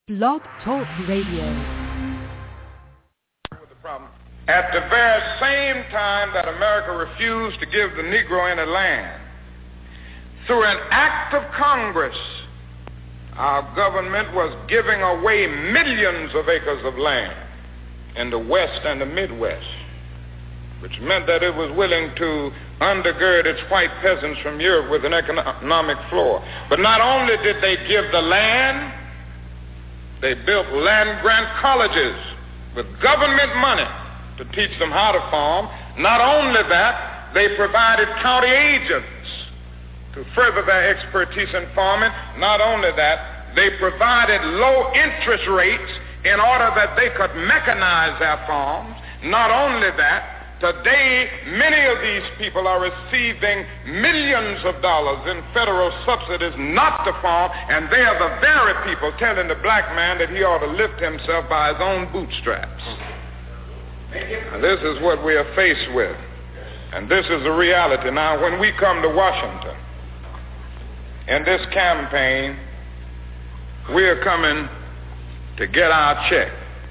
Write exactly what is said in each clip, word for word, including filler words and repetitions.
Blog Talk Radio. At the very same time that America refused to give the Negro any land, through an act of Congress, our government was giving away millions of acres of land in the West and the Midwest, which meant that it was willing to undergird its white peasants from Europe with an economic floor. But not only did they give the land, they built land-grant colleges with government money to teach them how to farm. Not only that, they provided county agents to further their expertise in farming. Not only that, they provided low interest rates in order that they could mechanize their farms. Not only that, today many of these people are receiving millions of dollars in federal subsidies not to farm, and they are the very people telling the black man that he ought to lift himself by his own bootstraps. Now, this is what we are faced with, and this is the reality. Now, when we come to Washington in this campaign, we are coming to get our check.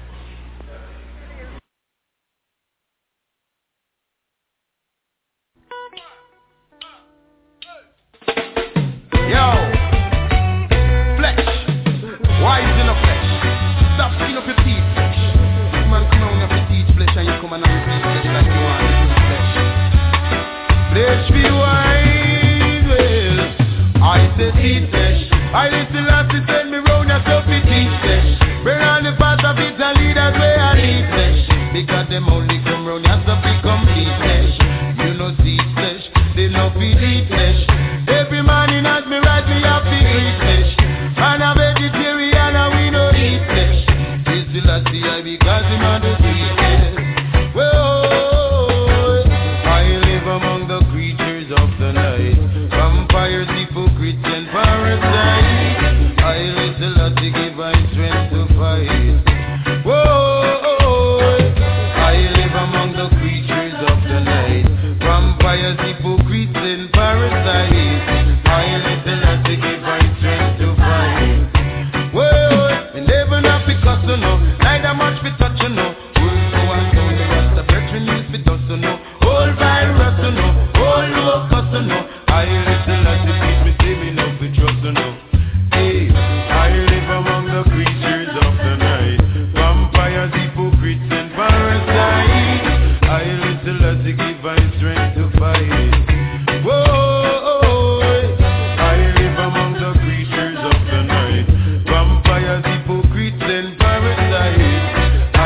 Yo, flesh, wise in the flesh. Stop skin up your teeth, flesh. This man come on up your teeth, flesh, and you come and repeat flesh like you want to do flesh. Flesh be wise, well, I say teeth flesh. I listen last to send me round and so be teeth flesh. Bring on the part of it and leaders where I need flesh. Because them only come round and so become teeth flesh. You know teeth flesh, they no feed eat flesh. Every morning as me rise, me have to eat flesh. And a vegetarian and we no eat flesh. This is the see I because him on the sweetness. Well, I live among the creatures of the night, vampires, hypocrites and parasites. I little lot to give my strength to fight. Whoa, I live among the creatures of the night, vampires, hypocrites and parasites. Much we touch, you know. Who's so and so, the rest of veteran news we dust, you know. All virus, you know. All low cost, you know. I listen as the peace, me say me no we trust, you know. Hey, I live among the creatures of the night, vampires, hypocrites and parasites. I listen as the give my strength to fight. Whoa, I live among the creatures of the night, vampires, hypocrites and parasites.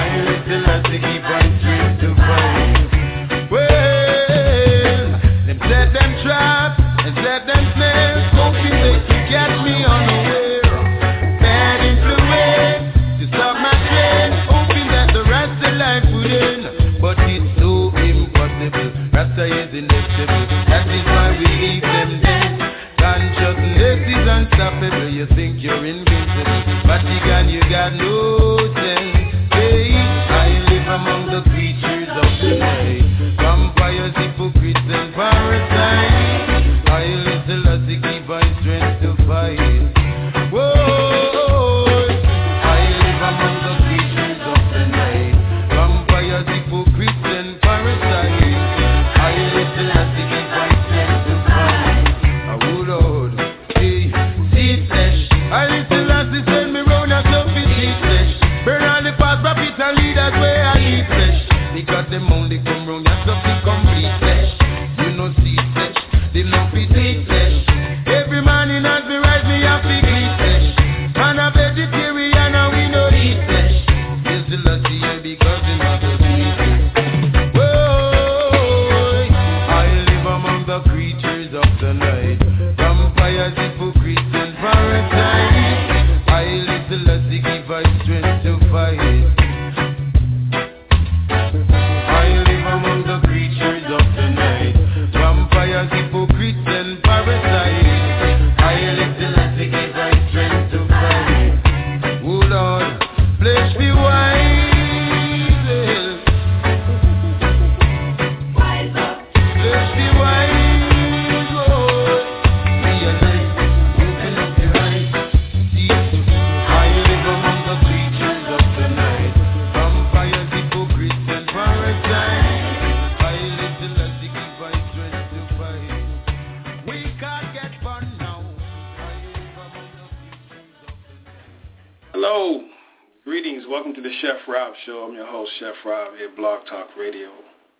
Hello, greetings. Welcome to the Chef Rob Show. I'm your host, Chef Rob, here at Blog Talk Radio.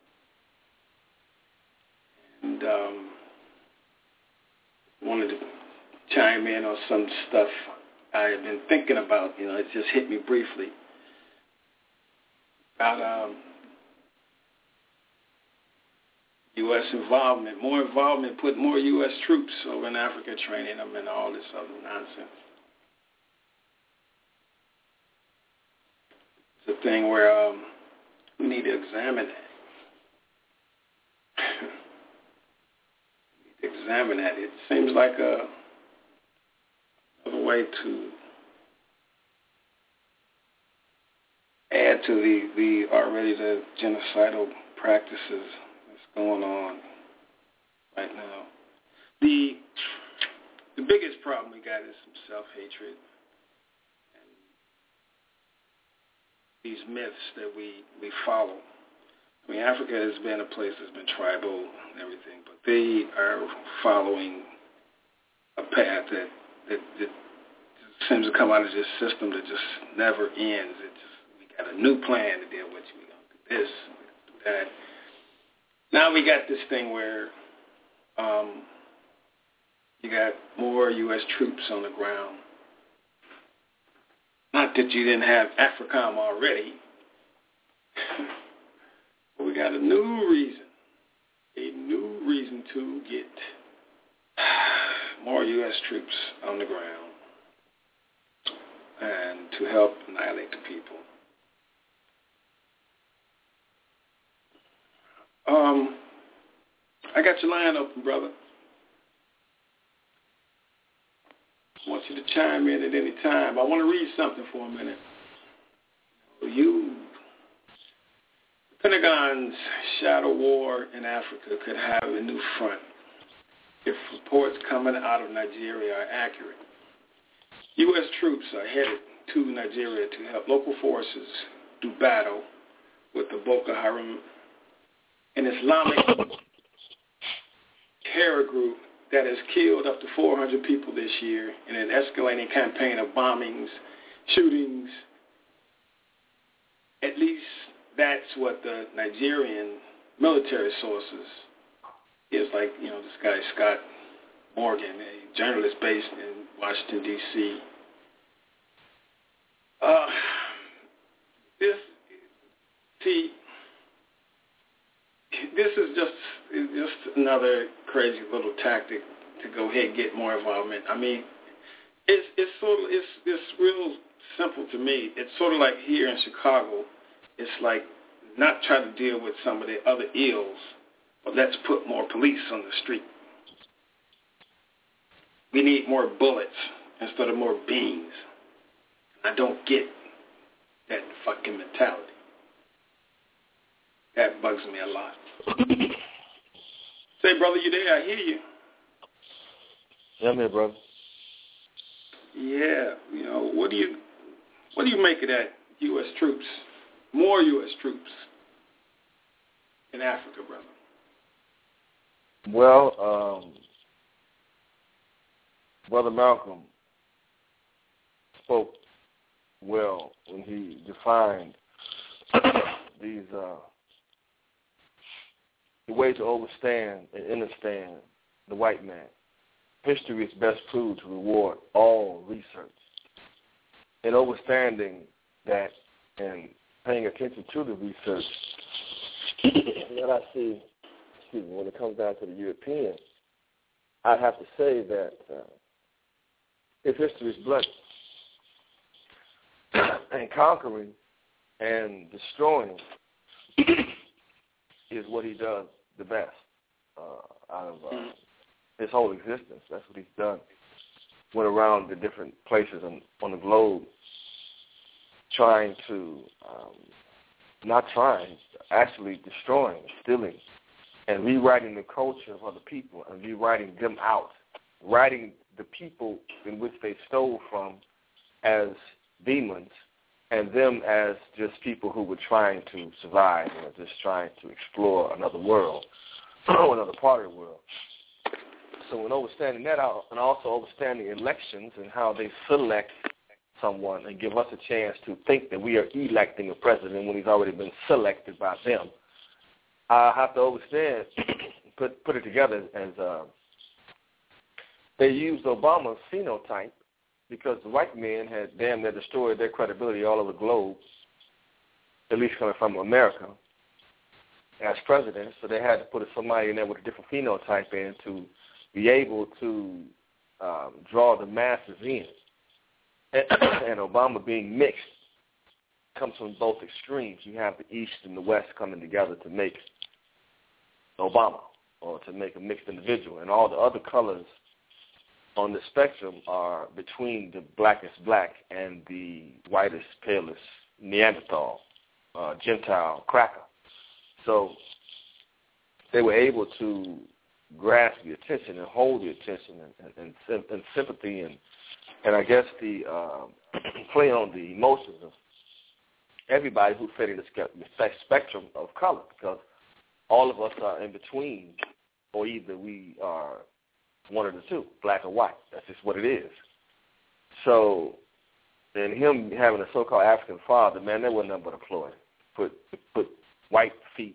And um, wanted to chime in on some stuff I have been thinking about. You know, it just hit me briefly about um, U S involvement, more involvement, put more U S troops over in Africa, training them and all this other nonsense. It's a thing where um, we need to examine that. examine that. It seems like a, another way to add to the, the already the genocidal practices that's going on right now. The the biggest problem we got is some self-hatred and these myths that we, we follow. I mean, Africa has been a place that's been tribal and everything, but they are following a path that, that, that seems to come out of this system that just never ends. It just, we got a new plan to deal with you. We're going to do this, we're going to do that. Now we got this thing where um, you got more U S troops on the ground. Not that you didn't have AFRICOM already. But we got a new reason, a new reason to get more U S troops on the ground and to help annihilate the people. Um, I got your line open, brother. I want you to chime in at any time. I want to read something for a minute. You, the Pentagon's shadow war in Africa could have a new front if reports coming out of Nigeria are accurate. U S troops are headed to Nigeria to help local forces do battle with the Boko Haram, an Islamic terror group that has killed up to four hundred people this year in an escalating campaign of bombings, shootings. At least that's what the Nigerian military sources is like. You know, this guy Scott Morgan, a journalist based in Washington, D C Uh, this, see, this is just just another crazy little tactic to go ahead and get more involvement. I mean, it's it's sort of it's it's real simple to me. It's sort of like here in Chicago. It's like not trying to deal with some of the other ills, but let's put more police on the street. We need more bullets instead of more beans. I don't get that fucking mentality. That bugs me a lot. Say, brother, you there? I hear you. Yeah, I'm here, brother. Yeah, you know, what do you what do you make of that U S troops, more U S troops in Africa, brother? Well, um, Brother Malcolm spoke well when he defined these uh, the way to overstand and understand the white man. History is best proved to reward all research. In understanding that and paying attention to the research, what I see, excuse me, when it comes down to the European, I'd have to say that uh, if history is blood and conquering and destroying is what he does the best uh, out of uh, his whole existence. That's what he's done. Went around the different places on, on the globe trying to, um, not trying, actually destroying, stealing, and rewriting the culture of other people and rewriting them out, writing the people in which they stole from as demons and them as just people who were trying to survive or just trying to explore another world or another part of the world. So in understanding that out and also understanding elections and how they select someone and give us a chance to think that we are electing a president when he's already been selected by them. I have to understand, put put it together as uh, they used Obama's phenotype because the white men had damn near destroyed their credibility all over the globe, at least coming from America, as president. So they had to put somebody in there with a different phenotype in to be able to um, draw the masses in. And, and Obama being mixed comes from both extremes. You have the East and the West coming together to make Obama, or to make a mixed individual. And all the other colors on the spectrum are between the blackest black and the whitest, palest Neanderthal, uh, Gentile, cracker. So they were able to grasp the attention and hold the attention and, and, and, and sympathy and, and I guess the uh, play on the emotions of everybody who fit in the spectrum of color, because all of us are in between, or either we are one of the two, black or white. That's just what it is. So, and him having a so-called African father, man, that wasn't nothing but a ploy. Put, put white feet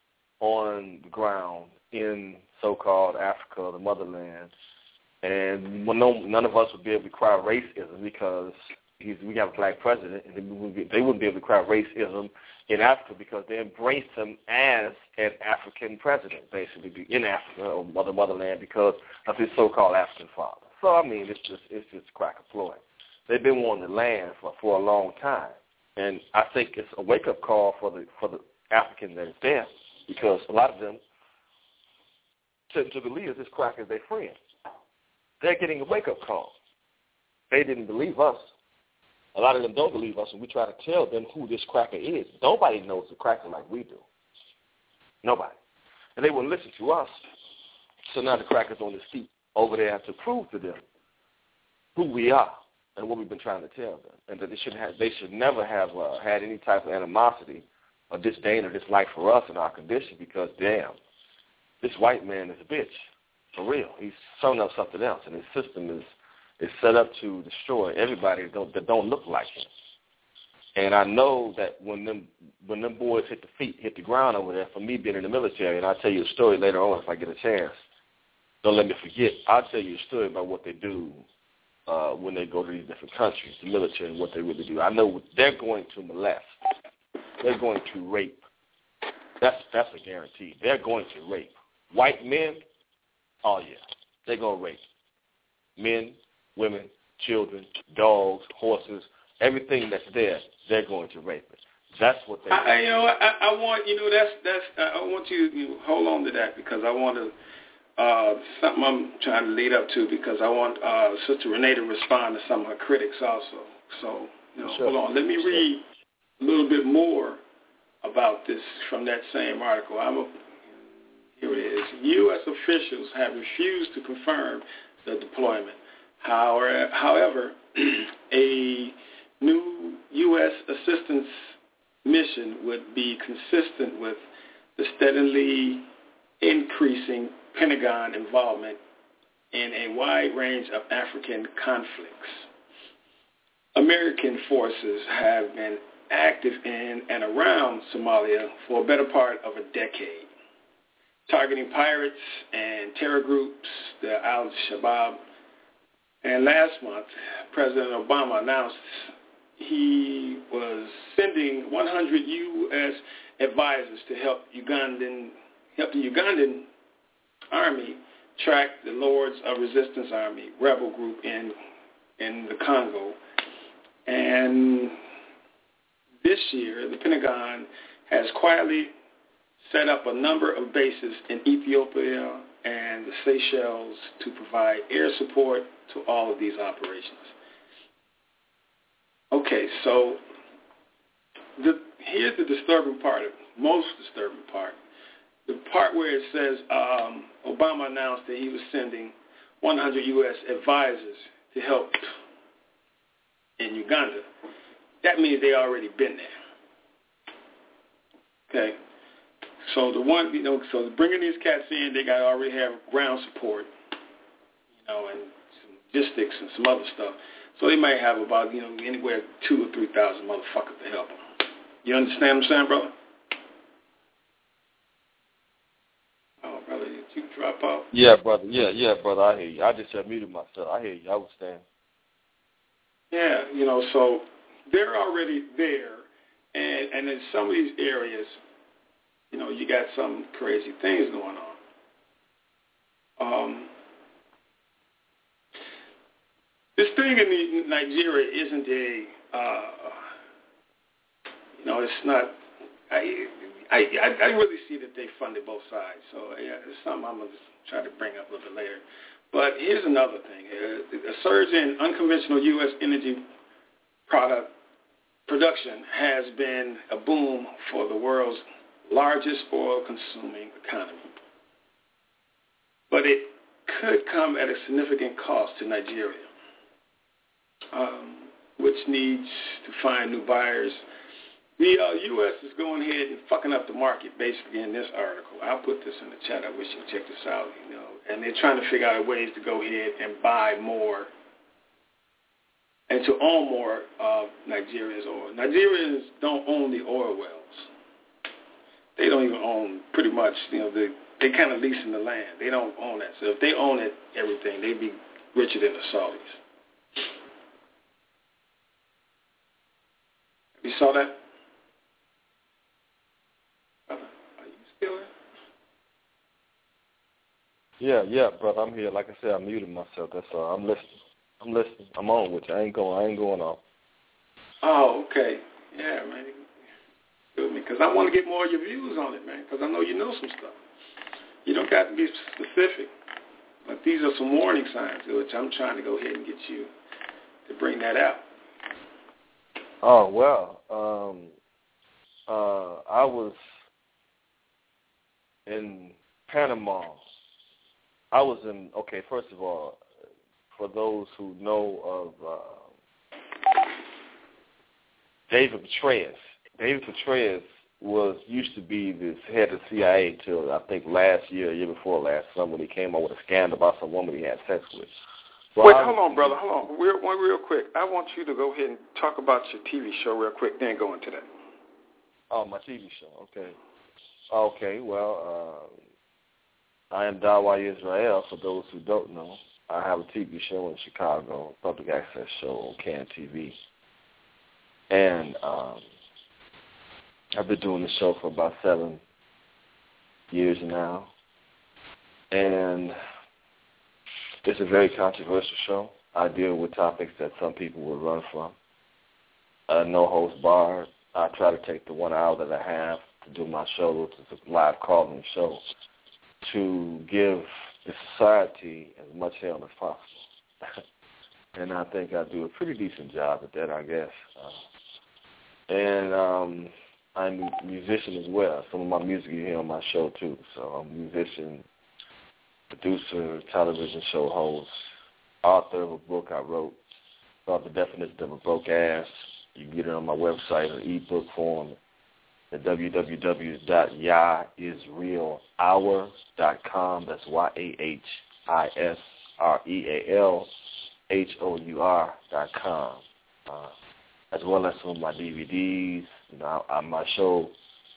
on the ground in so-called Africa, the motherland, and no, none of us would be able to cry racism because he's, we have a black president, and they wouldn't, be, they wouldn't be able to cry racism in Africa because they embraced him as an African president, basically, in Africa or mother motherland because of his so-called African father. So, I mean, it's just it's just crack a ploy. They've been wanting the land for, for a long time, and I think it's a wake-up call for the for the African that is there, because a lot of them tend to believe this crack is their friend. They're getting a wake-up call. They didn't believe us. A lot of them don't believe us, and we try to tell them who this cracker is. Nobody knows the cracker like we do. Nobody. And they wouldn't listen to us. So now the cracker's on his feet over there to prove to them who we are and what we've been trying to tell them, and that they should have, they should never have uh, had any type of animosity or disdain or dislike for us and our condition, because, damn, this white man is a bitch, for real. He's shown up something else, and his system is is set up to destroy everybody that don't, that don't look like him. And I know that when them when them boys hit the feet, hit the ground over there, for me being in the military, and I'll tell you a story later on if I get a chance. Don't let me forget. I'll tell you a story about what they do uh, when they go to these different countries, the military, and what they really do. I know they're going to molest. They're going to rape. That's that's a guarantee. They're going to rape. White men, oh, yeah, they're going to rape. Men, women, children, dogs, horses, everything that's there, they're going to rape it. That's what they. I, you know, I, I want you know that's that's I want you to hold on to that, because I want to uh, something I'm trying to lead up to, because I want uh, Sister Renee to respond to some of her critics also. So you know, sure. hold on. Let me read a little bit more about this from that same article. I'm a, here it is. U S officials have refused to confirm the deployment. However, however, a new U S assistance mission would be consistent with the steadily increasing Pentagon involvement in a wide range of African conflicts. American forces have been active in and around Somalia for a better part of a decade, targeting pirates and terror groups, the Al-Shabaab. And last month, President Obama announced he was sending one hundred U S advisors to help Ugandan, help the Ugandan army track the Lords of Resistance Army rebel group in in the Congo. And this year, the Pentagon has quietly set up a number of bases in Ethiopia and the Seychelles to provide air support to all of these operations. Okay, so the, here's the disturbing part, the most disturbing part. The part where it says um, Obama announced that he was sending one hundred U S advisors to help in Uganda. That means they already been there. Okay, so the one, you know, so bringing these cats in, they got to already have ground support, you know, and some logistics and some other stuff. So they might have about, you know, anywhere two or three thousand motherfuckers to help them. You understand what I'm saying, brother? Oh, brother, did you drop off? Yeah, brother. Yeah, yeah, brother. I hear you. I just unmuted myself. I hear you. I understand. Yeah, you know, so they're already there, and and in some of these areas, you know, you got some crazy things going on. Um, this thing in Nigeria isn't a, uh, you know, it's not. I, I I really see that they funded both sides, so yeah, it's something I'm gonna try to bring up a little bit later. But here's another thing: a surge in unconventional U S energy product production has been a boom for the world's largest oil-consuming economy. But it could come at a significant cost to Nigeria, um, which needs to find new buyers. The uh, U S is going ahead and fucking up the market, basically, in this article. I'll put this in the chat. I wish you would check this out, you know. And they're trying to figure out ways to go ahead and buy more and to own more of Nigeria's oil. Nigerians don't own the oil wells. They don't even own pretty much, you know, the, they kind of leasing the land. They don't own that. So if they own it, everything, they'd be richer than the Saudis. You saw that? Are you still there? Yeah, yeah, brother. I'm here. Like I said, I muted myself. That's all. I'm listening. I'm listening. I'm on with you. I ain't going. I ain't going off. Oh, okay. Yeah, man. Because I want to get more of your views on it, man. Because I know you know some stuff. You don't got to be specific, but these are some warning signs, which I'm trying to go ahead and get you to bring that out. Oh well, um, uh, I was in Panama. I was in. Okay, first of all, for those who know of uh, David Petraeus, David Petraeus was used to be this head of C I A till I think last year, year before last summer, when he came out with a scandal about some woman he had sex with. Well, Wait, I, hold on, brother, hold on. Real, one real quick. I want you to go ahead and talk about your T V show real quick, then go into that. Oh, my T V show. Okay. Okay. Well, uh, I am Dawah Israel. For those who don't know, I have a T V show in Chicago, public access show on Can T V, and um, I've been doing the show for about seven years now, and it's a very controversial show. I deal with topics that some people would run from. Uh, no host barred. I try to take the one hour that I have to do my show, which is a live call-in show, to give the society as much help as possible. And I think I do a pretty decent job at that, I guess. Uh, and um, I'm a musician as well. Some of my music you hear on my show, too. So I'm a musician, producer, television show host, author of a book I wrote called The Definition of a Broke Ass. You can get it on my website in ebook form at w w w dot yah is real hour dot com. That's Y A H I S R E A L H O U R dot com. Uh, as well as some of my D V Ds. You know, I, I, my show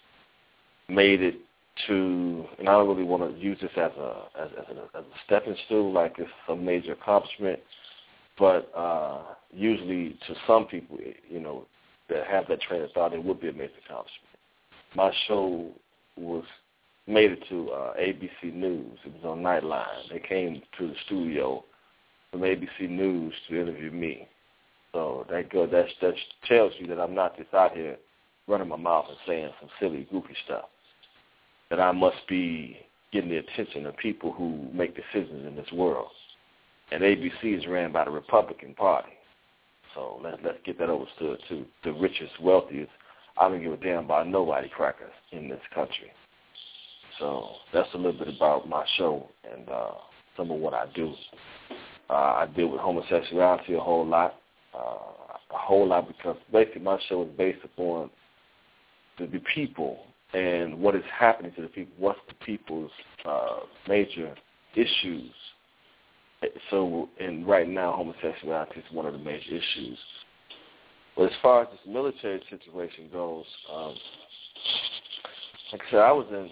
made it to, and I don't really want to use this as a as, as, a, as a stepping stool, like it's some major accomplishment, but uh, usually to some people, you know, that have that train of thought, it would be a major accomplishment. My show was made it to uh, A B C News. It was on Nightline. They came to the studio from A B C News to interview me. So that go that that tells you that I'm not just out here running my mouth and saying some silly, goofy stuff. That I must be getting the attention of people who make decisions in this world. And A B C is ran by the Republican Party. So let's let's get that understood too. The richest, wealthiest, I don't give a damn about nobody crackers in this country. So that's a little bit about my show and uh, some of what I do. Uh, I deal with homosexuality a whole lot, uh, a whole lot because basically my show is based upon the, the people and what is happening to the people, what's the people's uh, major issues So, and right now, homosexuality is one of the major issues. But as far as this military situation goes, um, like I said, I was in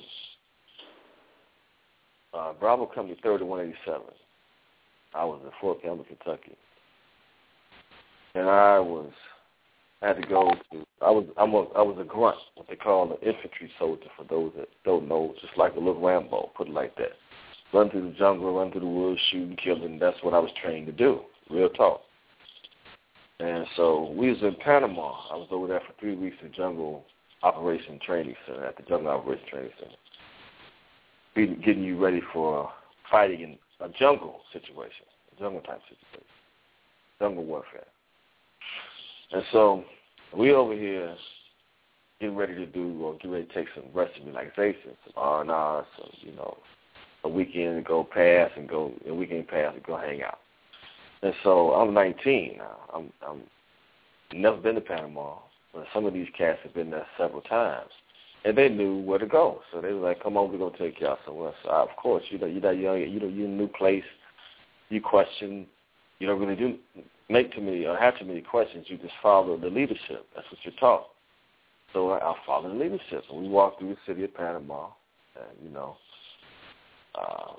uh, Bravo Company thirty-one eighty-seven. I was in Fort Campbell, Kentucky, and I was I had to go to. I was I'm a, I was a grunt, what they call an infantry soldier. For those that don't know, just like a little Rambo, put it like that. Run through the jungle, run through the woods, shooting, killing. That's what I was trained to do. Real talk. And so we was in Panama. I was over there for three weeks in Jungle Operation Training Center, at the Jungle Operation Training Center, getting you ready for fighting in a jungle situation, a jungle type situation, jungle warfare. And so we over here getting ready to do or getting ready to take some rest and relaxation, some R and R, some, you know, a weekend to go pass and go, a weekend pass and go hang out. And so I'm nineteen now. I'm, I'm never been to Panama, but some of these cats have been there several times, and they knew where to go. So they were like, "Come on, we're gonna take y'all somewhere." So I, of course, you know, you're that young, you know, you're in a new place. You question. You don't really do make too many or have too many questions. You just follow the leadership. That's what you're taught. So I, I followed the leadership, and we walked through the city of Panama, and you know. Um,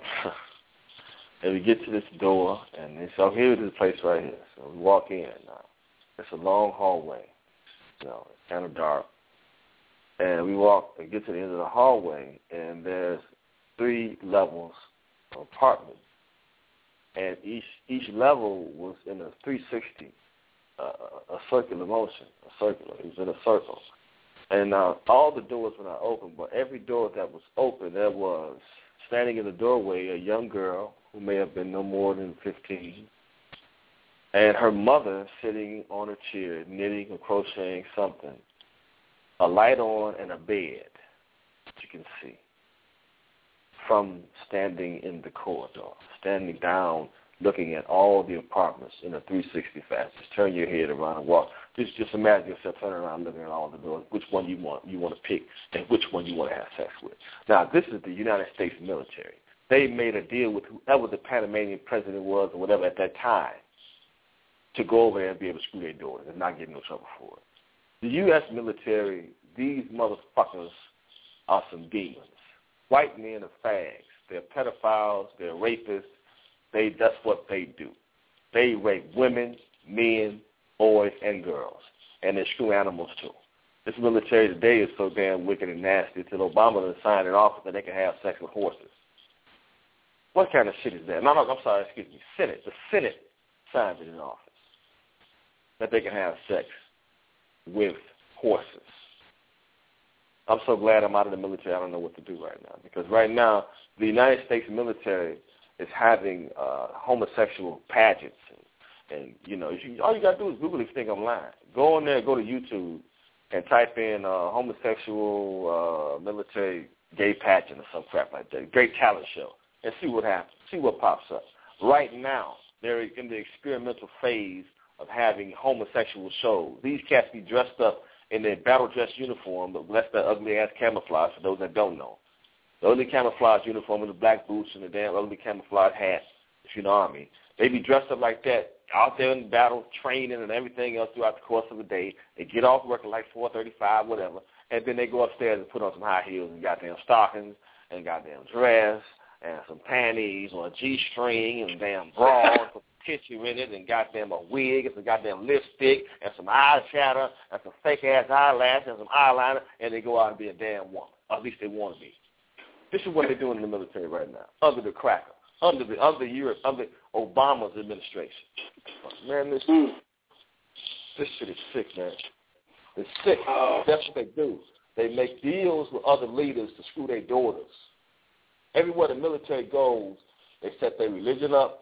and we get to this door, and they say, "Oh, here is the place right here." So we walk in. Uh, it's a long hallway. You know, it's kind of dark. And we walk and get to the end of the hallway, and there's three levels of apartments. And each each level was in a three sixty, uh, a circular motion, a circular. It was in a circle. And uh, all the doors were not open, but every door that was open, there was standing in the doorway a young girl who may have been no more than fifteen, and her mother sitting on a chair, knitting or crocheting something, a light on and a bed that you can see from standing in the corridor, standing down, looking at all the apartments in a three sixty fashion. Just turn your head around and walk. Just just imagine yourself turning around, looking at all the doors, which one you want you want to pick and which one you want to have sex with. Now, this is the United States military. They made a deal with whoever the Panamanian president was or whatever at that time to go over there and be able to screw their doors and not get in no trouble for it. The U S military, these motherfuckers are some demons. White men are fags. They're pedophiles. They're rapists. They that's what they do. They rape women, men, boys, and girls, and they screw animals too. This military today is so damn wicked and nasty until Obama signed an office that they can have sex with horses. What kind of shit is that? No, no, I'm sorry, excuse me. Senate. The Senate signed it in office that they can have sex with horses. I'm so glad I'm out of the military. I don't know what to do right now because right now the United States military is having uh, homosexual pageants, and, and you know, you, all you got to do is Google if you think I'm lying. Go on there, go to YouTube, and type in uh, homosexual uh, military gay pageant or some crap like that, great talent show, and see what happens, see what pops up. Right now, they're in the experimental phase of having homosexual shows. These cats be dressed up in their battle dress uniform, but less that ugly-ass camouflage for those that don't know. The ugly camouflage uniform and the black boots and the damn ugly camouflage hat, if you're in the Army. They be dressed up like that, out there in battle, training and everything else throughout the course of the day. They get off work at like four thirty-five, whatever, and then they go upstairs and put on some high heels and goddamn stockings and goddamn dress and some panties or a G-string and a damn bra and some tissue in it and goddamn a wig and some goddamn lipstick and some eyeshadow and some fake-ass eyelash and some eyeliner, and they go out and be a damn woman. Or at least they want to be. This is what they're doing in the military right now, under the cracker, under the under Europe, under Obama's administration. Man, this this shit is sick, man. It's sick. That's what they do. They make deals with other leaders to screw their daughters. Everywhere the military goes, they set their religion up,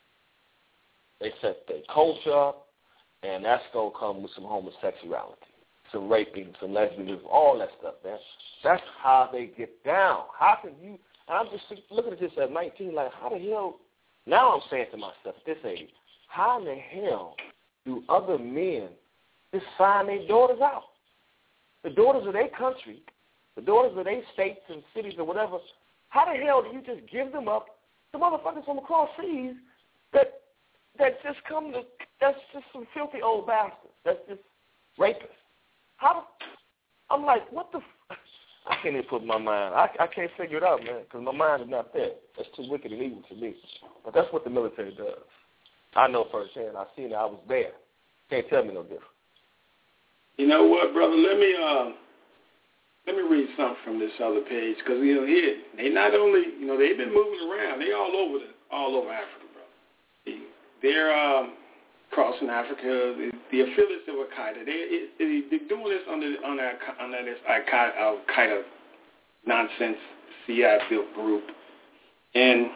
they set their culture up, and that's going to come with some homosexuality, some raping, some lesbianism, all that stuff, man. That's how they get down. How can you, I'm just looking at this at nineteen, like, how the hell, now I'm saying to myself at this age, how in the hell do other men just sign their daughters out? The daughters of their country, the daughters of their states and cities or whatever, how the hell do you just give them up the motherfuckers from across seas that that just come to, that's just some filthy old bastards. That's just rapists. How? I'm like, what the? F- I can't even put my mind. I, I can't figure it out, man, because my mind is not there. That's too wicked and evil for me. But that's what the military does. I know firsthand. I've seen it. I was there. Can't tell me no different. You know what, brother? Let me uh, let me read something from this other page, because you know here they not only you know they've been moving around. They all over the all over Africa, brother. They're um, crossing Africa. The, the affiliates of Al Qaeda. They, they they're doing this under under under this Al Qaeda nonsense C I built group, and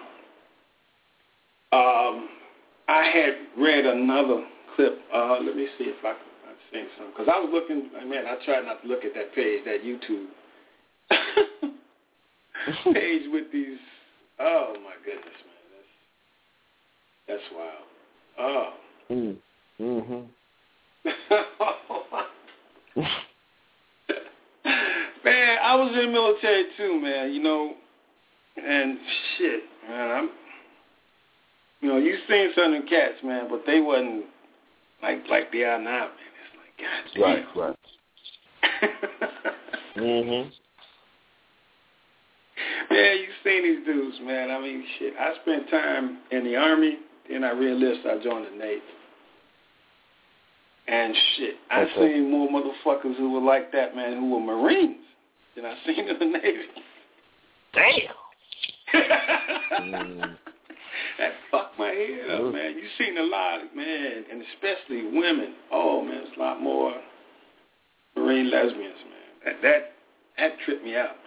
um, I had read another clip. Uh, let me see if I can. Saying something, because I was looking, man, I tried not to look at that page, that YouTube page with these, oh my goodness, man, that's, that's wild. Oh. Mm. Mm-hmm. Man, I was in the military too, man, you know, and shit, man, I'm, you know, you seen Southern cats, man, but they wasn't like, like they are now, man. God right, right. mm-hmm. Yeah, you seen these dudes, man. I mean, shit. I spent time in the Army, then I re-enlisted, I joined the Navy. And shit, I okay. seen more motherfuckers who were like that, man, who were Marines than I seen in the Navy. Damn. mm. That fucked my head up, man. You seen a lot, man, and especially women. Oh, man, it's a lot more Marine lesbians, man. That that, that tripped me out,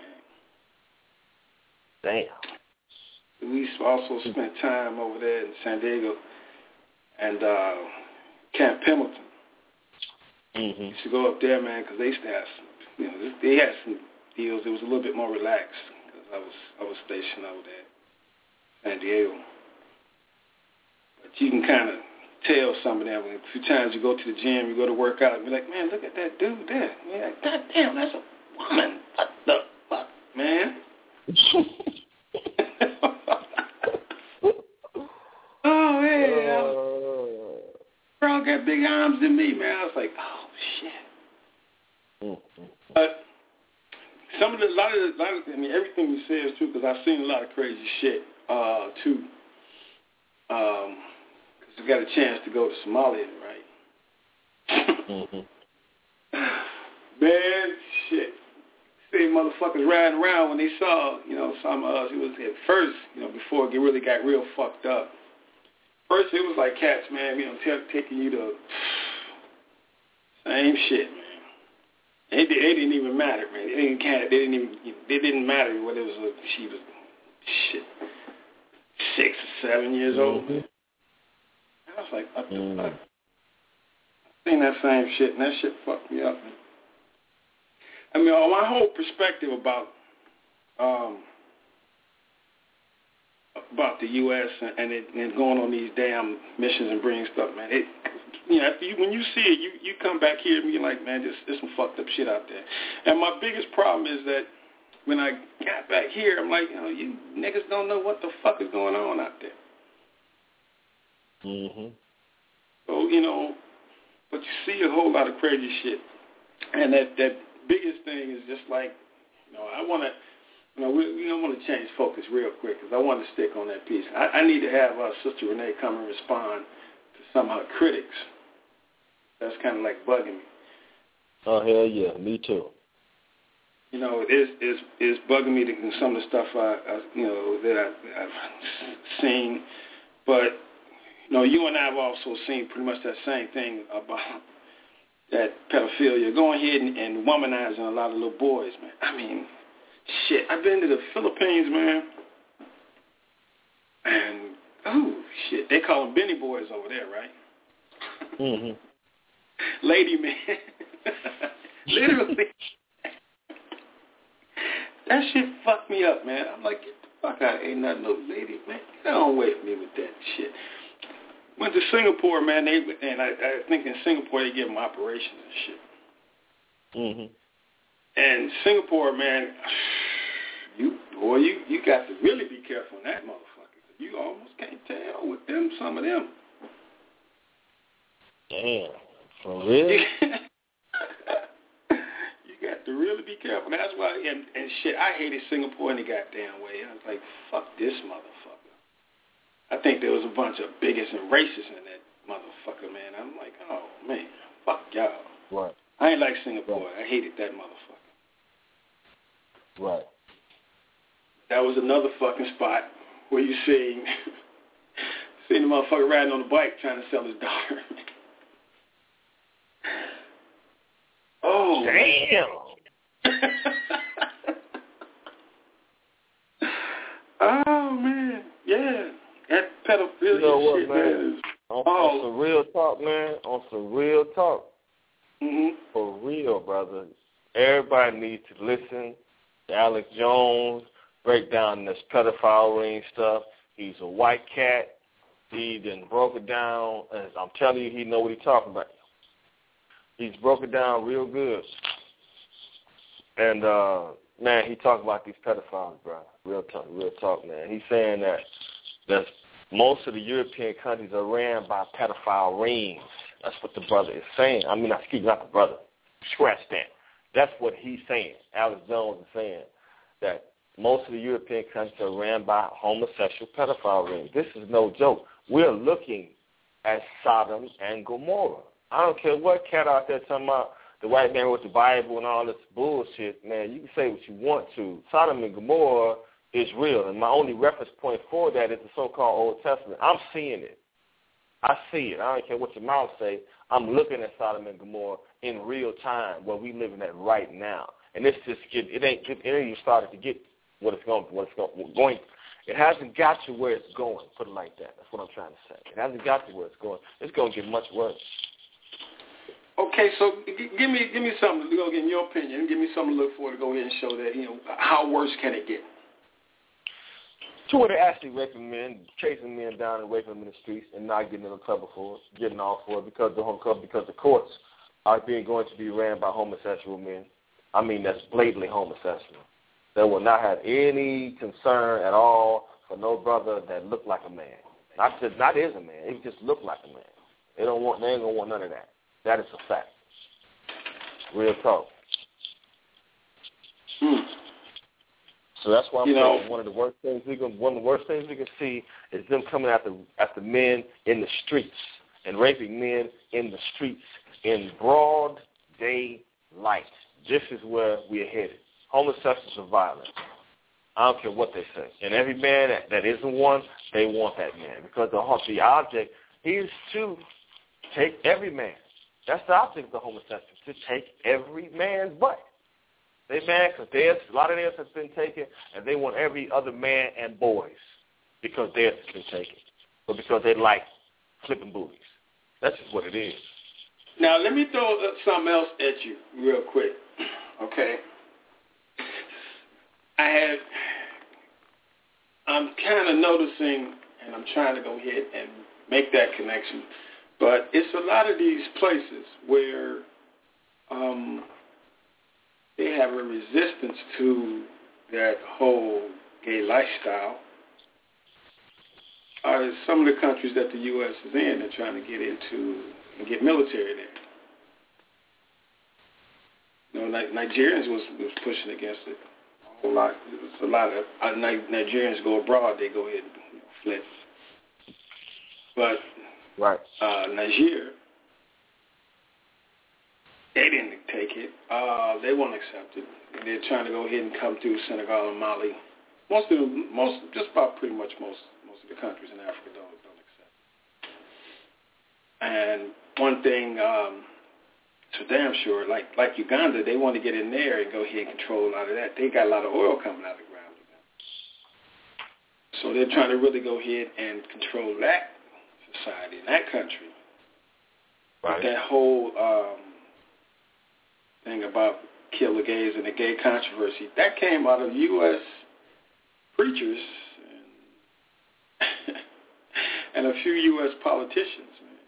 man. Damn. We also spent time over there in San Diego and uh, Camp Pendleton. Mm-hmm. Used to go up there, man, because they used to have some, you know, they had some deals. It was a little bit more relaxed because I was I was stationed over there in San Diego. But you can kind of tell some of them. A few times you go to the gym, you go to work out, and you're like, man, look at that dude there. You're like, God damn, that's a woman. What the fuck, man? Oh, hey, uh, girl got big arms than me, man. I was like, oh, shit. Mm-hmm. But some of the, a lot of the, lot of, I mean, everything you say is true because I've seen a lot of crazy shit, uh, too. Um, because we got a chance to go to Somalia, right? mm-hmm. Man, shit. See motherfuckers riding around when they saw, you know, some of us. It was at first, you know, before it really got real fucked up. First, it was like cats, man, you know, t- taking you to same shit, man. It, it didn't even matter, man. It didn't count. They didn't even. It didn't matter whether it was a, she was shit six or seven years old. Man. I was like, what the mm. fuck? I seen that same shit, and that shit fucked me up, man. I mean, my whole perspective about um, about the U S and, and, it, and going on these damn missions and bringing stuff, man. It, you know, after you, when you see it, you, you come back here and you're like, man, there's, there's some fucked up shit out there. And my biggest problem is that when I got back here, I'm like, you know, you niggas don't know what the fuck is going on out there. Mm-hmm. So, you know, but you see a whole lot of crazy shit. And that, that biggest thing is just like, you know, I want to, you know, we, we don't want to change focus real quick because I want to stick on that piece. I, I need to have uh, Sister Renee come and respond to some of her critics. That's kind of like bugging me. Oh, hell yeah, me too. You know, it's, it's, it's bugging me to some of the stuff I, I you know, that I, I've seen. But, you know, you and I have also seen pretty much that same thing about that pedophilia, going ahead and, and womanizing a lot of little boys, man. I mean, shit, I've been to the Philippines, man, and, oh, shit, they call them Benny boys over there, right? Mm-hmm. Lady man. Literally. That shit fucked me up, man. I'm like, get the fuck out. Ain't nothing no lady, man. Get on away from me with that shit. Went to Singapore, man, they, and I, I think in Singapore they give them operations and shit. Mm-hmm. And Singapore, man, you boy, you, you got to really be careful on that motherfucker. you almost can't tell with them, some of them. Damn. For real? You got to really be careful. That's why, and, and shit, I hated Singapore in the goddamn way. I was like, fuck this motherfucker. I think there was a bunch of bigots and racists in that motherfucker, man. I'm like, oh, man, fuck y'all. Right. I ain't like Singapore. Right. I hated that motherfucker. Right. That was another fucking spot where you seen, seen the motherfucker riding on the bike trying to sell his daughter. Oh, damn. Oh, man. Yeah. That pedophilia you know what, shit, man. man. Is, on, oh. on some real talk, man. On some real talk. Mm-hmm. For real, brother. Everybody needs to listen to Alex Jones break down this pedophile ring stuff. He's a white cat. He done broke it down. And I'm telling you, he know what he's talking about. He's broke it down real good. And, uh, man, he talking about these pedophiles, bro. Real talk, real talk, man. He's saying that that most of the European countries are ran by pedophile rings. That's what the brother is saying. I mean, excuse me, not the brother. Scratch that. That's what he's saying. Alex Jones is saying that most of the European countries are ran by homosexual pedophile rings. This is no joke. We're looking at Sodom and Gomorrah. I don't care what cat out there talking about the white man with the Bible and all this bullshit, man. You can say what you want to. Sodom and Gomorrah is real, and my only reference point for that is the so-called Old Testament. I'm seeing it. I see it. I don't care what your mouth say. I'm looking at Sodom and Gomorrah in real time, where we living at right now. And it's just get it ain't it ain't even started to get what it's going what it's going going. It hasn't got to where it's going. Put it like that. That's what I'm trying to say. It hasn't got to where it's going. It's going to get much worse. Okay, so g- give me give me something to go get in your opinion. Give me something to look for to go ahead and show that, you know, how worse can it get? To where they're actually raping men, chasing men down and raping them in the streets and not getting in trouble for it, getting off for it because the home because the courts are being going to be ran by homosexual men. I mean, that's blatantly homosexual. They will not have any concern at all for no brother that looked like a man. Not just not is a man. He just looked like a man. They don't want. They ain't gonna want none of that. That is a fact. Real talk. Hmm. So that's why I'm you saying know, one of the worst things we can one of the worst things we can see is them coming after after men in the streets and raping men in the streets in broad daylight. This is where we are headed. Homosexuals are violent. I don't care what they say. And every man that, that isn't one, they want that man because the the object is to take every man. That's the object of the homosexual, to take every man's butt. They mad because theirs, a lot of theirs has been taken, and they want every other man and boys because theirs has been taken, but because they like flipping booties. That's just what it is. Now, let me throw uh, something else at you real quick, okay? I have, I'm kind of noticing, and I'm trying to go ahead and make that connection, but it's a lot of these places where um, they have a resistance to that whole gay lifestyle. Uh, some of the countries that the U S is in, they're trying to get into and get military there. You know, like Nigerians was, was pushing against it a whole lot. It was a lot of uh, Nigerians go abroad, they go ahead and you know, flip. But right. uh, Nigeria, they didn't take it. Uh, they won't accept it. They're trying to go ahead and come through Senegal and Mali. Most of them, most, just about pretty much most, most of the countries in Africa don't don't accept it. And one thing, um, for damn sure, like like Uganda, they want to get in there and go ahead and control a lot of that. They got a lot of oil coming out of the ground. So they're trying to really go ahead and control that society in that country. Right. But that whole um, thing about kill the gays and the gay controversy, that came out of U S preachers and, and a few U S politicians,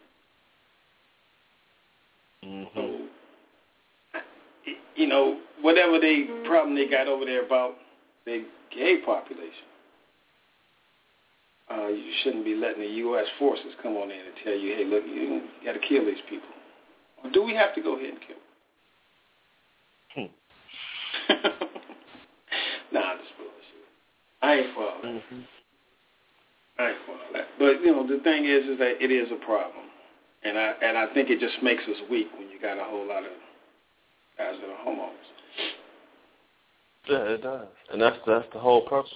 man. Mm-hmm. So, you know, whatever they problem they got over there about the gay population, uh, uh, you shouldn't be letting the U S forces come on in and tell you, hey, look, you got to kill these people. Or do we have to go ahead and kill them? Hmm. Nah, I'm just bullshit. I ain't for all that. Mm-hmm. I ain't for all that. But, you know, the thing is, is that it is a problem. And I and I think it just makes us weak when you got a whole lot of guys that are homos. Yeah, it does. And that's that's the whole purpose.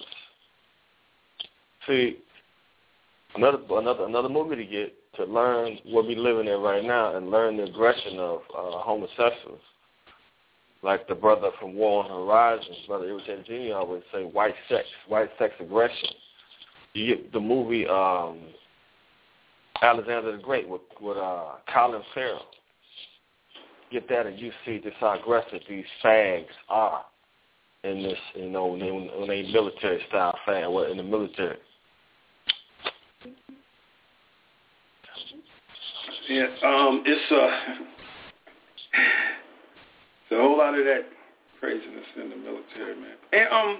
See, another another another movie to get to learn what we're living in right now and learn the aggression of uh, homosexuals. Like the brother from War on the Horizon, Brother Irritated Junior always say, white sex, white sex aggression. You get the movie um, Alexander the Great with, with uh, Colin Farrell. Get that and you see just how aggressive these fags are in this, you know, when they, when they military style fag, well, in the military. Yeah, um, it's uh, it's a whole lot of that craziness in the military, man. And um,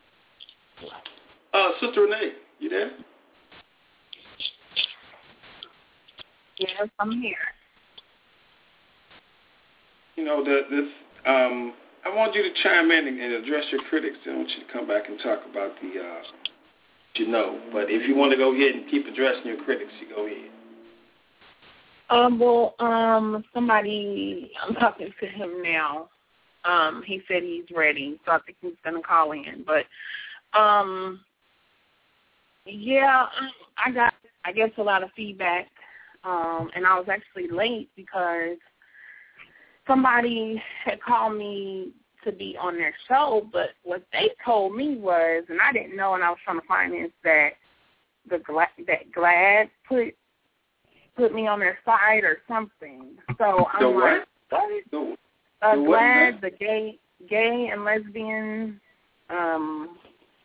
uh, Sister Renee, you there? Yes, I'm here. You know, the, this, um, I want you to chime in and, and address your critics. I want you to come back and talk about the, uh, you know. But if you want to go ahead and keep addressing your critics, you go ahead. Um, well, um, somebody, I'm talking to him now. Um, he said he's ready, so I think he's going to call in. But, um, yeah, I got, I guess, a lot of feedback. Um, and I was actually late because somebody had called me to be on their show, but what they told me was, and I didn't know, and I was trying to find this, that the that GLAAD put put me on their side or something. So I'm the like, what? The, uh, the GLAAD, the gay gay and lesbian. Um,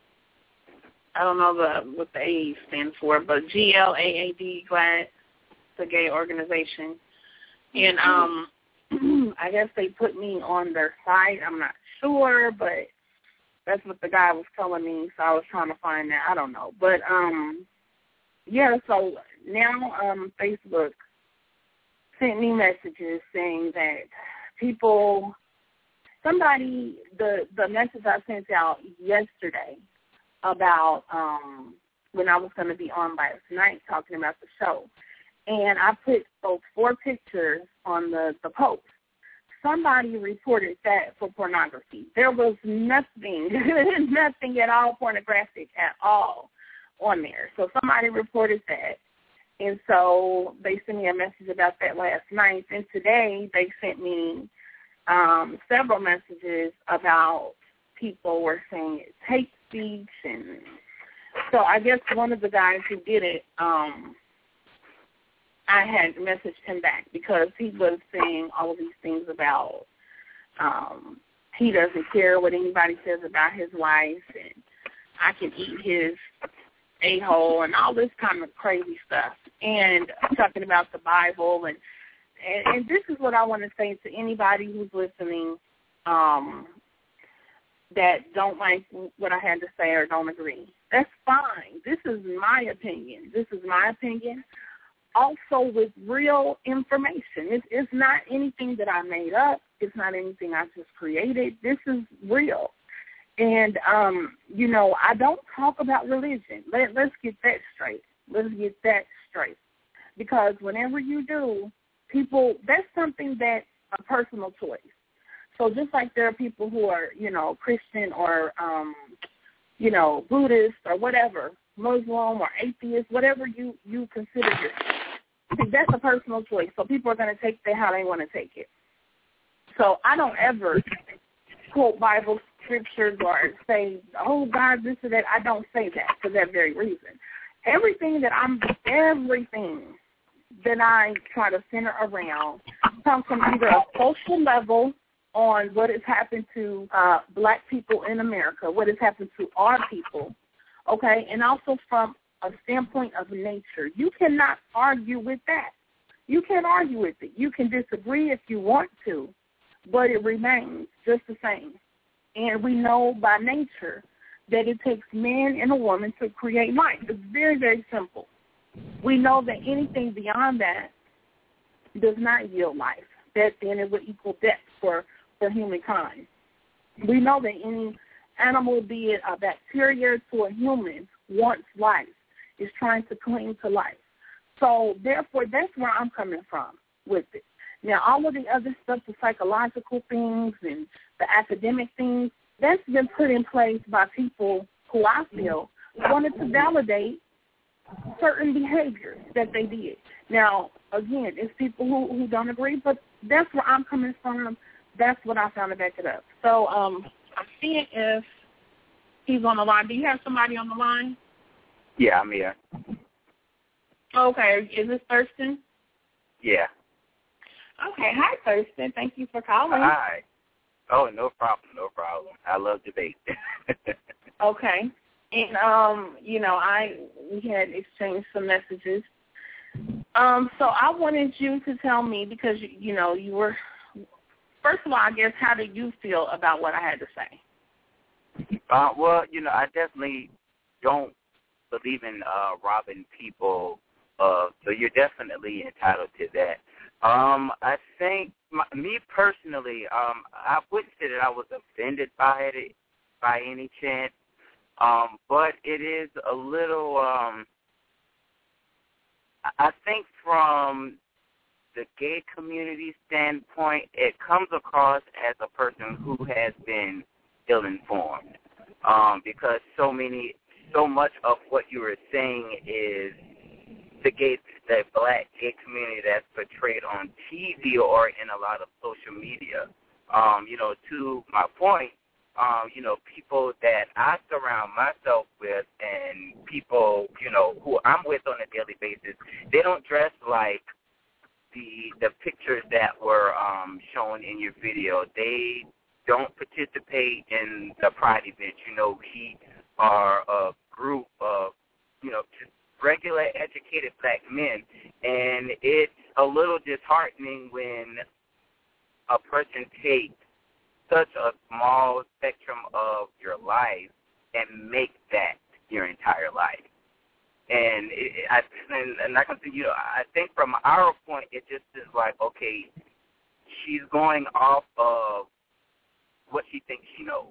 I don't know the what the A stands for, but G L A A D, GLAAD, the gay organization, and um. I guess they put me on their site. I'm not sure, but that's what the guy was telling me, so I was trying to find that. I don't know. But, um, yeah, so now um, Facebook sent me messages saying that people, somebody, the, the message I sent out yesterday about um, when I was going to be on last night talking about the show, and I put those four pictures on the, the post. Somebody reported that for pornography. There was nothing, nothing at all pornographic at all on there. So somebody reported that. And so they sent me a message about that last night. And today they sent me um, several messages about people were saying it's hate speech. And so I guess one of the guys who did it, um, I had messaged him back because he was saying all of these things about um, he doesn't care what anybody says about his wife, and I can eat his a-hole and all this kind of crazy stuff. And talking about the Bible. And, and, and this is what I want to say to anybody who's listening um, that don't like what I had to say or don't agree. That's fine. This is my opinion. This is my opinion. Also with real information. It's, it's not anything that I made up. It's not anything I just created. This is real. And, um, you know, I don't talk about religion. Let, let's get that straight. Let's get that straight. Because whenever you do, people, that's something that's a personal choice. So just like there are people who are, you know, Christian or, um, you know, Buddhist or whatever, Muslim or atheist, whatever you, you consider yourself. That's a personal choice. So people are going to take that how they want to take it. So I don't ever quote Bible scriptures or say, oh, God, this or that. I don't say that for that very reason. Everything that I'm, everything that I try to center around comes from either a social level on what has happened to uh, black people in America, what has happened to our people, okay, and also from a standpoint of nature. You cannot argue with that. You can't argue with it. You can disagree if you want to, but it remains just the same. And we know by nature that it takes man and a woman to create life. It's very, very simple. We know that anything beyond that does not yield life, that then it would equal death for, for humankind. We know that any animal, be it a bacteria to a human, wants life, is trying to cling to life. So, therefore, that's where I'm coming from with it. Now, all of the other stuff, the psychological things and the academic things, that's been put in place by people who I feel wanted to validate certain behaviors that they did. Now, again, it's people who, who don't agree, but that's where I'm coming from. That's what I found to back it up. So um, I'm seeing if he's on the line. Do you have somebody on the line? Yeah, I'm here. Okay. Is this Thurston? Yeah. Okay. Hi, Thurston. Thank you for calling. Hi. Oh, no problem. No problem. I love debate. Okay. And, um, you know, I we had exchanged some messages. Um, so I wanted you to tell me, because, you, you know, you were, first of all, I guess, how did you feel about what I had to say? Uh, well, you know, I definitely don't believe in uh, robbing people, uh, so you're definitely entitled to that. Um, I think, my, me personally, um, I wouldn't say that I was offended by it by any chance, um, but it is a little, um, I think from the gay community standpoint, it comes across as a person who has been ill-informed, um, because so many, so much of what you were saying is the gay, the black gay community that's portrayed on T V or in a lot of social media. Um, you know, to my point, um, you know, people that I surround myself with and people, you know, who I'm with on a daily basis, they don't dress like the the pictures that were um, shown in your video. They don't participate in the Pride event. You know, we are a group of, you know, just regular educated black men, and it's a little disheartening when a person takes such a small spectrum of your life and make that your entire life. And it, I and, and like I said, you know, I think from our point, it just is like, okay, she's going off of what she thinks she knows,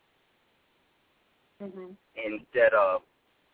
mm-hmm. instead of,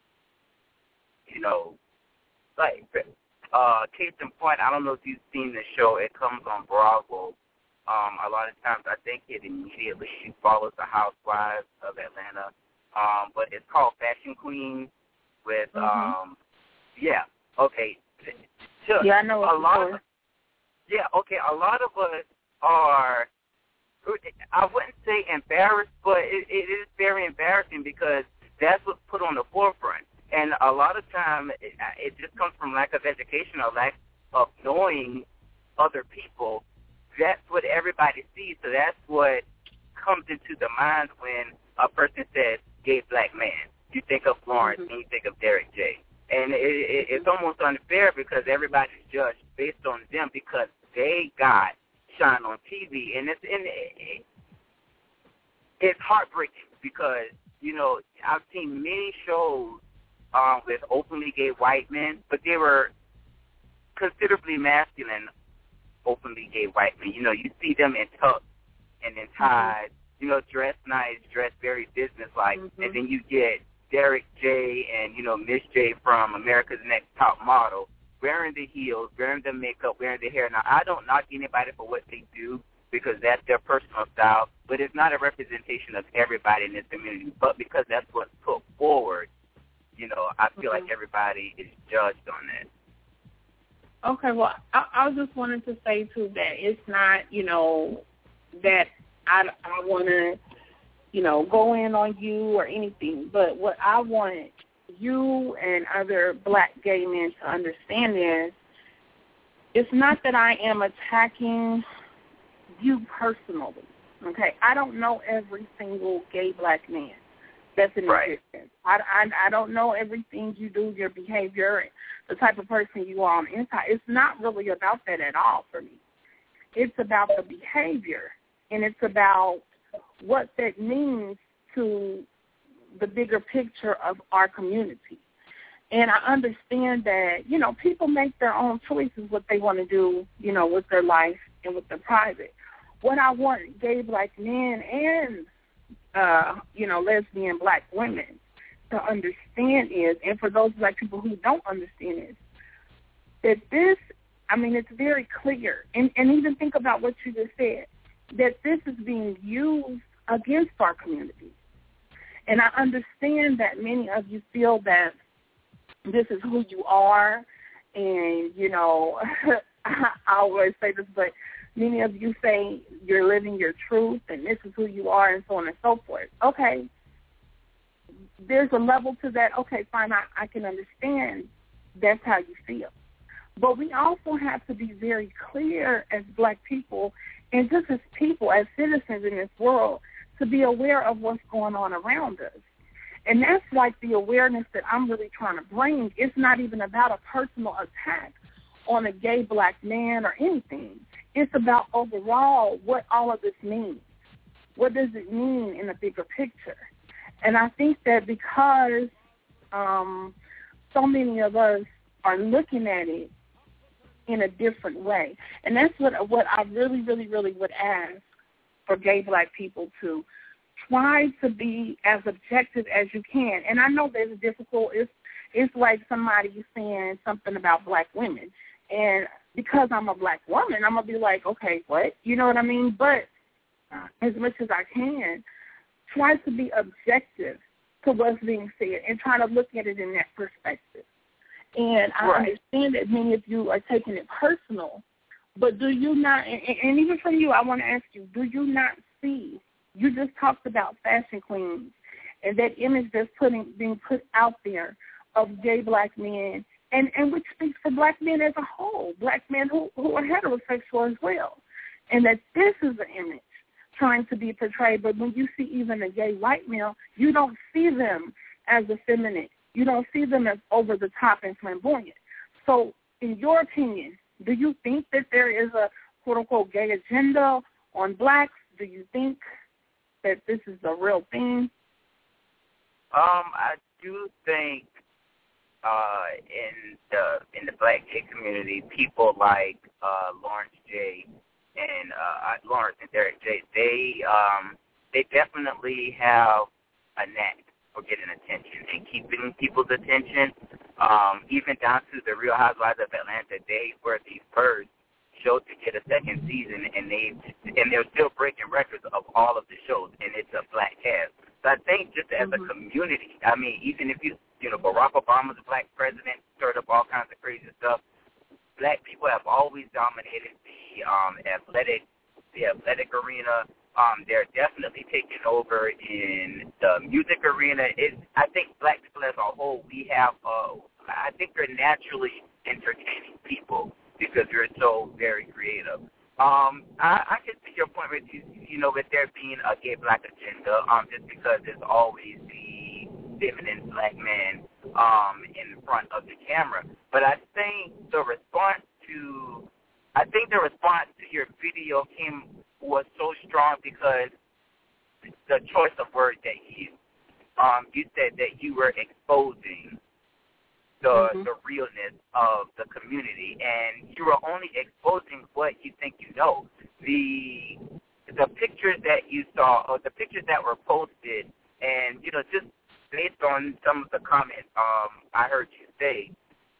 you know, like, uh, case in point, I don't know if you've seen the show. It comes on Bravo. Um, a lot of times, I think it immediately follows the Housewives of Atlanta. Um, but it's called Fashion Queen with, mm-hmm. um, yeah, okay. So yeah, I know what a lot of, yeah, okay, a lot of us are, I wouldn't say embarrassed, but it, it is very embarrassing because that's what's put on the forefront. And a lot of time, it, it just comes from lack of education or lack of knowing other people. That's what everybody sees, so that's what comes into the mind when a person says gay black man. You think of Lawrence mm-hmm. and you think of Derek J. And it, it, it's almost unfair because everybody's judged based on them because they got shine on T V. And it's, and it, it's heartbreaking because, you know, I've seen many shows um, with openly gay white men, but they were considerably masculine openly gay white men. You know, you see them in tux and in ties, mm-hmm. you know, dress nice, dress very businesslike, mm-hmm. and then you get Derek J and, you know, Miss J from America's Next Top Model wearing the heels, wearing the makeup, wearing the hair. Now, I don't knock anybody for what they do because that's their personal style, but it's not a representation of everybody in this community. But because that's what's put forward, you know, I feel mm-hmm. like everybody is judged on that. Okay, well, I, I just wanted to say, too, that it's not, you know, that I, I want to, you know, go in on you or anything, but what I want you and other black gay men to understand is it's not that I am attacking you personally, okay? I don't know every single gay black man that's in right. existence. I, I, I don't know everything you do, your behavior, the type of person you are on the inside. It's not really about that at all for me. It's about the behavior, and it's about what that means to the bigger picture of our community. And I understand that, you know, people make their own choices what they want to do, you know, with their life and with their private. What I want gay black men and, uh, you know, lesbian black women to understand is, and for those black people who don't understand is, that this, I mean, it's very clear, and, and even think about what you just said, that this is being used against our community. And I understand that many of you feel that this is who you are, and, you know, I always say this, but many of you say you're living your truth, and this is who you are, and so on and so forth. Okay, there's a level to that. Okay, fine, I, I can understand that's how you feel. But we also have to be very clear as black people, and just as people, as citizens in this world, to be aware of what's going on around us. And that's like the awareness that I'm really trying to bring. It's not even about a personal attack on a gay black man or anything. It's about overall what all of this means. What does it mean in a bigger picture? And I think that because um, so many of us are looking at it in a different way, and that's what what I really, really, really would ask for gay black people to try to be as objective as you can. And I know there's difficult. It's it's like somebody saying something about black women, and because I'm a black woman, I'm gonna be like, okay, what? You know what I mean? But as much as I can, try to be objective to what's being said and try to look at it in that perspective. And I right. understand that many of you are taking it personal, but do you not, and, and even from you, I want to ask you, do you not see, you just talked about fashion queens and that image that's putting, being put out there of gay black men, and, and which speaks for black men as a whole, black men who, who are heterosexual as well, and that this is the image trying to be portrayed. But when you see even a gay white male, you don't see them as effeminate. You don't see them as over the top and flamboyant. So in your opinion, do you think that there is a quote-unquote gay agenda on blacks? Do you think that this is the real thing? Um, I do think uh, in the in the black gay community, people like uh, Lawrence J. and uh, Lawrence and Derek J. They um, they definitely have a knack for getting attention and keeping people's attention. Um, even down to the Real Housewives of Atlanta, they were the first show to get a second season, and they and they're still breaking records of all of the shows, and it's a black cast. So I think just as mm-hmm. a community, I mean, even if you you know Barack Obama's a black president, stirred up all kinds of crazy stuff. Black people have always dominated the um, athletic the athletic arena. Um, they're definitely taking over in the music arena. It, I think black people as a whole, we have, uh, I think we're naturally entertaining people because we're so very creative. Um, I, I can see your point with, you, you know, with there being a gay black agenda, um, just because there's always the feminine black man um, in front of the camera. But I think the response to, I think the response to your video came was so strong because the choice of words that you um, you said that you were exposing the mm-hmm. the realness of the community, and you were only exposing what you think you know. The the pictures that you saw, or the pictures that were posted, and you know, just based on some of the comments um, I heard you say,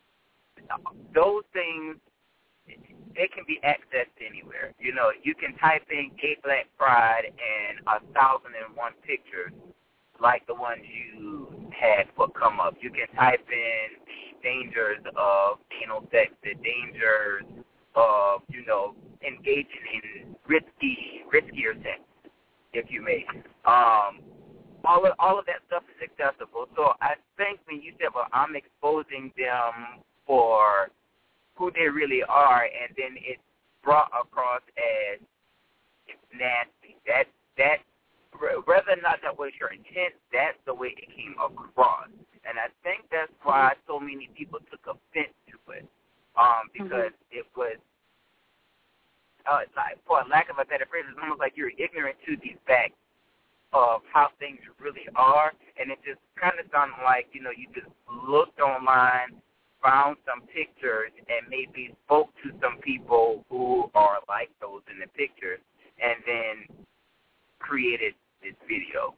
those things, they can be accessed anywhere. You know, you can type in gay black pride and a thousand and one pictures like the ones you had what come up. You can type in the dangers of anal sex, the dangers of, you know, engaging in risky, riskier sex, if you may. Um, all of all of that stuff is accessible. So I think when you said, well, I'm exposing them for who they really are, and then it's brought across as it's nasty. That that whether or not that was your intent, that's the way it came across, and I think that's why so many people took offense to it, um, because mm-hmm. it was, uh, like, for lack of a better phrase, it's almost like you're ignorant to the fact of how things really are, and it just kind of sounded like, you know, you just looked online, found some pictures, and maybe spoke to some people who are like those in the pictures, and then created this video.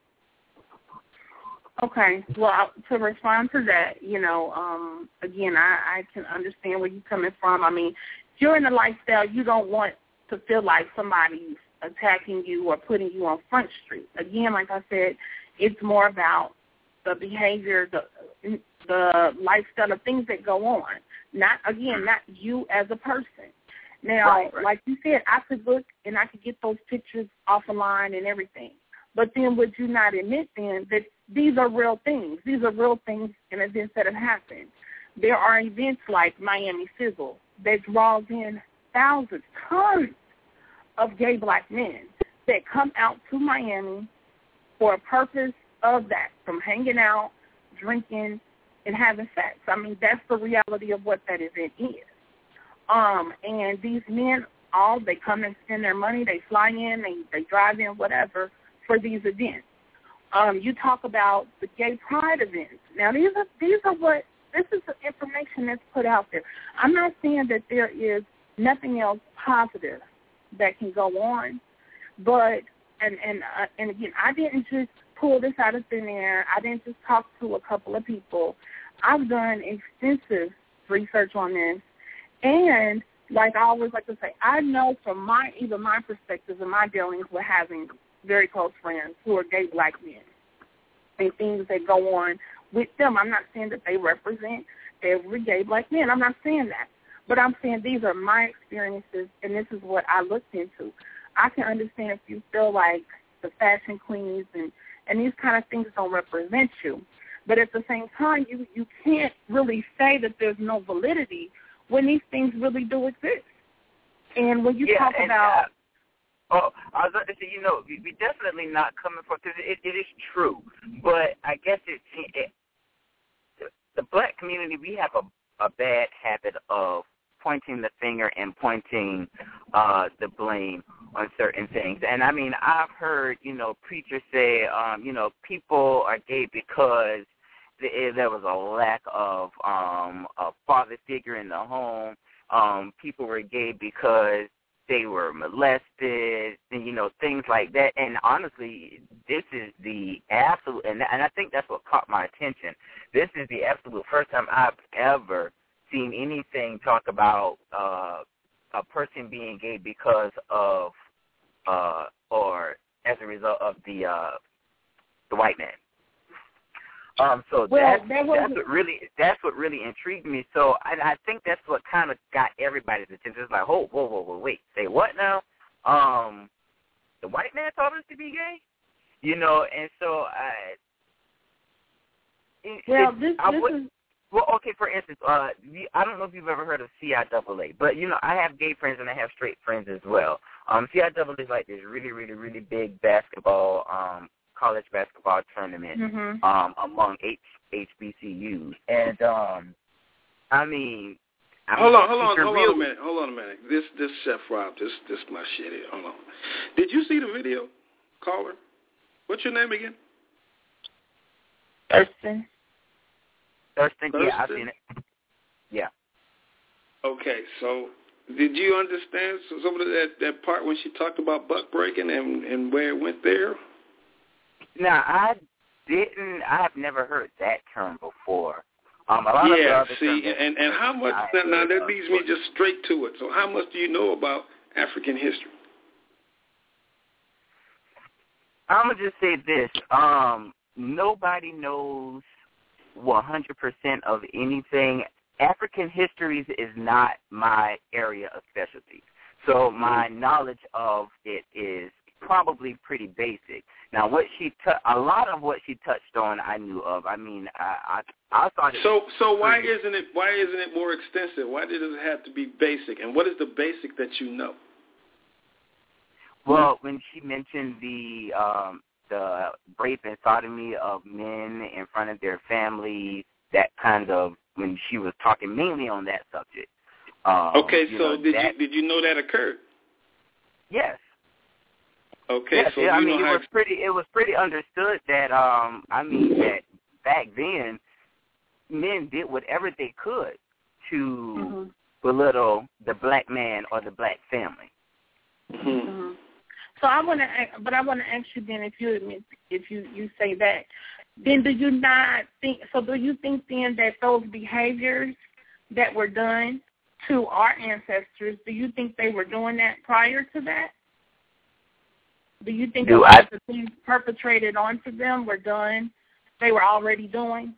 Okay. Well, to respond to that, you know, um, again, I, I can understand where you're coming from. I mean, if you're in a lifestyle, you don't want to feel like somebody's attacking you or putting you on Front Street. Again, like I said, it's more about the behavior, the the lifestyle of things that go on. Not, again, not you as a person. Now, right, right. like you said, I could look and I could get those pictures off the line and everything. But then would you not admit then that these are real things? These are real things and events that have happened. There are events like Miami Sizzle that draws in thousands, tons of gay black men that come out to Miami for a purpose of that, from hanging out, drinking, and having sex. I mean, that's the reality of what that event is. Um, and these men, all, they come and spend their money, they fly in, they, they drive in, whatever, for these events. Um, you talk about the gay pride events. Now, these are these are what, this is the information that's put out there. I'm not saying that there is nothing else positive that can go on, but, and, and, uh, and again, I didn't just pull this out of thin air. I didn't just talk to a couple of people. I've done extensive research on this, and like I always like to say, I know from my, even my perspective and my dealings with having very close friends who are gay black men and things that go on with them. I'm not saying that they represent every gay black man. I'm not saying that. But I'm saying these are my experiences, and this is what I looked into. I can understand if you feel like the fashion queens and, and these kind of things don't represent you. But at the same time, you, you can't really say that there's no validity when these things really do exist. And when you yeah, talk and, about... Uh, oh, I was going to say, you know, we, we definitely not coming from, because it, it is true. But I guess it, it the, the black community, we have a, a bad habit of pointing the finger and pointing uh, the blame on certain things. And, I mean, I've heard, you know, preachers say, um, you know, people are gay because th- there was a lack of um, a father figure in the home. Um, people were gay because they were molested, and, you know, things like that. And honestly, this is the absolute, and, and I think that's what caught my attention. This is the absolute first time I've ever seen anything talk about uh, a person being gay because of, uh, or as a result of the uh, the white man. Um, so well, that's, that that's what really that's what really intrigued me. So I, I think that's what kind of got everybody's attention. It's like, whoa, whoa, whoa, whoa, wait, say what now? Um, the white man taught us to be gay, you know, and so I. It, well, it, this, I this would, is. Well, okay, for instance, uh, I don't know if you've ever heard of C I A A, but, you know, I have gay friends and I have straight friends as well. Um, C I A A is like this really, really, really big basketball, um, college basketball tournament Mm-hmm. um, among H- HBCUs. And, um, I mean, I'm hold on, hold on, hold real... on a minute, hold on a minute. This, this Chef Rob, this, this my shit here. Hold on. Did you see the video, caller? What's your name again? Thurston. Thurston, yeah, I've Thurston? seen it. Yeah. Okay, so did you understand some of that, that part when she talked about buck breaking and, and where it went there? Now, I didn't, I have never heard that term before. Um, a lot yeah, of the other see, terms and, and how much, now, now that leads me just straight to it. So how much do you know about African history? I'm going to just say this. Um, nobody knows one hundred percent of anything. African histories is not my area of specialty. So my knowledge of it is probably pretty basic. Now, what she t- a lot of what she touched on, I knew of. I mean, I I, I thought it so. Was so why pretty, isn't it why isn't it more extensive? Why does it have to be basic? And what is the basic that you know? Well, when she mentioned the um, the rape and sodomy of men in front of their families, that kind of, when she was talking mainly on that subject. Um, okay, you so know, did that, you did you know that occurred? Yes. Okay, yeah, so yeah, I you mean, know it how was pretty. It was pretty understood that. Um, I mean, that back then, men did whatever they could to Mm-hmm. belittle the black man or the black family. Mm-hmm. Mm-hmm. So I want to, but I want to ask you then, if you admit, if you, you say that, then do you not think? So do you think then that those behaviors that were done to our ancestors, do you think they were doing that prior to that? Do you think Do a I, lot of the things perpetrated onto them were done? They were already doing.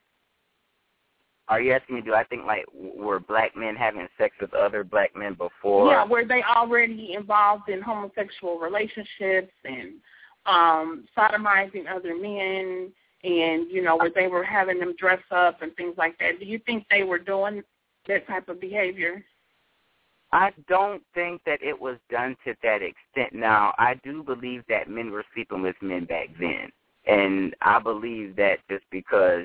Are you asking me? Do I think like were black men having sex with other black men before? Yeah, were they already involved in homosexual relationships and um, sodomizing other men, and you know, where they were having them dress up and things like that? Do you think they were doing that type of behavior? I don't think that it was done to that extent. Now, I do believe that men were sleeping with men back then, and I believe that just because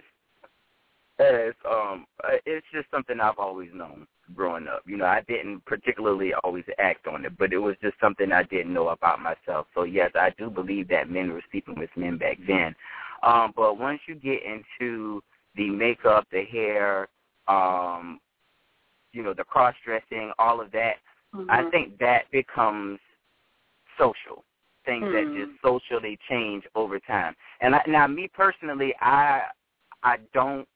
as um, it's just something I've always known growing up. You know, I didn't particularly always act on it, but it was just something I didn't know about myself. So yes, I do believe that men were sleeping with men back then. Um, but once you get into the makeup, the hair, um, you know, the cross-dressing, all of that, mm-hmm. I think that becomes social, things mm. that just socially change over time. And I, now, me personally, I I don't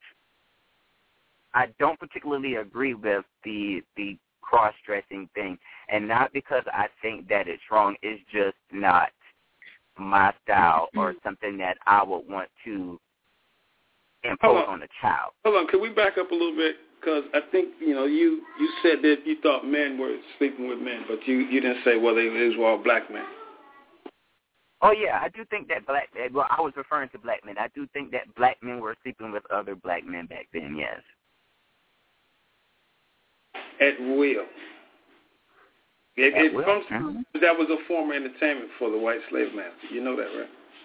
I don't particularly agree with the the cross-dressing thing, and not because I think that it's wrong. It's just not my style or something that I would want to impose on. on a child. Hold on, can we back up a little bit? Because I think, you know, you, you said that you thought men were sleeping with men, but you, you didn't say whether it was all black men. Oh, yeah, I do think that black, well, I was referring to black men. I do think that black men were sleeping with other black men back then, yes. At will. It, At it will. Comes, mm-hmm. That was a form of entertainment for the white slave master. You know that, right?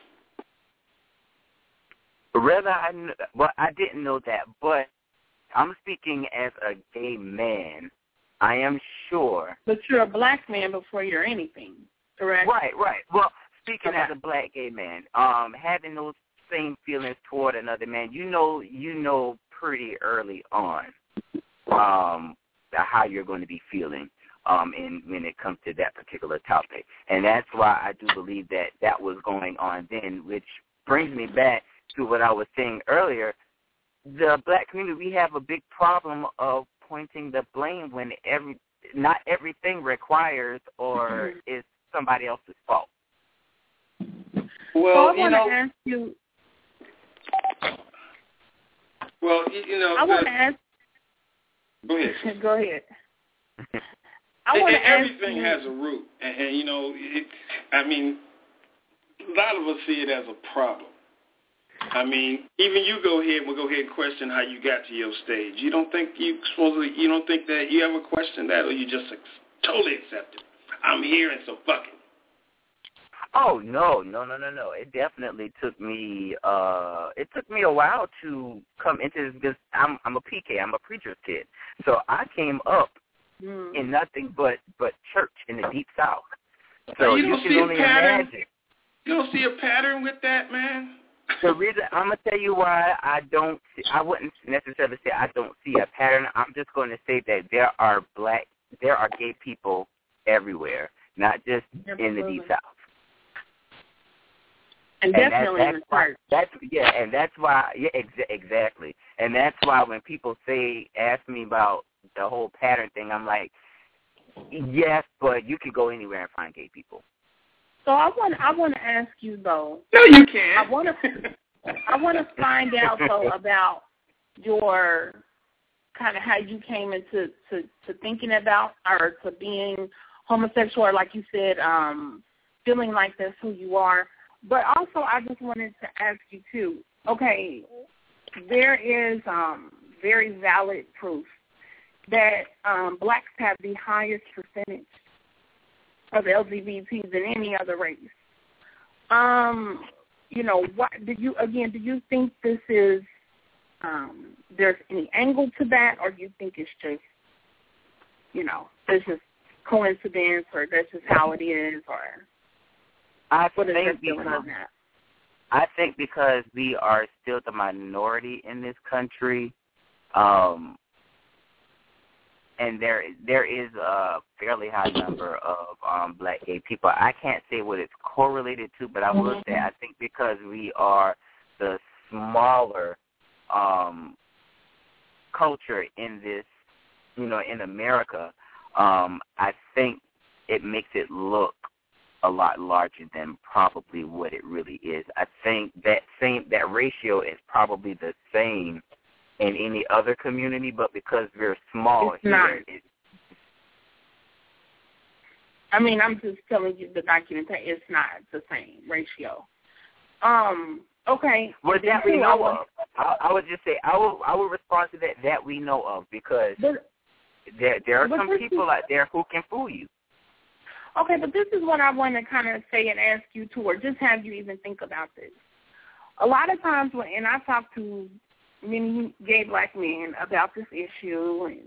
Rather, I, well, I didn't know that, but I'm speaking as a gay man. I am sure. But you're a black man before you're anything, correct? Right, right. Well, speaking okay. as a black gay man, um, having those same feelings toward another man, you know, you know pretty early on um, how you're going to be feeling um, in, when it comes to that particular topic. And that's why I do believe that that was going on then, which brings me back to what I was saying earlier. The black community, we have a big problem of pointing the blame when every not everything requires or mm-hmm. is somebody else's fault. Well, so I you want know, to ask you. Well, you, you know, I want to ask. Go ahead. Go ahead. I and, want and to ask everything you, has a root, and, and you know, it, I mean, a lot of us see it as a problem. I mean, even you go ahead and we'll go ahead and question how you got to your stage. You don't think you supposedly you don't think that you ever question that, or you just ex- totally accept it. I'm here, and so fuck it. Oh no, no, no, no, no! It definitely took me. Uh, it took me a while to come into this because I'm I'm a P K. I'm a preacher's kid, so I came up mm. in nothing but but church in the deep South. So you, don't you can see only a pattern. imagine. You don't see a pattern with that, man. The reason I'm gonna tell you why I don't, see, I wouldn't necessarily say I don't see a pattern. I'm just going to say that there are black, there are gay people everywhere, not just Absolutely. in the deep South. And, and definitely that's, in the why, church. That's yeah, and that's why yeah, ex- exactly, and that's why when people say ask me about the whole pattern thing, I'm like, yes, but you can go anywhere and find gay people. So I want I want to ask you though. No, you can't. I want to I want to find out though about your kind of how you came into to, to thinking about or to being homosexual, or like you said, um, feeling like that's who you are. But also, I just wanted to ask you too. Okay, there is um, very valid proof that um, blacks have the highest percentage of L G B Ts than any other race. Um, you know, what did you again? Do you think this is um, there's any angle to that, or do you think it's just, you know, it's just coincidence, or that's just how it is, or? I what think is your feeling because on that? I think because we are still the minority in this country, um, and there there is a fairly high number of um, black gay people. I can't say what it's correlated to, but I will say I think because we are the smaller um, culture in this, you know, in America, um, I think it makes it look a lot larger than probably what it really is. I think that same that ratio is probably the same in any other community, but because we're small it's here, not. It, I mean, I'm just telling you the documentation. It's not the same ratio. Um. Okay. Well, that we too, know I of. I, I would just say I will I will respond to that that we know of because but, there there are but some people is, out there who can fool you. Okay, but this is what I want to kind of say and ask you to, or just have you even think about this. A lot of times when, and I talk to many gay black men about this issue, and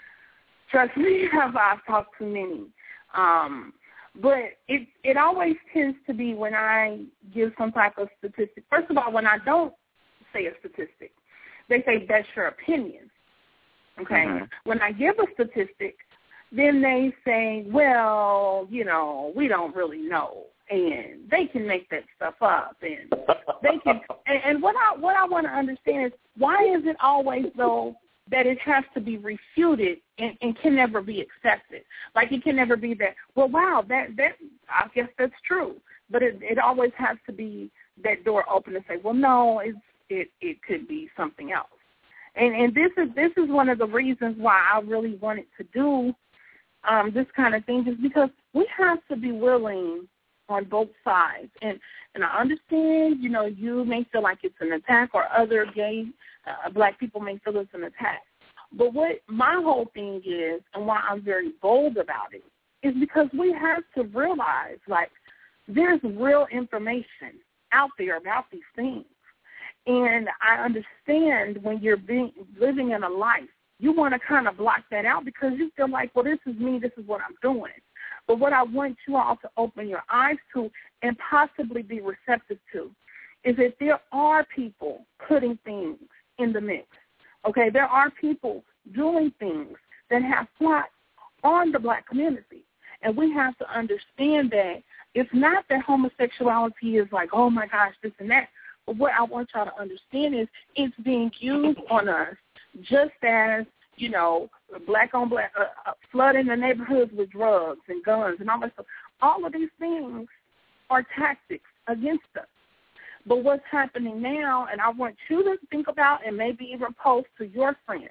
trust me, I've, I've talked to many. Um, but it it always tends to be when I give some type of statistic. First of all, when I don't say a statistic, they say that's your opinion. Okay? Mm-hmm. When I give a statistic, then they say, well, you know, we don't really know, and they can make that stuff up, and they can. And, and what I what I want to understand is why is it always though that it has to be refuted and, and can never be accepted? Like it can never be that. Well, wow, that that I guess that's true, but it it always has to be that door open to say, well, no, it's it it could be something else. And and this is this is one of the reasons why I really wanted to do Um, this kind of thing is because we have to be willing on both sides. And and I understand, you know, you may feel like it's an attack or other gay uh, black people may feel it's an attack. But what my whole thing is and why I'm very bold about it is because we have to realize, like, there's real information out there about these things. And I understand when you're being, living in a life, you want to kind of block that out because you feel like, well, this is me, this is what I'm doing. But what I want you all to open your eyes to and possibly be receptive to is that there are people putting things in the mix. Okay, there are people doing things that have plots on the black community. And we have to understand that it's not that homosexuality is like, oh, my gosh, this and that. But what I want y'all to understand is it's being used on us just as, you know, black on black, uh, uh, flooding the neighborhoods with drugs and guns and all that stuff. All of these things are tactics against us. But what's happening now, and I want you to think about and maybe even post to your friends,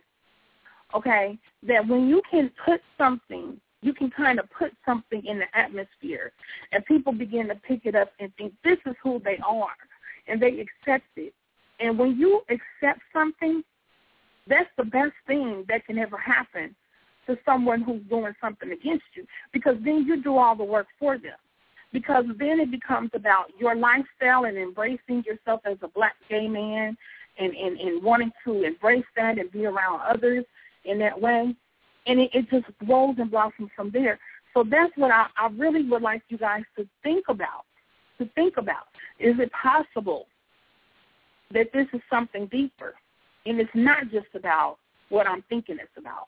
okay, that when you can put something, you can kind of put something in the atmosphere, and people begin to pick it up and think this is who they are, and they accept it. And when you accept something, that's the best thing that can ever happen to someone who's doing something against you, because then you do all the work for them. Because then it becomes about your lifestyle and embracing yourself as a black gay man and, and, and wanting to embrace that and be around others in that way. And it, it just grows and blossoms from there. So that's what I, I really would like you guys to think about, to think about. Is it possible that this is something deeper? And it's not just about what I'm thinking it's about.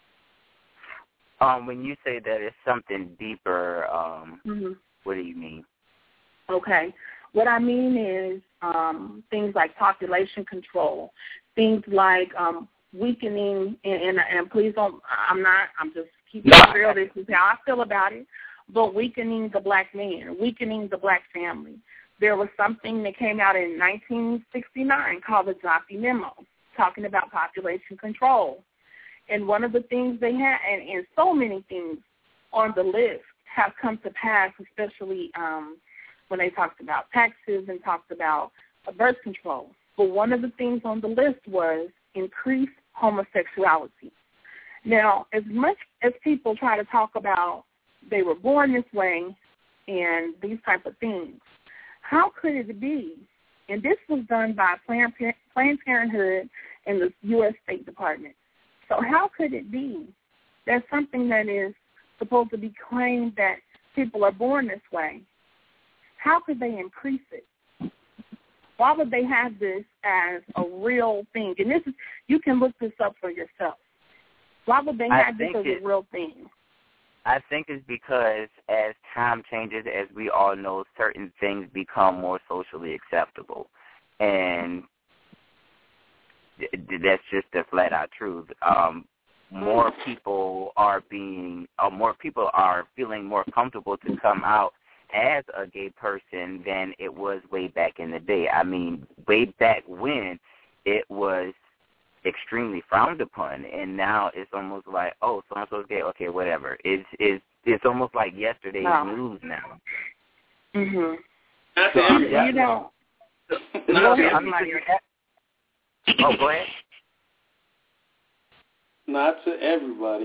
Um, when you say that it's something deeper, um, mm-hmm. what do you mean? Okay. What I mean is um, things like population control, things like um, weakening, and, and, and please don't, I'm not, I'm just keeping it real. This is how I feel about it, but weakening the black man, weakening the black family. There was something that came out in nineteen sixty-nine called the Joffrey Memo, talking about population control. And one of the things they had, and, and so many things on the list have come to pass, especially um, when they talked about taxes and talked about uh, birth control. But one of the things on the list was increased homosexuality. Now, as much as people try to talk about they were born this way and these type of things, how could it be? And this was done by Planned Parenthood and the U S State Department. So how could it be that something that is supposed to be claimed that people are born this way, how could they increase it? Why would they have this as a real thing? And this is, you can look this up for yourself. Why would they have this as it, a real thing? I think it's because as time changes, as we all know, certain things become more socially acceptable. And that's just the flat-out truth. Um, more people are being, or more people are feeling more comfortable to come out as a gay person than it was way back in the day. I mean, way back when it was extremely frowned upon, and now it's almost like, oh, so-and-so's gay, okay, whatever. It's it's it's almost like yesterday's wow. news now. Mhm. So, you, yeah, you know. No, I'm not. Oh, go ahead. Not to everybody.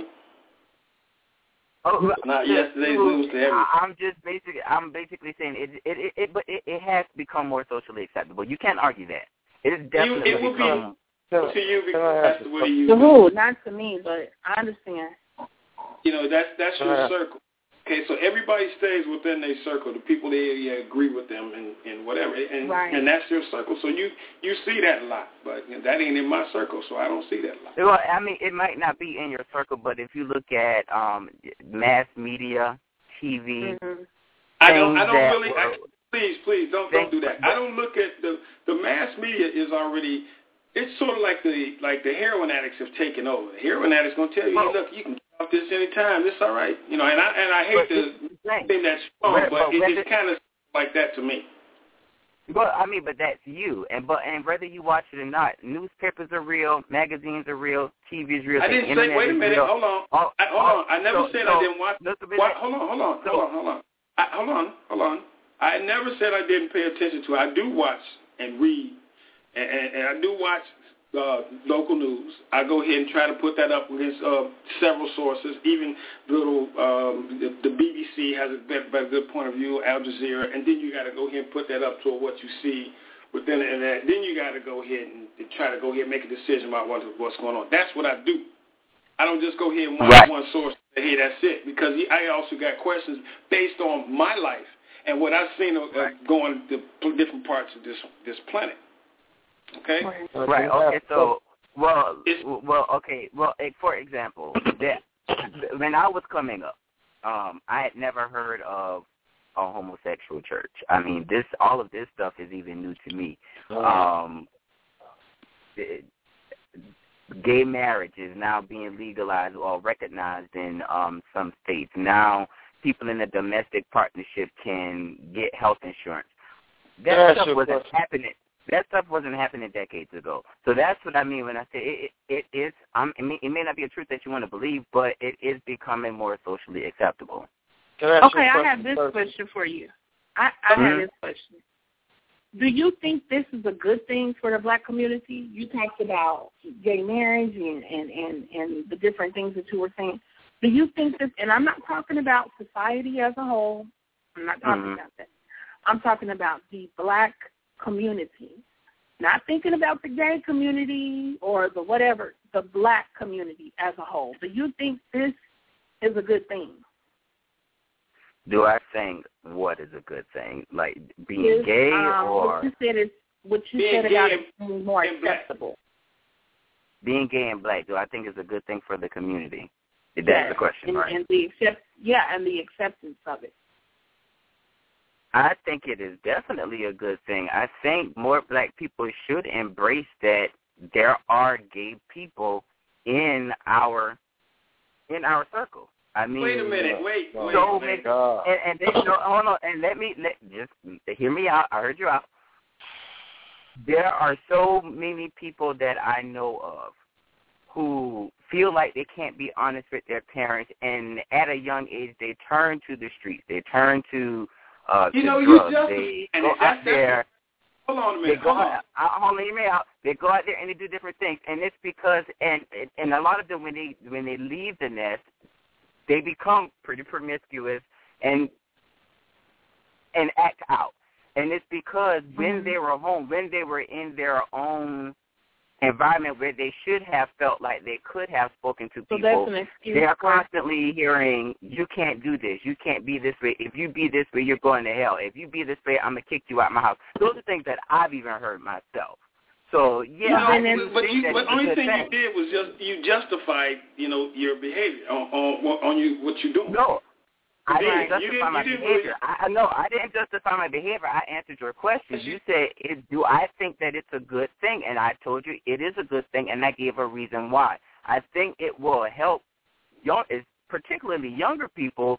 Oh, not yesterday's news to everybody. I'm just basically, I'm basically saying it, it, it, it but it, it has become more socially acceptable. You can't argue that. It is definitely it will become. Be, to you because that's the way you. To who? Not to me, but I understand. You know, that's that's your circle. Okay, so everybody stays within their circle, the people that yeah, agree with them and, and whatever, and right. and that's your circle. So you, you see that a lot, but you know, that ain't in my circle, so I don't see that a lot. Well, I mean, it might not be in your circle, but if you look at um, mass media, T V, mm-hmm. I don't, I don't really. I, please, please, don't don't do that. I don't look at the the mass media is already. It's sort of like the like the heroin addicts have taken over. The heroin addicts gonna tell you, hey, look, you can off this anytime. This all right, you know. And I and I hate to think that's strong, but, but it, it's kind of like that to me. Well, I mean, but that's you, and but and whether you watch it or not, newspapers are real, magazines are real, T V is real. I didn't say. Wait a minute. Hold on. Oh, I, hold oh, on. I never so, said so, I didn't watch. What, hold on. Hold on. So, hold on. Hold on. I, hold on. Hold on. I never said I didn't pay attention to it. I do watch and read, and, and, and I do watch. Uh, local news. I go ahead and try to put that up against uh, several sources. Even little um, the, the B B C has a very, very good point of view, Al Jazeera, and then you got to go ahead and put that up to what you see within the internet. Then you got to go ahead and, and try to go ahead and make a decision about what, what's going on. That's what I do. I don't just go ahead and watch right. one source and hey, that's it, because I also got questions based on my life and what I've seen uh, right. going to different parts of this this planet. Okay. Right. Okay. So, well, well, okay. Well, for example, that when I was coming up, um, I had never heard of a homosexual church. I mean, this, all of this stuff is even new to me. Um, it, gay marriage is now being legalized or recognized in um, some states. Now, people in a domestic partnership can get health insurance. That stuff wasn't happening. That stuff wasn't happening decades ago. So that's what I mean when I say it, it, it is, um, it, may, it may not be a truth that you want to believe, but it is becoming more socially acceptable. Okay, I have this question for you. I, I mm-hmm. have this question. Do you think this is a good thing for the black community? You talked about gay marriage and, and, and, and the different things that you were saying. Do you think this, and I'm not talking about society as a whole. I'm not talking mm-hmm. about that. I'm talking about the black community, not thinking about the gay community or the whatever, the black community as a whole. Do you think this is a good thing? Do I think what is a good thing? Like being is, gay um, or? What you said is what you being said about it being more acceptable. Being gay and black, do I think is a good thing for the community? That's yes. the question, and, right? And the accept, yeah, and the acceptance of it. I think it is definitely a good thing. I think more black people should embrace that there are gay people in our in our circle. I mean, wait a minute, wait, wait, so wait. many, and, and then, no, hold on, and let me let, just hear me out. I heard you out. There are so many people that I know of who feel like they can't be honest with their parents, and at a young age they turn to the streets. They turn to Uh, you know, drugs. you just they and go that's, out there. Hold on a minute. They go hold on. out, hold on, hear me out. They go out there and they do different things, and it's because and and a lot of them when they when they leave the nest, they become pretty promiscuous and and act out. And it's because when they were home, when they were in their own environment where they should have felt like they could have spoken to so people. That's an excuse. They are constantly hearing, you can't do this, you can't be this way. If you be this way, you're going to hell. If you be this way, I'm going to kick you out of my house. Those are things that I've even heard myself. So, yeah, no, I but, but you, the only thing thing. you did was just, you justified, you know, your behavior on, on, on you, what you're doing. No. I didn't Right. justify You didn't, my you didn't behavior. really... I no, I didn't justify my behavior. I answered your question. You said, is, do I think that it's a good thing? And I told you it is a good thing, and I gave a reason why. I think it will help, young, particularly younger people,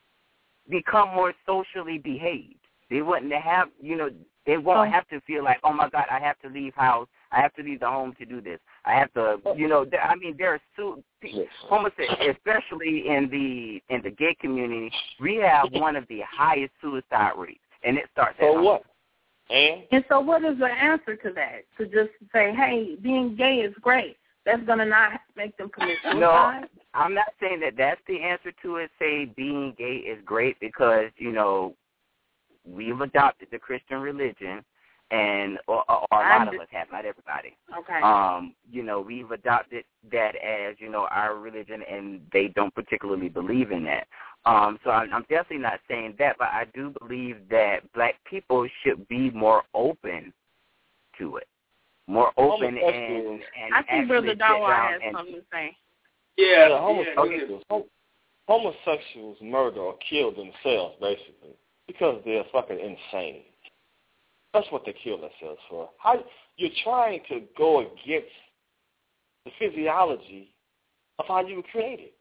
become more socially behaved. They wouldn't have, you know, they won't have to feel like, oh, my God, I have to leave house. I have to leave the home to do this. I have to, you know, I mean, there are so, homosexuals, especially in the in the gay community, we have one of the highest suicide rates, and it starts at So home. what? And? And so what is the answer to that? To just say, hey, being gay is great. That's going to not make them commit suicide? No, I'm not saying that that's the answer to it, say being gay is great, because, you know, we've adopted the Christian religion, and or, or a lot of us have, not everybody. Okay. Um, you know, we've adopted that as, you know, our religion, and they don't particularly believe in that. Um, so I'm, I'm definitely not saying that, but I do believe that black people should be more open to it, more open and, and I think Brother Dawa has and, something to say. Yeah, yeah homosexuals, yeah. homosexuals murder or kill themselves, basically, because they're fucking insane. That's what they kill themselves for. How you're trying to go against the physiology of how you were created.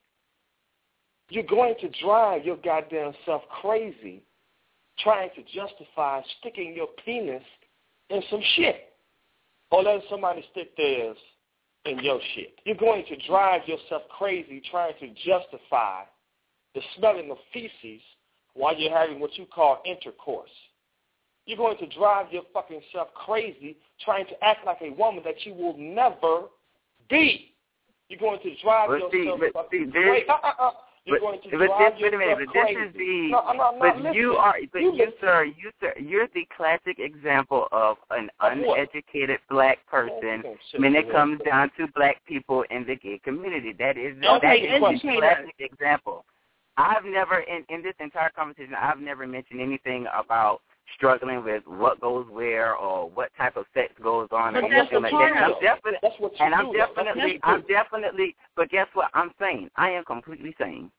You're going to drive your goddamn self crazy trying to justify sticking your penis in some shit or letting somebody stick theirs in your shit. You're going to drive yourself crazy trying to justify the smelling of feces while you're having what you call intercourse. You're going to drive your fucking self crazy trying to act like a woman that you will never be. You're going to drive but yourself see, but fucking see, crazy. Uh, uh, uh. You're but, going to but drive this, wait a minute, yourself but crazy. this is the, no, no, no, but listen. you are, but you, you, listen. sir, you, sir, you're the classic example of an Of what? uneducated black person Oh, shit, when it man. comes down to black people in the gay community. That is, Okay, that is a educate classic us. example. I've never, in, in this entire conversation, I've never mentioned anything about struggling with what goes where or what type of sex goes on But or that's anything like part that. of I'm definitely, That's what you and I'm do, though. That's definitely, what you I'm do. definitely, but guess what I'm saying? I am completely sane.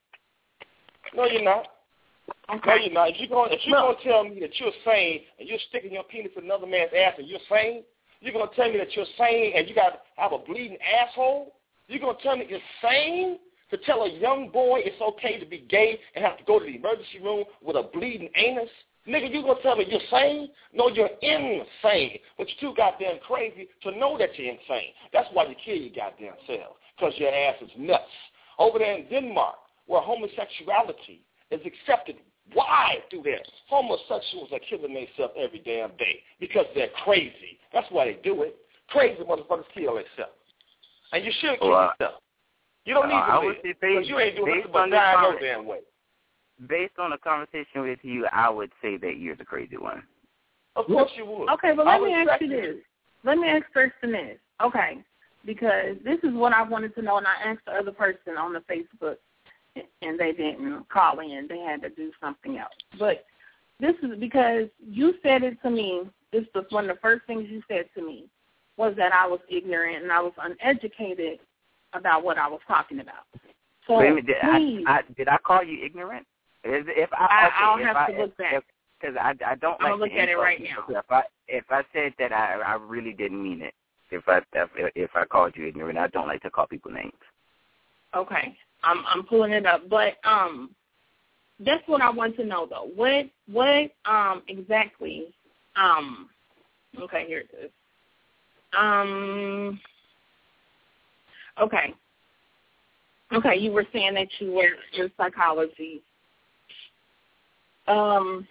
No, you're not. Okay. No, you're not. If you're going, if you're No. going to tell me that you're sane and you're sticking your penis in another man's ass and you're sane, you're going to tell me that you're sane and you got to have a bleeding asshole? You're going to tell me you're sane to tell a young boy it's okay to be gay and have to go to the emergency room with a bleeding anus? Nigga, you going to tell me you're sane? No, you're insane. But you're too goddamn crazy to know that you're insane. That's why you kill your goddamn self, because your ass is nuts. Over there in Denmark, where homosexuality is accepted wide through there, homosexuals are killing themselves every damn day because they're crazy. That's why they do it. Crazy motherfuckers kill themselves. And you should kill Well, yourself. You don't need uh, to I live, would say because based, you ain't doing based nothing but on this dying no conver- damn way. based on a conversation with you, I would say that you're the crazy one. Of course you would. Okay, but I let me ask respect you this. Let me ask Thurston this. Okay, because this is what I wanted to know, and I asked the other person on the Facebook, and they didn't call in. They had to do something else. But this is because you said it to me. This was one of the first things you said to me was that I was ignorant and I was uneducated about what I was talking about. So Wait a minute, did, please, I, I, did I call you ignorant? If, if I, I, okay, I'll if have I, to look back. Because I, I don't I'm like gonna look to at it insult right people. now. If I if I said that, I I really didn't mean it. If I if, if I called you ignorant, I don't like to call people names. Okay, I'm I'm pulling it up, but um, that's what I want to know though. What what um exactly um? Okay, here it is. Um. Okay. Okay, you were saying that you were in psychology. Um.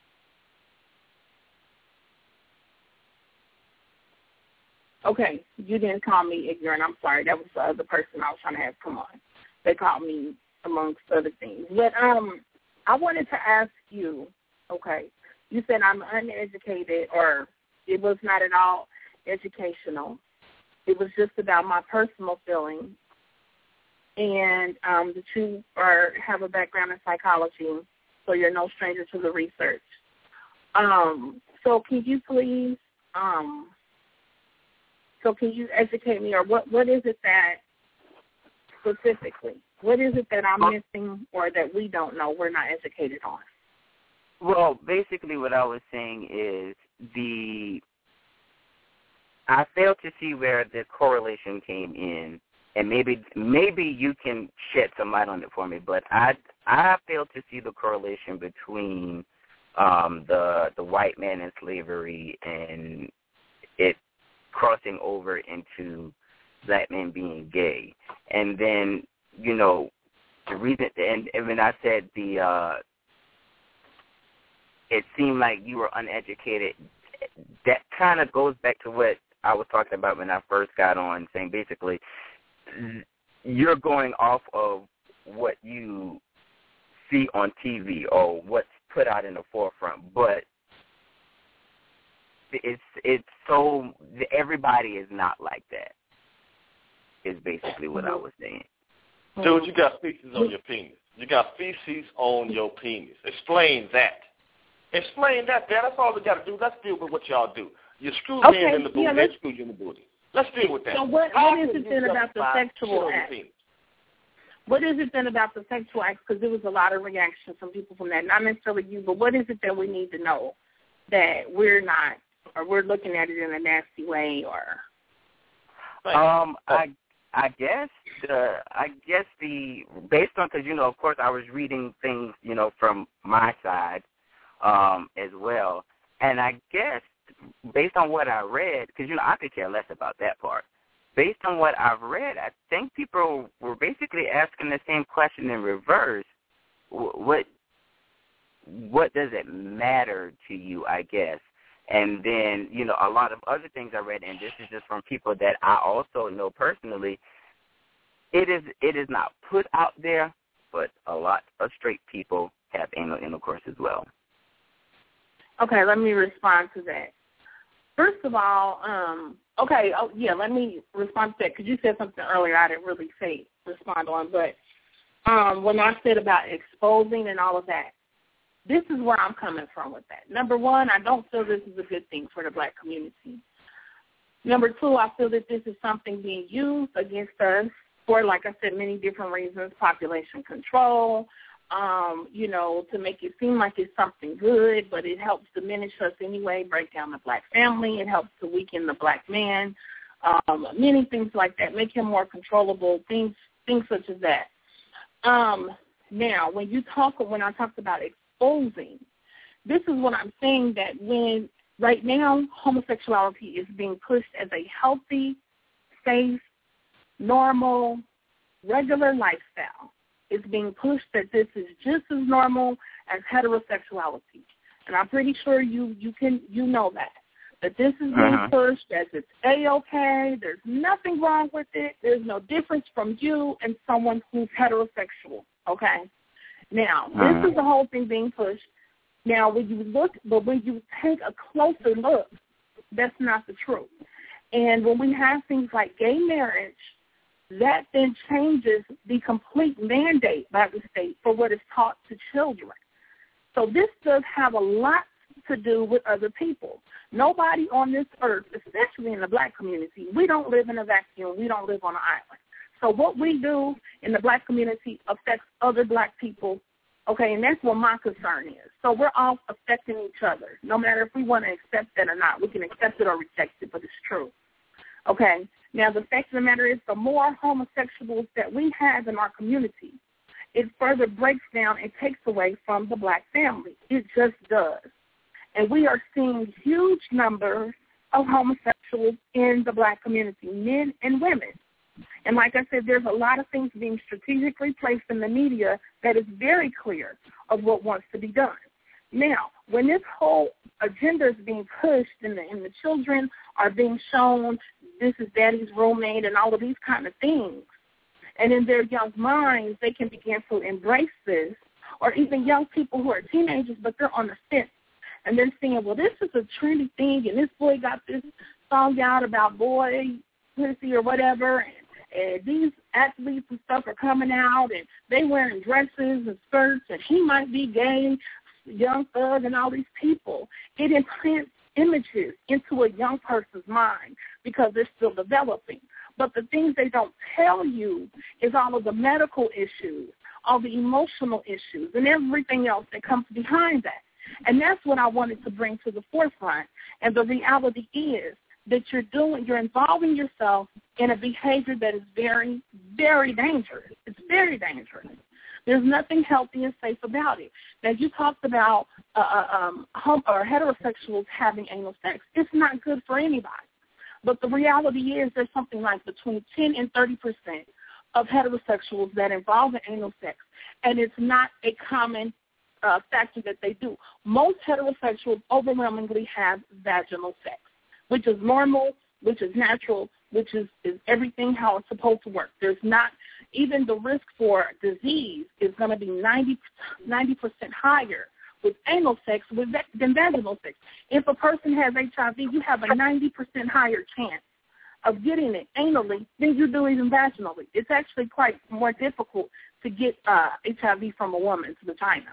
Okay, you didn't call me ignorant. I'm sorry. That was the other person I was trying to have come on. They called me amongst other things. But um, I wanted to ask you, okay, you said I'm uneducated or it was not at all educational. it was just about my personal feelings. And um, the two are have a background in psychology, so you're no stranger to the research. Um, so can you please, um, so can you educate me, or what, what is it that specifically, what is it that I'm missing or that we don't know, we're not educated on? Well, basically what I was saying is the, I failed to see where the correlation came in, and maybe maybe you can shed some light on it for me, but I, I failed to see the correlation between um, the the white man in slavery and it crossing over into black men being gay. And then, you know, the reason, and, and when I said the, uh, it seemed like you were uneducated, that kind of goes back to what I was talking about when I first got on, saying basically you're going off of what you see on T V or what's put out in the forefront, but it's it's so everybody is not like that, is basically what I was saying. Dude, you got feces on your penis. You got feces on your penis. Explain that. Explain that, man. That's all we got to do. Let's deal with what y'all do. You screw okay, men in the booty, yeah, they screw you in the booty. Let's deal with that. So what, what is it then about the sexual act? What is it then about the sexual act? Because there was a lot of reaction from people from that, not necessarily you, but what is it that we need to know that we're not, or we're looking at it in a nasty way, or? Um, I I guess the I guess the based on, because you know, of course, I was reading things, you know, from my side um, as well, and I guess based on what I read, because you know, I could care less about that part. Based on what I've read, I think people were basically asking the same question in reverse. What what does it matter to you, I guess? And then, you know, a lot of other things I read, and this is just from people that I also know personally, it is it is not put out there, but a lot of straight people have anal intercourse as well. Okay, let me respond to that. First of all, um, okay, oh, yeah, let me respond to that, because you said something earlier I didn't really say respond on, but um, when I said about exposing and all of that, this is where I'm coming from with that. Number one, I don't feel this is a good thing for the black community. Number two, I feel that this is something being used against us for, like I said, many different reasons, population control, um, you know, to make it seem like it's something good, but it helps diminish us anyway, break down the black family. It helps to weaken the black man, um, many things like that, make him more controllable, things things such as that. Um, now, when you talk, when I talked about exposing, this is what I'm saying, that when right now homosexuality is being pushed as a healthy, safe, normal, regular lifestyle. It's being pushed that this is just as normal as heterosexuality. And I'm pretty sure you, you can you know that. That this is being uh-huh. pushed as it's A-okay, there's nothing wrong with it, there's no difference from you and someone who's heterosexual, okay? Now, uh-huh. this is the whole thing being pushed. Now, when you look, but when you take a closer look, that's not the truth. And when we have things like gay marriage, that then changes the complete mandate by the state for what is taught to children. So this does have a lot to do with other people. Nobody on this earth, especially in the black community, we don't live in a vacuum. We don't live on an island. So what we do in the black community affects other black people, okay, and that's what my concern is. So we're all affecting each other, no matter if we want to accept that or not. We can accept it or reject it, but it's true, okay? Now, the fact of the matter is, the more homosexuals that we have in our community, it further breaks down and takes away from the black family. It just does. And we are seeing huge numbers of homosexuals in the black community, men and women. And like I said, there's a lot of things being strategically placed in the media that is very clear of what wants to be done. Now, when this whole agenda is being pushed and the, and the children are being shown this is daddy's roommate and all of these kind of things, and in their young minds they can begin to embrace this, or even young people who are teenagers but they're on the fence, and they're saying, well, this is a trendy thing, and this boy got this song out about boy pussy or whatever, and, and these athletes and stuff are coming out, and they wearing dresses and skirts, and he might be gay, Young Thug, and all these people. It implants images into a young person's mind because they're still developing. But the things they don't tell you is all of the medical issues, all the emotional issues, and everything else that comes behind that. And that's what I wanted to bring to the forefront. And the reality is that you're doing, you're involving yourself in a behavior that is very, very dangerous. It's very dangerous. There's nothing healthy and safe about it. Now, you talked about uh, um, hom- or heterosexuals having anal sex. It's not good for anybody. But the reality is there's something like between ten and thirty percent of heterosexuals that involve in anal sex, and it's not a common uh, factor that they do. Most heterosexuals overwhelmingly have vaginal sex, which is normal, which is natural, which is, is everything how it's supposed to work. There's not, even the risk for disease is going to be ninety, ninety percent higher with anal sex with, than vaginal sex. If a person has H I V, you have a ninety percent higher chance of getting it anally than you do even vaginally. It's actually quite more difficult to get uh, H I V from a woman's vagina.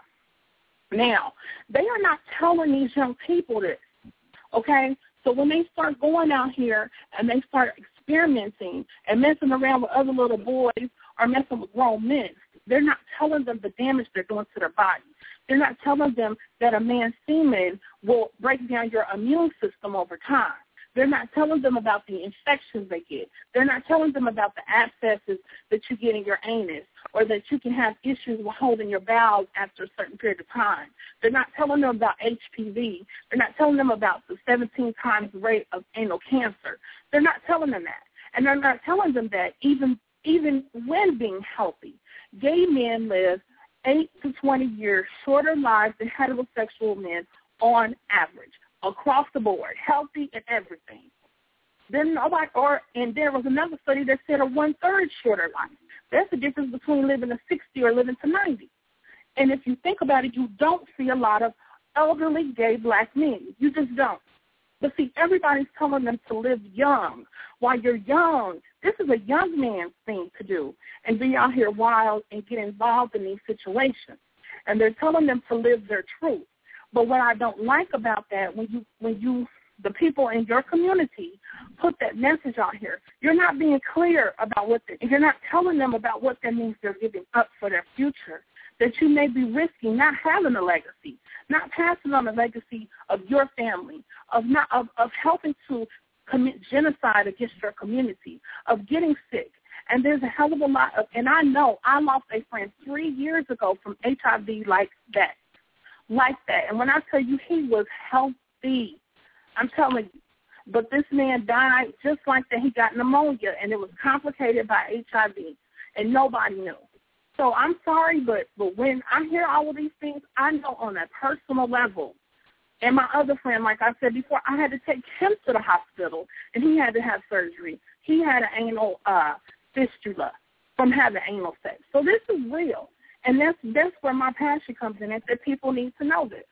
Now, they are not telling these young people this, okay? So when they start going out here and they start experimenting and messing around with other little boys or messing with grown men, they're not telling them the damage they're doing to their body. They're not telling them that a man's semen will break down your immune system over time. They're not telling them about the infections they get. They're not telling them about the abscesses that you get in your anus or that you can have issues with holding your bowels after a certain period of time. They're not telling them about H P V. They're not telling them about the seventeen times rate of anal cancer. They're not telling them that. And they're not telling them that even, even when being healthy, gay men live eight to twenty years shorter lives than heterosexual men on average, across the board, healthy and everything. Then nobody, or and there was another study that said a one-third shorter life. That's the difference between living to sixty or living to ninety. And if you think about it, you don't see a lot of elderly gay black men. You just don't. But see, everybody's telling them to live young. While you're young, this is a young man's thing to do and be out here wild and get involved in these situations. And they're telling them to live their truth. But what I don't like about that, when you, when you, the people in your community put that message out here, you're not being clear about what, the, you're not telling them about what that means they're giving up for their future, that you may be risking not having a legacy, not passing on a legacy of your family, of not of, of helping to commit genocide against your community, of getting sick. And there's a hell of a lot of, and I know I lost a friend three years ago from H I V like that. Like that. And when I tell you he was healthy, I'm telling you. But this man died just like that. He got pneumonia, and it was complicated by H I V, and nobody knew. So I'm sorry, but, but when I hear all of these things, I know on a personal level. And my other friend, like I said before, I had to take him to the hospital, and he had to have surgery. He had an anal uh, fistula from having anal sex. So this is real. And that's that's where my passion comes in, is that people need to know this.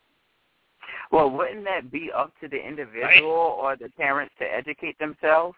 Well, wouldn't that be up to the individual or the parents to educate themselves?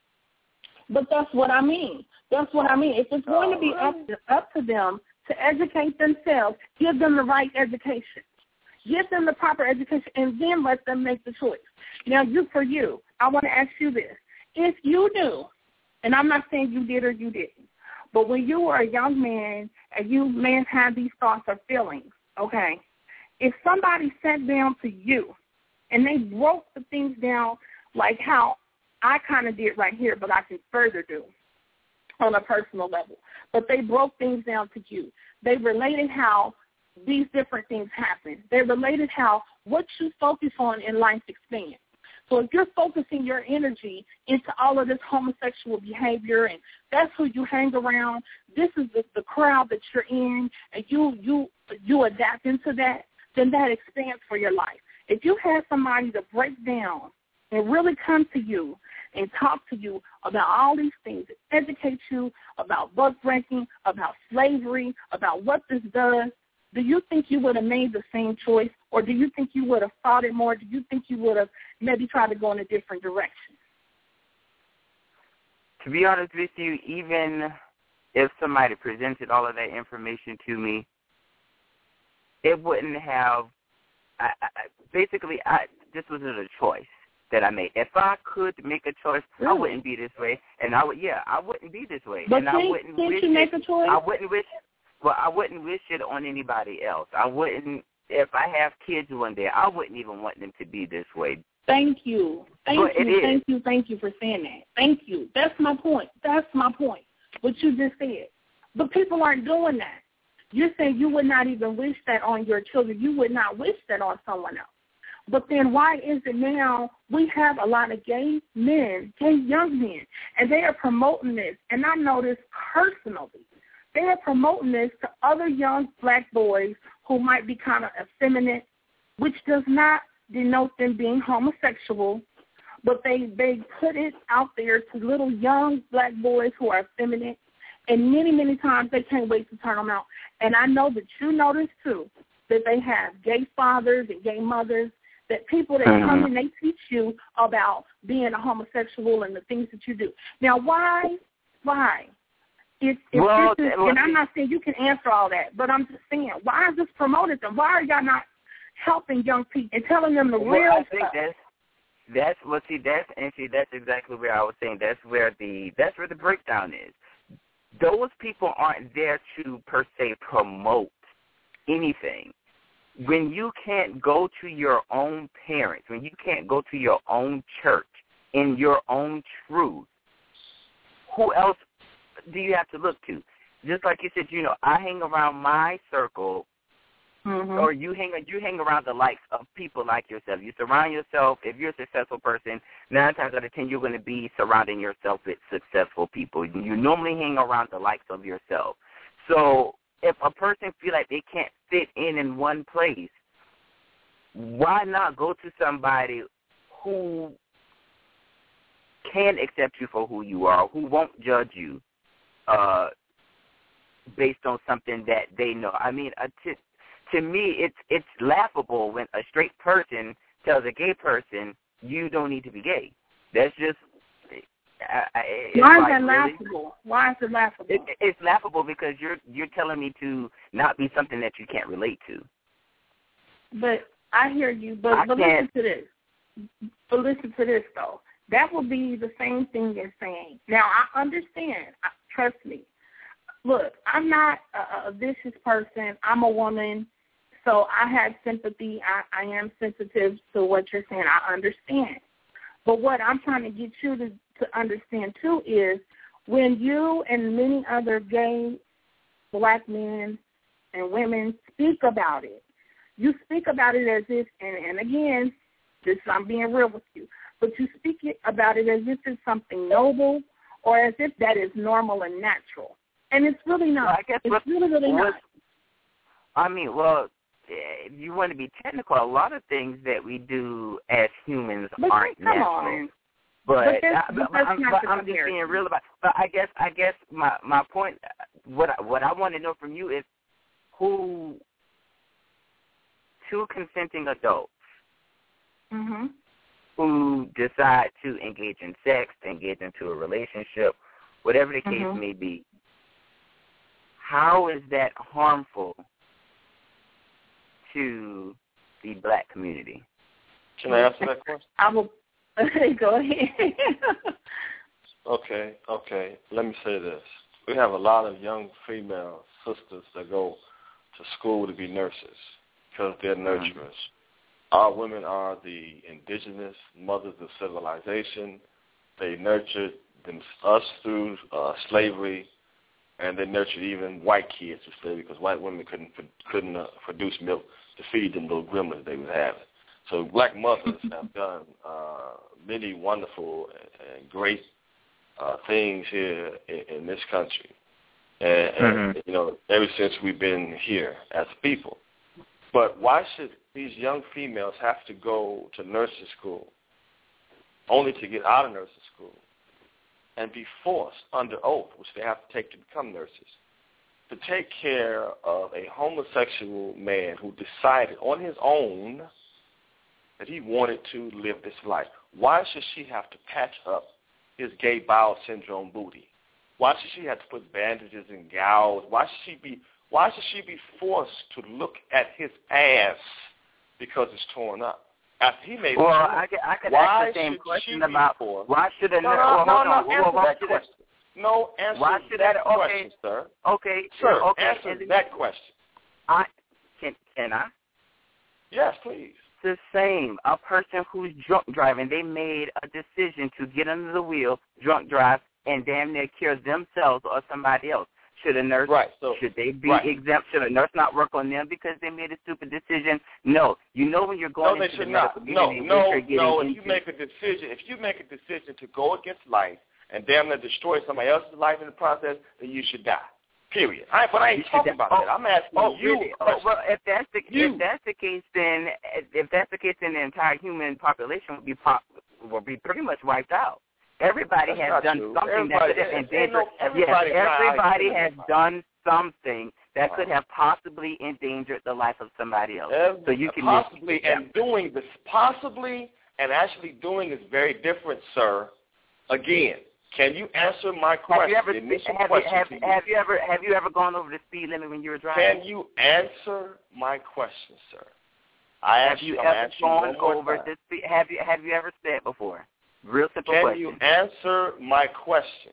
But that's what I mean. That's what I mean. If it's going to be up to, up to them to educate themselves, give them the right education. Give them the proper education, and then let them make the choice. Now, you for you, I want to ask you this. If you knew, and I'm not saying you did or you didn't, but when you were a young man and you may have had these thoughts or feelings, okay, if somebody sat down to you and they broke the things down like how I kind of did right here, but I can further do on a personal level, but they broke things down to you. They related how these different things happen. They related how what you focus on in life expands. So if you're focusing your energy into all of this homosexual behavior and that's who you hang around, this is the, the crowd that you're in, and you you you adapt into that, then that expands for your life. If you had somebody to break down and really come to you and talk to you about all these things, educate you about buck breaking, about slavery, about what this does, do you think you would have made the same choice, or do you think you would have thought it more? Do you think you would have maybe tried to go in a different direction? to be honest with you, even if somebody presented all of that information to me, it wouldn't have. I, I, basically, I this was a choice that I made. If I could make a choice, really? I wouldn't be this way, and I would. Yeah, I wouldn't be this way, but and can't, I wouldn't can't wish you make it, a choice? I wouldn't wish. Well, I wouldn't wish it on anybody else. I wouldn't. If I have kids one day, I wouldn't even want them to be this way. Thank you. Thank but you. Thank you. Thank you for saying that. Thank you. That's my point. That's my point. What you just said. But people aren't doing that. You're saying you would not even wish that on your children. You would not wish that on someone else. But then why is it now we have a lot of gay men, gay young men, and they are promoting this. And I know this personally. They are promoting this to other young black boys who might be kind of effeminate, which does not denote them being homosexual, but they, they put it out there to little young black boys who are effeminate, and many, many times they can't wait to turn them out. And I know that you notice, too, that they have gay fathers and gay mothers, that people that mm-hmm. come and they teach you about being a homosexual and the things that you do. Now, why, why? If, if well, this is, well, and I'm not saying you can answer all that, but I'm just saying, why is this promoted them? Why are y'all not helping young people and telling them the well, real I think stuff? That's, that's well, see, that's and see, that's exactly where I was saying. That's where the that's where the breakdown is. Those people aren't there to per se promote anything. When you can't go to your own parents, when you can't go to your own church in your own truth, who else do you have to look to? Just like you said, you know, I hang around my circle, mm-hmm. or you hang you hang around the likes of people like yourself. You surround yourself, if you're a successful person, nine times out of ten you're going to be surrounding yourself with successful people. You normally hang around the likes of yourself. So if a person feel like they can't fit in in one place, why not go to somebody who can accept you for who you are, who won't judge you uh, based on something that they know? I mean, uh, to, to me, it's it's laughable when a straight person tells a gay person, you don't need to be gay. That's just... I, I, Why is like, that really? laughable? Why is it laughable? It, it's laughable because you're you're telling me to not be something that you can't relate to. But I hear you. But, I but can't. listen to this. But listen to this, though. That would be the same thing as saying, now, I understand. I, trust me. Look, I'm not a, a vicious person. I'm a woman, so I have sympathy. I, I am sensitive to what you're saying. I understand. But what I'm trying to get you to, to understand, too, is when you and many other gay black men and women speak about it, you speak about it as if, and, and again, this I'm being real with you, but you speak it about it as if it's something noble or as if that is normal and natural. And it's really not. Well, I guess it's what, really, really what, not. I mean, well, if you want to be technical, a lot of things that we do as humans but aren't come natural. On. But, but, that's, I, but, but, I'm, but I'm just being real about. But I guess, I guess my my point, what I, what I want to know from you is who two consenting adults mm-hmm. who decide to engage in sex, to engage into a relationship, whatever the case mm-hmm. may be. How is that harmful to the black community? Can I answer that question? I will. Go ahead. okay, okay. Let me say this. We have a lot of young female sisters that go to school to be nurses because they're nurturers. Mm-hmm. Our women are the indigenous mothers of civilization. They nurtured them, us through uh, slavery, and they nurtured even white kids through slavery because white women couldn't couldn't uh, produce milk to feed them little gremlins they was having. So black mothers have done uh, many wonderful and great uh, things here in, in this country, and, and mm-hmm. you know, ever since we've been here as a people. But why should these young females have to go to nursing school only to get out of nursing school and be forced under oath, which they have to take to become nurses, to take care of a homosexual man who decided on his own that he wanted to live this life? Why should she have to patch up his gay bowel syndrome booty? Why should she have to put bandages and gauze? Why should she be Why should she be forced to look at his ass because it's torn up? After he made well, it, I could, I could why ask the same should question she about be forced? Why should a no, nurse? no, well, no, hold no, on. answer Well, why that should question. No, answer why should that that, okay. question, sir. Okay, Sir, okay. answer and that question. I can can I? Yes, please. The same. A person who's drunk driving, they made a decision to get under the wheel, drunk drive, and damn near kill themselves or somebody else. Should a nurse, right, so, should they be right. exempt? Should a nurse not work on them because they made a stupid decision? No. You know when you're going no, into they the should medical not. community, No, no, you're getting no. If into, you make a decision, if you make a decision to go against life and damn near destroy somebody else's life in the process, then you should die. Period. I, but I ain't talking about oh, that. I'm asking oh, you. Really? Oh, well, if that's the you. if that's the case, then if that's the case, then the entire human population would be pop, will be pretty much wiped out. Everybody That's has done true. something everybody, that could have endangered. No, everybody yes, everybody has everybody. done something that wow. could have possibly endangered the life of somebody else. Every, so you can possibly and doing this possibly and actually doing is very different, sir. Again, can you answer my question? Have you ever have, question you, have, to you. have you ever have you ever gone over the speed limit when you were driving? Can you answer my question, sir? I have asked you you, ever gone you one over time. the speed? Have you have you ever said before? Real simple Can question. you answer my question?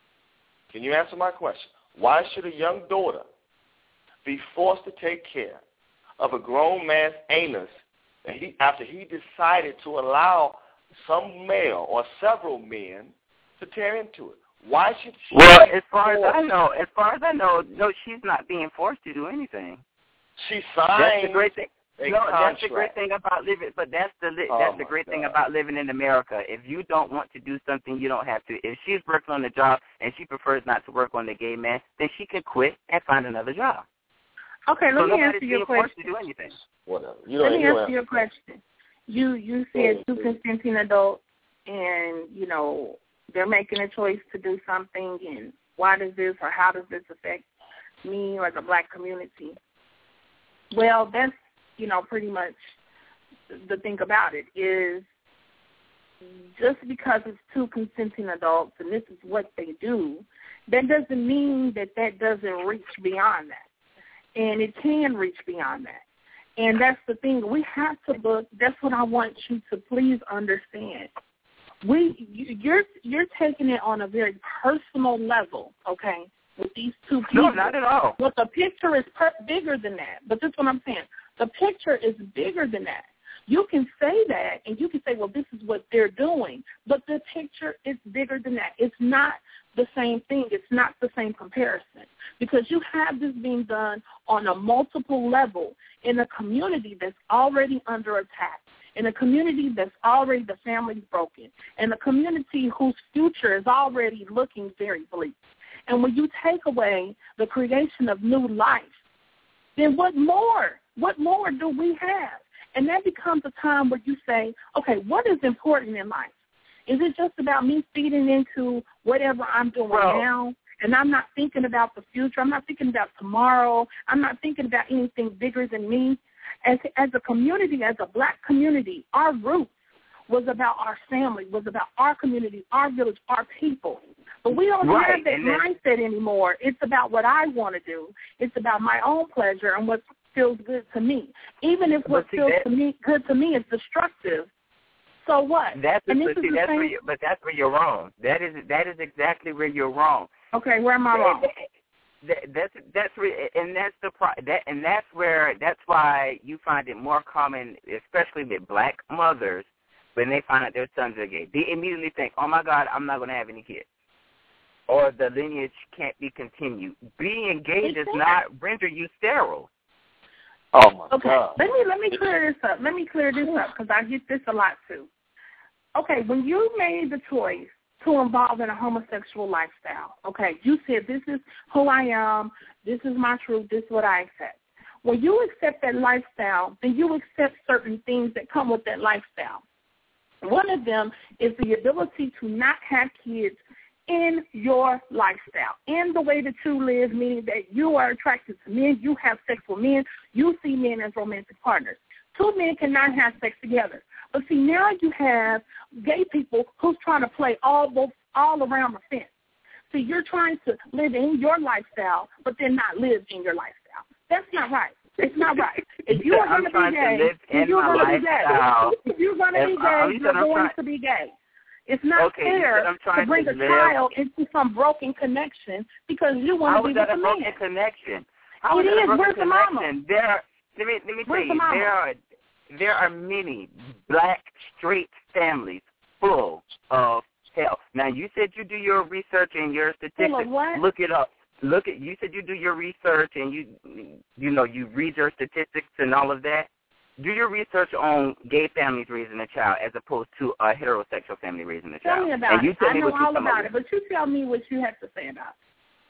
Can you answer my question? Why should a young daughter be forced to take care of a grown man's anus that he, after he decided to allow some male or several men to tear into it? Why should she? Well, as far as I know, as far as I know, no, she's not being forced to do anything. She signed. That's the great thing. A no, contract. that's the great thing about living. But that's the li- oh that's the great God. thing about living in America. If you don't want to do something, you don't have to. If she's working on the job and she prefers not to work on the gay man, then she can quit and find another job. Okay, let so me answer your question. To do anything. Whatever. You let me you answer your question. You you said two consenting adults, and you know they're making a choice to do something, and why does this or how does this affect me or the black community? Well, that's you know pretty much the thing about it is just because it's two consenting adults and this is what they do, that doesn't mean that that doesn't reach beyond that. And it can reach beyond that. And that's the thing. We have to look. That's what I want you to please understand. We, you're you're taking it on a very personal level, okay, with these two people. No, not at all. But the picture is per- bigger than that. But this is what I'm saying. The picture is bigger than that. You can say that, and you can say, well, this is what they're doing. But the picture is bigger than that. It's not the same thing. It's not the same comparison. Because you have this being done on a multiple level in a community that's already under attack, in a community that's already the family's broken, in a community whose future is already looking very bleak. And when you take away the creation of new life, then what more? What more do we have? And that becomes a time where you say, okay, what is important in life? Is it just about me feeding into whatever I'm doing well, now? And I'm not thinking about the future. I'm not thinking about tomorrow. I'm not thinking about anything bigger than me. As as a community, as a black community, our roots was about our family, was about our community, our village, our people. But we don't right. have that mindset anymore. It's about what I want to do. It's about my own pleasure and what feels good to me. Even if what see, feels that, to me good to me is destructive. So what? That's and but see, that's where you, but that's where you're wrong. That is that is exactly where you're wrong. Okay, where am I wrong? That, that's that's where, and that's the pro, that and that's where that's why you find it more common, especially with black mothers, when they find out their sons are gay. They immediately think, "Oh my God, I'm not going to have any kids," or the lineage can't be continued. Being gay does not render you sterile. Oh my okay. God! Let me let me clear this up. Let me clear this up because I get this a lot too. Okay, when you made the choice to involve in a homosexual lifestyle, okay, you said this is who I am, this is my truth, this is what I accept. When you accept that lifestyle, then you accept certain things that come with that lifestyle. One of them is the ability to not have kids in your lifestyle, in the way that you live, meaning that you are attracted to men, you have sex with men, you see men as romantic partners. Two men cannot have sex together. But see, now you have gay people who's trying to play all both all around the fence. See, you're trying to live in your lifestyle, but then not live in your lifestyle. That's not right. It's not right. If you are going to be gay, if you're going to be gay, if you're going to be gay, you're going to be gay. It's not okay, fair to bring to a live. child into some broken connection because you want to be with a man. How is that a broken connection? How it is, is. Where's the mama? There are, let me, let me tell you, the there are, there are many black, straight families full of hell. Now, you said you do your research and your statistics. Full of what? Look it up. Look at. You said you do your research and you, you know, you read your statistics and all of that. Do your research on gay families raising a child as opposed to a heterosexual family raising a child. Tell me about and you it. tell I me know what you all about of. it, but you tell me what you have to say about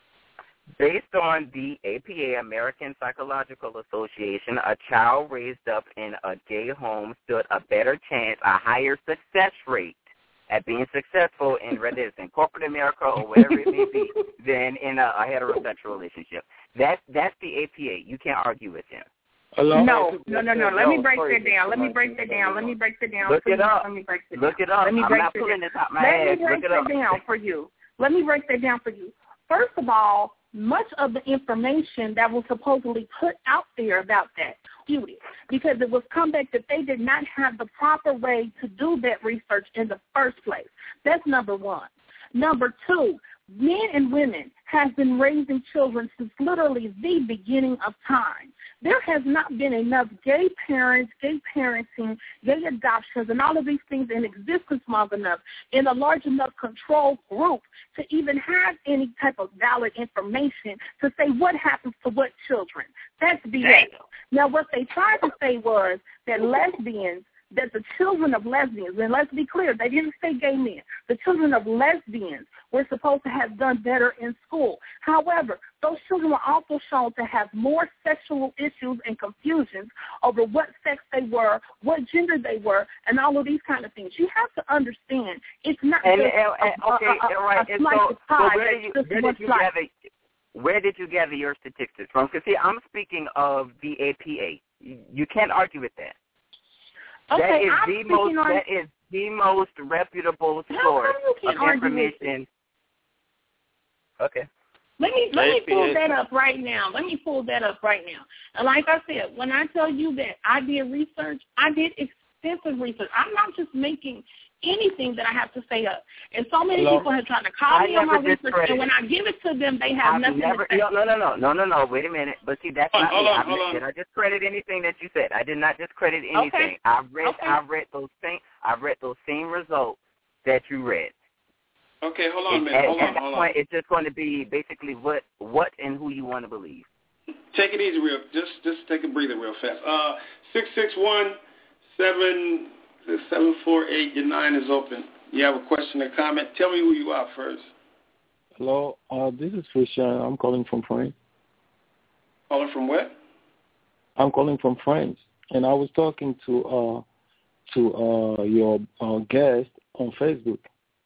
it. Based on the A P A, American Psychological Association, a child raised up in a gay home stood a better chance, a higher success rate at being successful in whether it's in corporate America or whatever it may be than in a, a heterosexual relationship. That's that's the A P A. You can't argue with him. No, no, no, no. Let me break that down. Let me break that down. Let me break that down. Look it up. Let me break that down. Look it up. Let me I'm break not that pulling down. this out my Let ass. me break Look it up. that down for you. Let me break that down for you. First of all, much of the information that was supposedly put out there about that beauty, because it was come back that they did not have the proper way to do that research in the first place. That's number one. Number two, men and women have been raising children since literally the beginning of time. There has not been enough gay parents, gay parenting, gay adoptions, and all of these things in existence long enough in a large enough control group to even have any type of valid information to say what happens to what children. That's B S. Now, what they tried to say was that lesbians, that the children of lesbians, and let's be clear, they didn't say gay men, the children of lesbians were supposed to have done better in school. However, those children were also shown to have more sexual issues and confusions over what sex they were, what gender they were, and all of these kind of things. You have to understand, it's not and, just and, and, a, okay, a, a, right. a slice so, of pie. So where did you, where did you gather, where did you gather your statistics from? Because, see, I'm speaking of the A P A. You can't argue with that. Okay, that is I'm the most. on, that is the most reputable source of information. Okay. Let me let me pull that up right now. Let me pull that up right now. And like I said, when I tell you that I did research, I did extensive research. I'm not just making anything that I have to say up. And so many Hello? people have tried to call I me on my research, discredit. and when I give it to them, they have I've nothing never, to say. No, no, no, no, no, no. Wait a minute. But see, that's hold not hold me. On, I hold on. did not discredit anything that you said. I did not discredit anything. Okay. I read, Okay. I read those same, I read those same results that you read. Okay, hold on a It, minute. at, Hold at on, that hold point, on. it's just going to be basically what, what, and who you want to believe. Take it easy, real. Just, just take a breather, real fast. Uh, six six one seven seven four eight. Your nine is open. You have a question or comment? Tell me who you are first. Hello, uh, this is Christian. I'm calling from France. Calling from where? I'm calling from France, and I was talking to uh, to uh, your uh, guest on Facebook.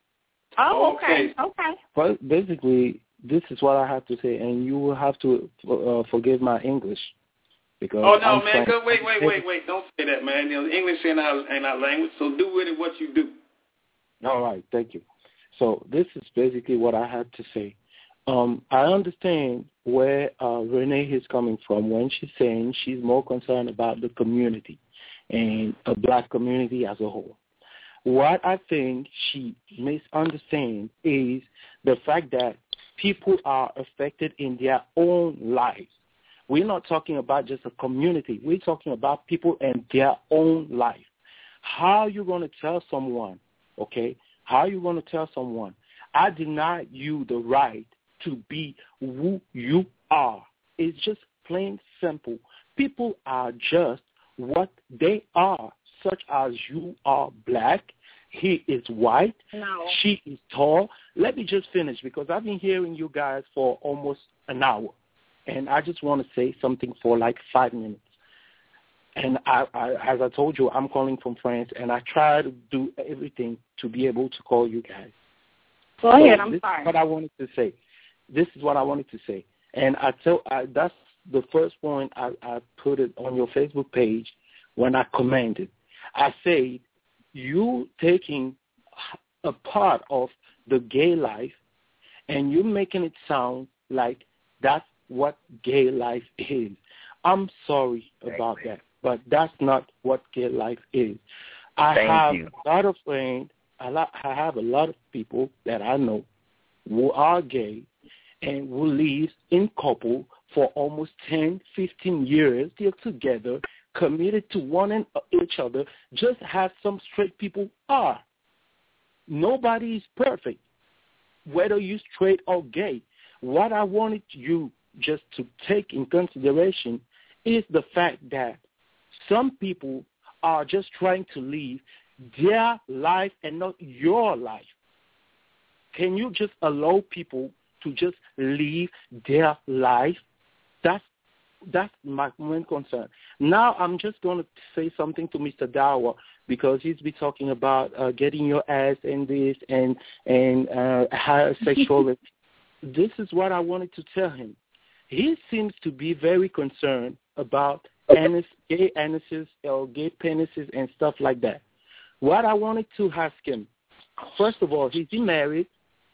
Oh, okay, okay. But basically, this is what I have to say, and you will have to uh, forgive my English because. Oh no, I'm man! French. Go, wait, wait, wait, wait! Don't say that, man. You know, English ain't our ain't our language, so do with it what you do. All right, thank you. So this is basically what I had to say. Um, I understand where uh, Renee is coming from when she's saying she's more concerned about the community and a black community as a whole. What I think she misunderstands is the fact that people are affected in their own lives. We're not talking about just a community. We're talking about people in their own life. How are you going to tell someone, okay, how are you going to tell someone, I deny you the right to be who you are? It's just plain simple. People are just what they are, such as you are black, he is white, no. she is tall. Let me just finish because I've been hearing you guys for almost an hour, and I just want to say something for like five minutes. And I, I, as I told you, I'm calling from France, and I try to do everything to be able to call you guys. Go ahead, so I'm this sorry. Is what I wanted to say. This is what I wanted to say. And I tell, I, that's the first point I, I put it on your Facebook page when I commented. I said, you taking a part of the gay life, and you're making it sound like that's what gay life is. I'm sorry about that, but that's not what gay life is. I Thank have you. a lot of friends, a lot, I have a lot of people that I know who are gay and who live in couple for almost ten, fifteen years. They're together, committed to one and each other, just as some straight people are. Nobody is perfect, whether you're straight or gay. What I wanted you just to take in consideration is the fact that some people are just trying to live their life and not your life. Can you just allow people to just live their life? That's that's my main concern. Now I'm just going to say something to Mister Dawa, because he's been talking about uh, getting your ass and this and and uh, higher sexual. This is what I wanted to tell him. He seems to be very concerned about anis, gay anuses or gay penises and stuff like that. What I wanted to ask him, first of all, is he married?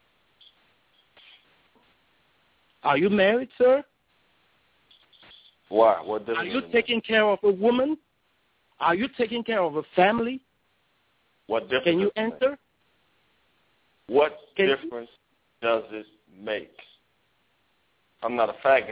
Are you married, sir? Why? What does Are you taking care of a woman? Are you taking care of a family? What difference? Can you answer? Make? What Can difference you? does it make? I'm not a faggot.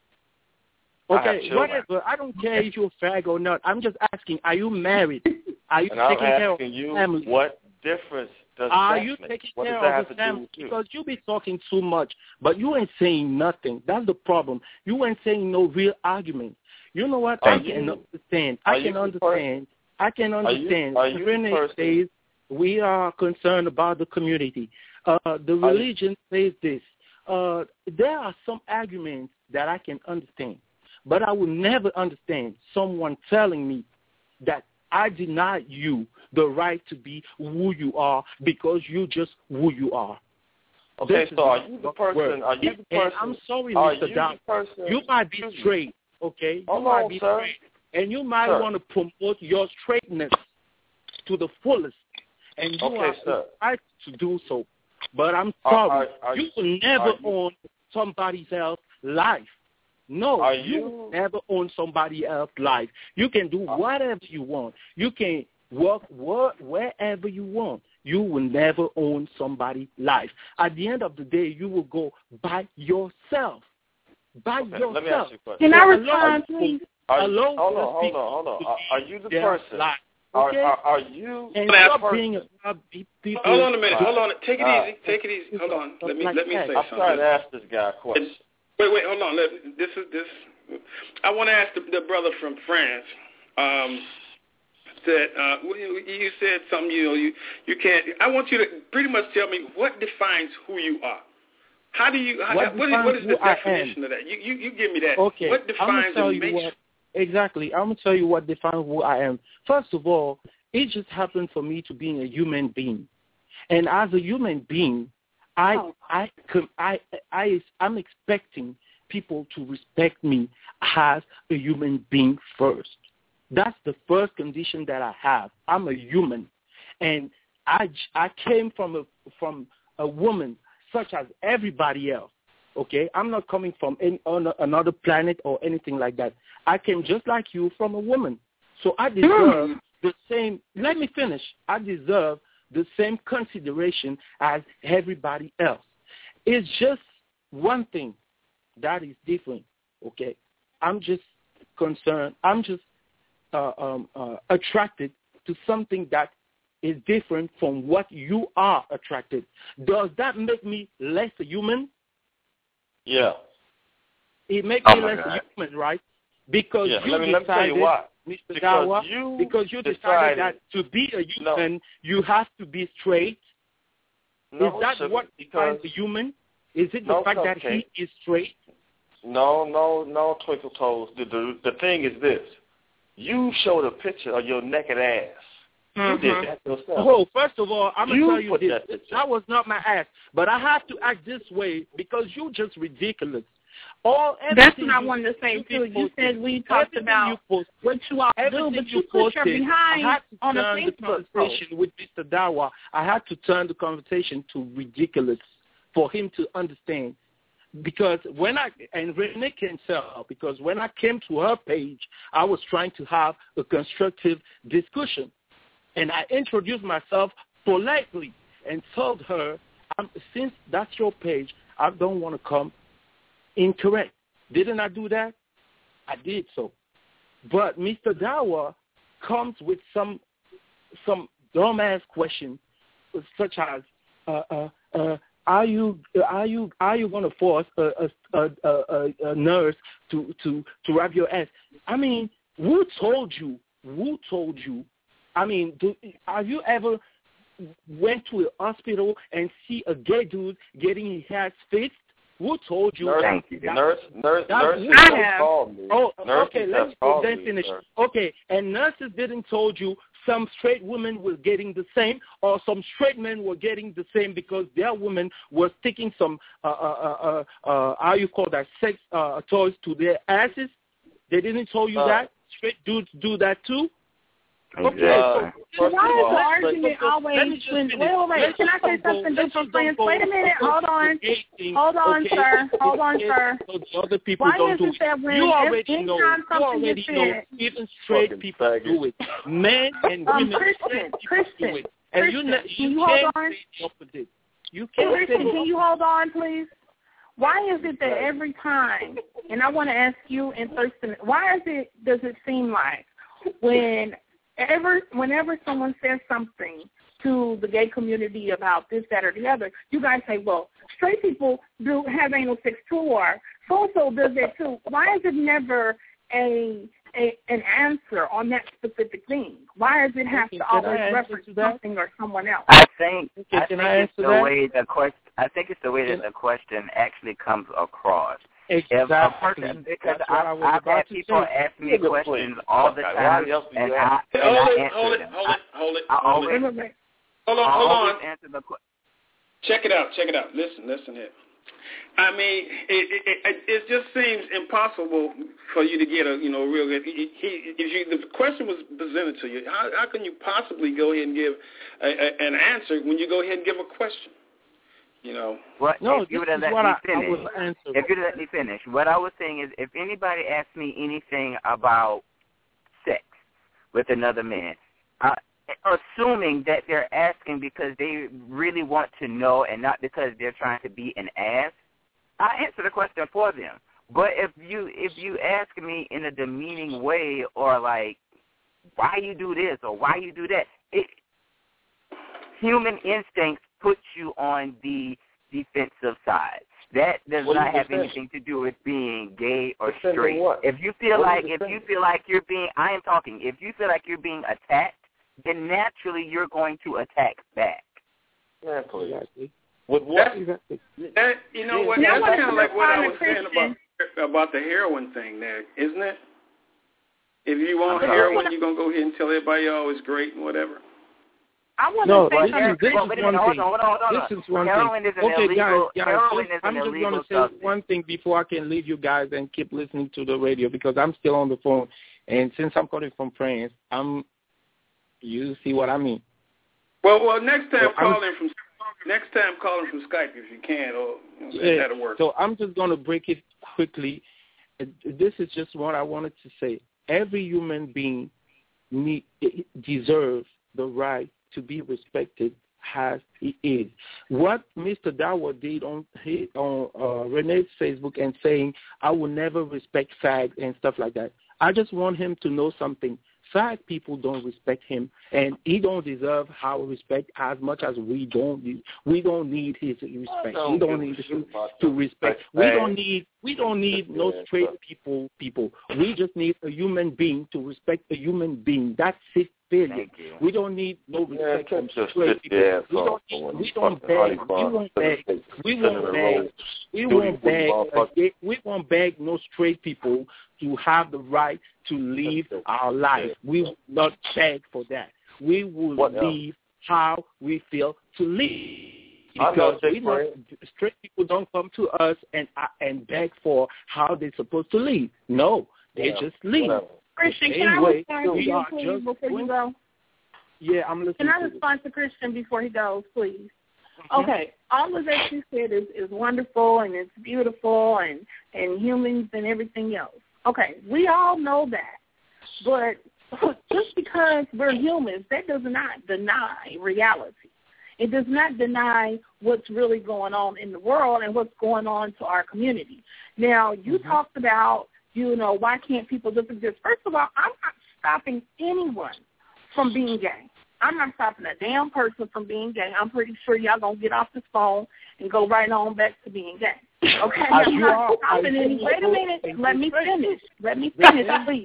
Okay, whatever. I don't care if you're a fag or not. I'm just asking, are you married? Are you and taking I'm care of you, family? What difference does Are that you make? taking what care does that of have the to do family? with you? Because you be talking too much, but you ain't saying nothing. That's the problem. You ain't saying no real argument. You know what? Are I you, can understand. I can understand. I can understand. Are you, are you Rene says we are concerned about the community. Uh, the religion says this. Uh, there are some arguments that I can understand, but I will never understand someone telling me that I deny you the right to be who you are because you just who you are. Okay, this so are you the person? Word. Are you the and person? I'm sorry, are Mister You, Down. You might be straight, okay? You Hold might on, be sir. straight, and you might sir. want to promote your straightness to the fullest, and you okay, are right to do so. But I'm sorry, are, are, are, you will never you, own somebody else's life. No, are you, you will never own somebody else's life. You can do whatever you want. You can work, work wherever you want. You will never own somebody's life. At the end of the day, you will go by yourself. By okay, yourself. Let me ask you a question. Can I respond, please? Are you, Alone hold on, hold on, hold on. Are, are you the person? Life. Are, Okay? are, are you and the stop person? being about people. Hold on a minute. Right. Hold on. Take it Uh, easy. Take it easy. Hold on. Let me like let me that. say I'm something. trying to ask this guy a question. Wait, wait. Hold on. Let, this is this. I want to ask the, the brother from France. Um, that uh, you said something. You know, you you can't. I want you to pretty much tell me what defines who you are. How do you? How, What what, is, what is the who I definition am? of that? You, you you give me that. Okay, What I'm defines gonna tell and you makes what exactly. I'm gonna tell you what defines who I am. First of all, it just happened for me to being a human being, and as a human being, I Oh. I I I I'm expecting people to respect me as a human being first. That's the first condition that I have. I'm a human, and I I came from a from a woman such as everybody else. Okay, I'm not coming from any on another planet or anything like that. I came just like you from a woman, so I deserve the same. Let me finish. I deserve the same consideration as everybody else. It's just one thing that is different. Okay, I'm just concerned. I'm just uh, um, uh, attracted to something that is different from what you are attracted. Does that make me less a human? Yeah. It makes Oh me my less God. a human, right? Because Yeah. you Let me, let me tell decided, you why. Mister Because Dawa, you because you decided, decided that to be a No. human, you have to be straight. No, is that sugar, what because defines a human? Is it the no, fact that cupcake. he is straight? No, no, no, Twinkle Toes. The, the the thing is this: you showed a picture of your naked ass. Mm-hmm. You did that yourself. Oh, first of all, I'm You gonna tell you put this. that picture. That was not my ass, but I have to act this way because you just ridiculous. All That's what I wanted to say too. You said we talked about you what you all do, but you put your behind I had to on a turn the Facebook conversation post. with Mister Dawa. I had to turn the conversation to ridiculous for him to understand. Because when I, and Renee can tell, because when I came to her page, I was trying to have a constructive discussion. And I introduced myself politely and told her, I'm, since that's your page, I don't want to come incorrect. Didn't I do that? I did so. But Mister Dawa comes with some some dumbass question, such as, uh, uh, uh, Are you are you are you going to force a a, a, a a nurse to to to wrap your ass? I mean, who told you? Who told you? I mean, do, have you ever went to a hospital and see a gay dude getting his ass fixed? Who told you? Nurse, that, that, nurse, nurse, that, nurses I have have. called me. Oh, nurses okay. Let me then me, finish. sir. Okay, and nurses didn't told you some straight women were getting the same, or some straight men were getting the same because their women were sticking some, uh, uh, uh, uh, how you call that, sex uh, toys to their asses. They didn't tell you uh, that. Straight dudes do that too. Exactly. Okay, so Why is the let, argument let, always let me just when, finish. wait, wait, wait, Let's can I say just don't something go- different, let's friends? just don't Wait a go minute, hold on. dating, Hold on, okay? sir. Hold on, Okay, sir. so other people Why don't is do it it. that when You already anytime know. You something already is know. said, Even straight Fucking people faggot. do it. Men and Um, women, Christian, straight people Christian, do it. And Christian, you, ne- can you you hold can't on? say the opposite. You can't Christian, say can you hold on, please? Why is it that every time, and I want to ask you and Thurston, why is it, does it seem like when ever, whenever someone says something to the gay community about this, that, or the other, you guys say, well, straight people do have anal sex too, or so-so does that too. Why is it never a, a an answer on that specific thing? Why does it have Okay, to can I always answer reference to that? something or someone else? I think Okay, I can think I it's answer the that? way the question. I think it's the way that Can- the question actually comes across. Exactly. If a person, because That's what I I, was I've about had to people say. ask me Nigga, questions please. all the Fuck, time, why else do you and ask? I and Hold I it, answer hold it, them. hold I, it, hold it, I hold always, it. Wait, wait, wait. Hold on, I hold always on. answer the question. Check it out, check it out. Listen, listen here. I mean, it, it, it, it just seems impossible for you to get a, you know, real good. He, he, if you, the question was presented to you, how, how can you possibly go ahead and give a, a, an answer when you go ahead and give a question? You know. What, No, if you this would is have let what me I, I finish, was answering. if you'd have let me finish, what I was saying is, if anybody asks me anything about sex with another man, I, assuming that they're asking because they really want to know and not because they're trying to be an ass, I answer the question for them. But if you if you ask me in a demeaning way or like, why you do this or why you do that, it, human instincts put you on the defensive side. That does What are not you have defending? anything to do with being gay or Defending straight. what? If you feel What are like you if you defending? feel like you're being, I am talking. If you feel like you're being attacked, then naturally you're going to attack back. Man, please. Exactly. With what? Exactly. That, you know what? Now, That's what kind of is like what I the was saying Christian? about about the heroin thing, there, isn't it? If you want I'm sorry. heroin, you're gonna go ahead and tell everybody, oh, it's great and whatever. I want No, to say this something. is, this well, is wait a one minute, hold thing. on, hold on, hold on. This is one Heroin thing. is an Okay, illegal. guys, guys, heroin just, is I'm an just illegal going to say substance. one thing before I can leave you guys and keep listening to the radio because I'm still on the phone. And since I'm calling from France, I'm, you see what I mean. Well, well, next time So I'm- call in from next time call in from Skype if you can, or you know, Yeah, that'll work. so I'm just going to break it quickly. This is just what I wanted to say. Every human being need, deserves the right to be respected as he is. What Mister Dawa did on his, on uh, Renee's Facebook and saying, I will never respect fags and stuff like that, I just want him to know something. Fag people don't respect him, and he don't deserve our respect as much as we don't. Need. We don't need his respect. don't We don't give a need shit him about to your respect. respect, We fag. don't need. We don't need no Yeah, straight but- people. People. We just need a human being to respect a human being. That's it. Period. Thank you. We don't need no Yeah, respect from just straight sit people. your ass We off don't. for Need, when we you don't fucking beg. honey We bun, won't beg. cinnamon We cinnamon won't beg. rolls, We duty won't booty beg. motherfucker. We won't beg no straight people to have the right to live our life. We will not beg for that. We will What else? live how we feel to live. Because we not, straight people don't come to us and uh, and beg for how they're supposed to live. No, they yeah, just leave. Whatever. Christian, can I respond to you, please, before you go? Yeah, I'm listening. Can I to respond it. to Christian before he goes, please? Mm-hmm. Okay, all of that you said is, is wonderful and it's beautiful and, and humans and everything else. Okay, we all know that. But just because we're humans, that does not deny reality. It does not deny what's really going on in the world and what's going on to our community. Now, you mm-hmm. talked about, you know, why can't people just exist? First of all, I'm not stopping anyone from being gay. I'm not stopping a damn person from being gay. I'm pretty sure y'all going to get off this phone and go right on back to being gay. Okay? I'm not stopping any. Wait a minute. Let me finish. Let me finish, please.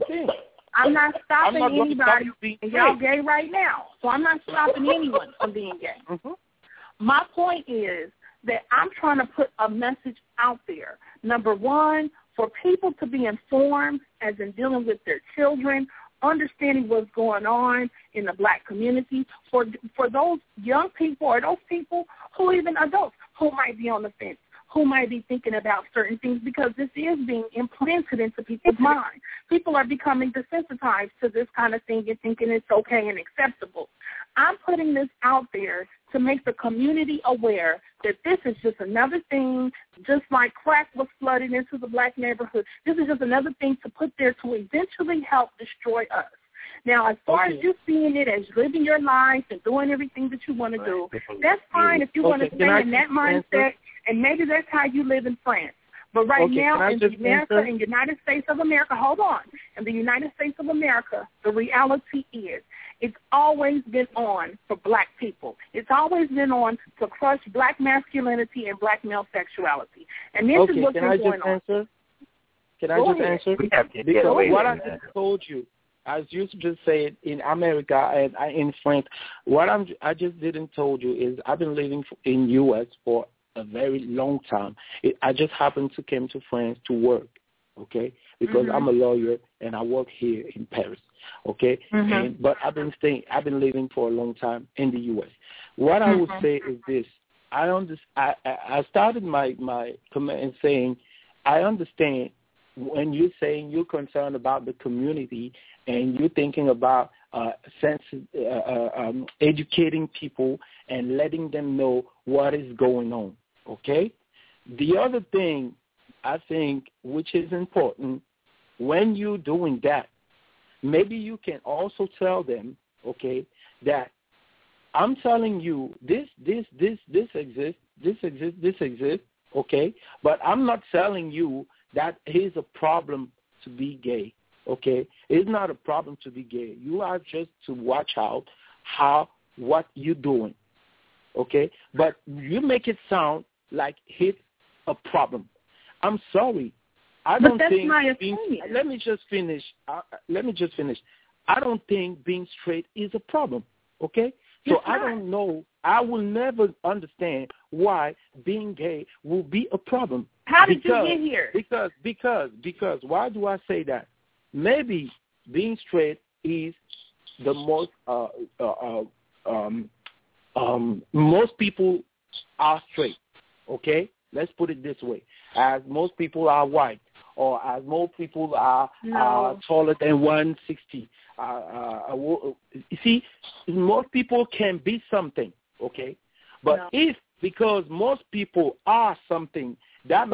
I'm not stopping I'm not anybody, and y'all gay right now. So I'm not stopping anyone from being gay. Mm-hmm. My point is that I'm trying to put a message out there. Number one, for people to be informed as in dealing with their children, understanding what's going on in the black community, for for those young people or those people who even adults who might be on the fence, who might be thinking about certain things, because this is being implanted into people's minds. People are becoming desensitized to this kind of thing and thinking it's okay and acceptable. I'm putting this out there to make the community aware that this is just another thing, just like crack was flooded into the black neighborhood. This is just another thing to put there to eventually help destroy us. Now, as far okay. as you seeing it as living your life and doing everything that you want to do, that's fine if you okay. want to stay in that mindset, answer? And maybe that's how you live in France. But right okay. now in America, answer? in the United States of America, hold on, in the United States of America, the reality is it's always been on for black people. It's always been on to crush black masculinity and black male sexuality. And this okay. is what's Can been I going just on. Answer? Can I Go just ahead. answer? We have to because away what I that. just told you, as you just said in America and in France, what I'm, I just didn't told you is I've been living in U S for a very long time. It, I just happened to come to France to work, okay, because mm-hmm. I'm a lawyer and I work here in Paris, okay. Mm-hmm. And, but I've been staying, I've been living for a long time in the U S. What mm-hmm. I would say is this: I understand. I, I started my my comment saying I understand when you're saying you're concerned about the community and you're thinking about uh, sense, uh, uh, um, educating people and letting them know what is going on, okay? The other thing I think which is important, when you're doing that, maybe you can also tell them, okay, that I'm telling you this, this, this, this exists, this exists, this exists, okay? But I'm not telling you that is a problem to be gay, okay? It's not a problem to be gay. You are just to watch out how, what you're doing, okay? But you make it sound like it's a problem. I'm sorry. I but don't that's think my being, opinion. let me just finish. Uh, let me just finish. I don't think being straight is a problem, okay? So It's I not. don't know. I will never understand why being gay will be a problem. How did because, you get here? Because, because, because, why do I say that? Maybe being straight is the most, uh, uh, uh, um, um, most people are straight, okay? Let's put it this way. As most people are white, or as most people are no. uh, taller than one sixty. Uh, uh, you see, most people can be something, okay? But no. if, because most people are something, that means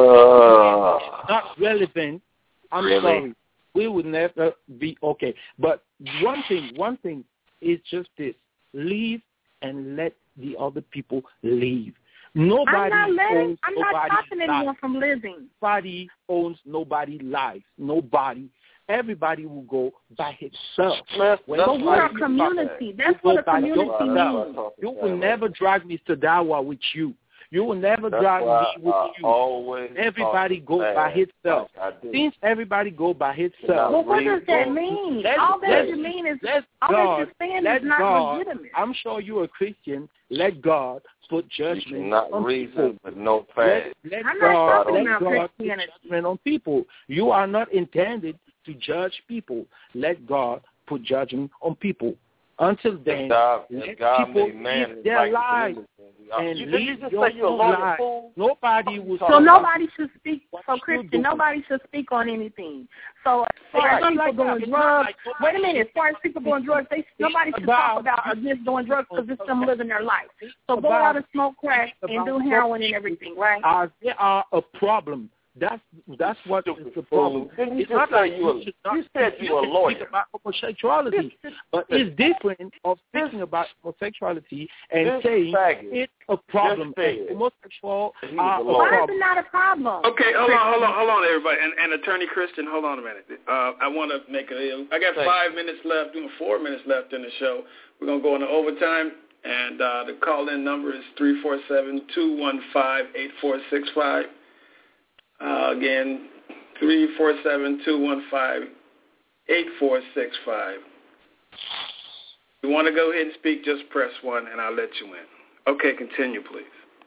uh, it's not relevant, I'm really? sorry, we would never be okay. But one thing, one thing is just this: leave and let the other people leave. Nobody I'm not letting, owns I'm not nobody's stopping anyone life. from living. Nobody owns nobody's life. Nobody. Everybody will go by himself. But we're a community. That's what a community means. You will never drag Mister Dawa with you. You will never That's drag why me with I you. Always everybody go bad, by himself. like Since everybody go by himself. Well, what does that mean? Let's, all that let's, you mean is let all God, that you're saying let is not God, legitimate. I'm sure you're a Christian. Let God put judgment not on reason people. With no fact. Let, let I'm God, not let about God put Christianity. judgment on people. You are not intended to judge people. Let God put judgment on people. Until then, God, let God people made man live their like lives. and you, leave you just your say you're a own lawyer, life. fool? Nobody will. So nobody should speak. So you Christian, do. nobody should speak on anything. So as far Right. as people Like doing that. drugs, Like, wait a minute. As far as people doing drugs, they nobody should talk about against doing drugs because it's them living their life. So go out and smoke crack and do heroin and everything, right? As they are a problem. That's that's what is the problem. Didn't you It's just not say like you, a, should not you said speak- you were a can lawyer. speak about homosexuality, but it's different of speaking about homosexuality and This saying faggot it's a problem. just said And homosexual he was are a a lawyer. Why is problem. it not a problem? Okay, hold on, hold on, hold on, everybody. And, and Attorney Christian, hold on a minute. Uh, I want to make a. I got Thank five minutes left, doing four minutes left in the show. We're gonna go into overtime, and uh, the call-in number is three four seven two one five eight four six five. Uh, again, three four seven two one five eight four six five. If you want to go ahead and speak, just press one, and I'll let you in. Okay, continue, please.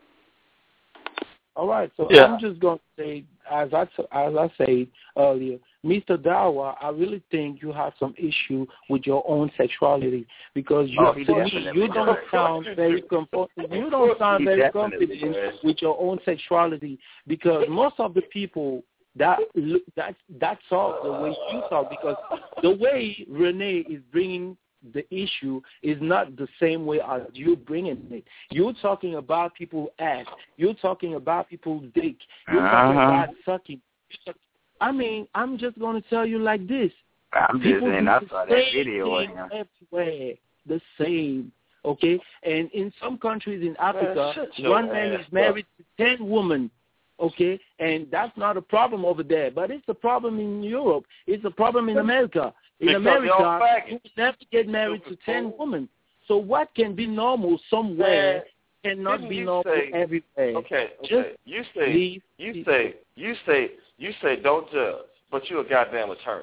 All right, so Yeah. I'm just going to say, as I as I said earlier, Mister Dawa, I really think you have some issue with your own sexuality because you, Oh, he for me, definitely you does. don't sound very comfortable. You don't sound He very definitely confident does. with your own sexuality because most of the people that look that that talk the way you talk because the way Renee is bringing the issue is not the same way as you bringing it. You're talking about people's ass. You're talking about people's dick. You're talking Uh-huh. about sucking. I mean, I'm just going to tell you like this. I'm just People saying, do I the saw that same video of thing him. everywhere. The same. Okay? And in some countries in Africa, shut your one man ass is married to ten women. Okay? And that's not a problem over there. But it's a problem in Europe. It's a problem in America. In Because America, y'all faggots. you never get married to Stupid ten fool. women. So what can be normal somewhere Man, cannot didn't be you normal say- everywhere. Okay, Just okay. You say leave you people. say you say you say don't judge, but you're a goddamn attorney.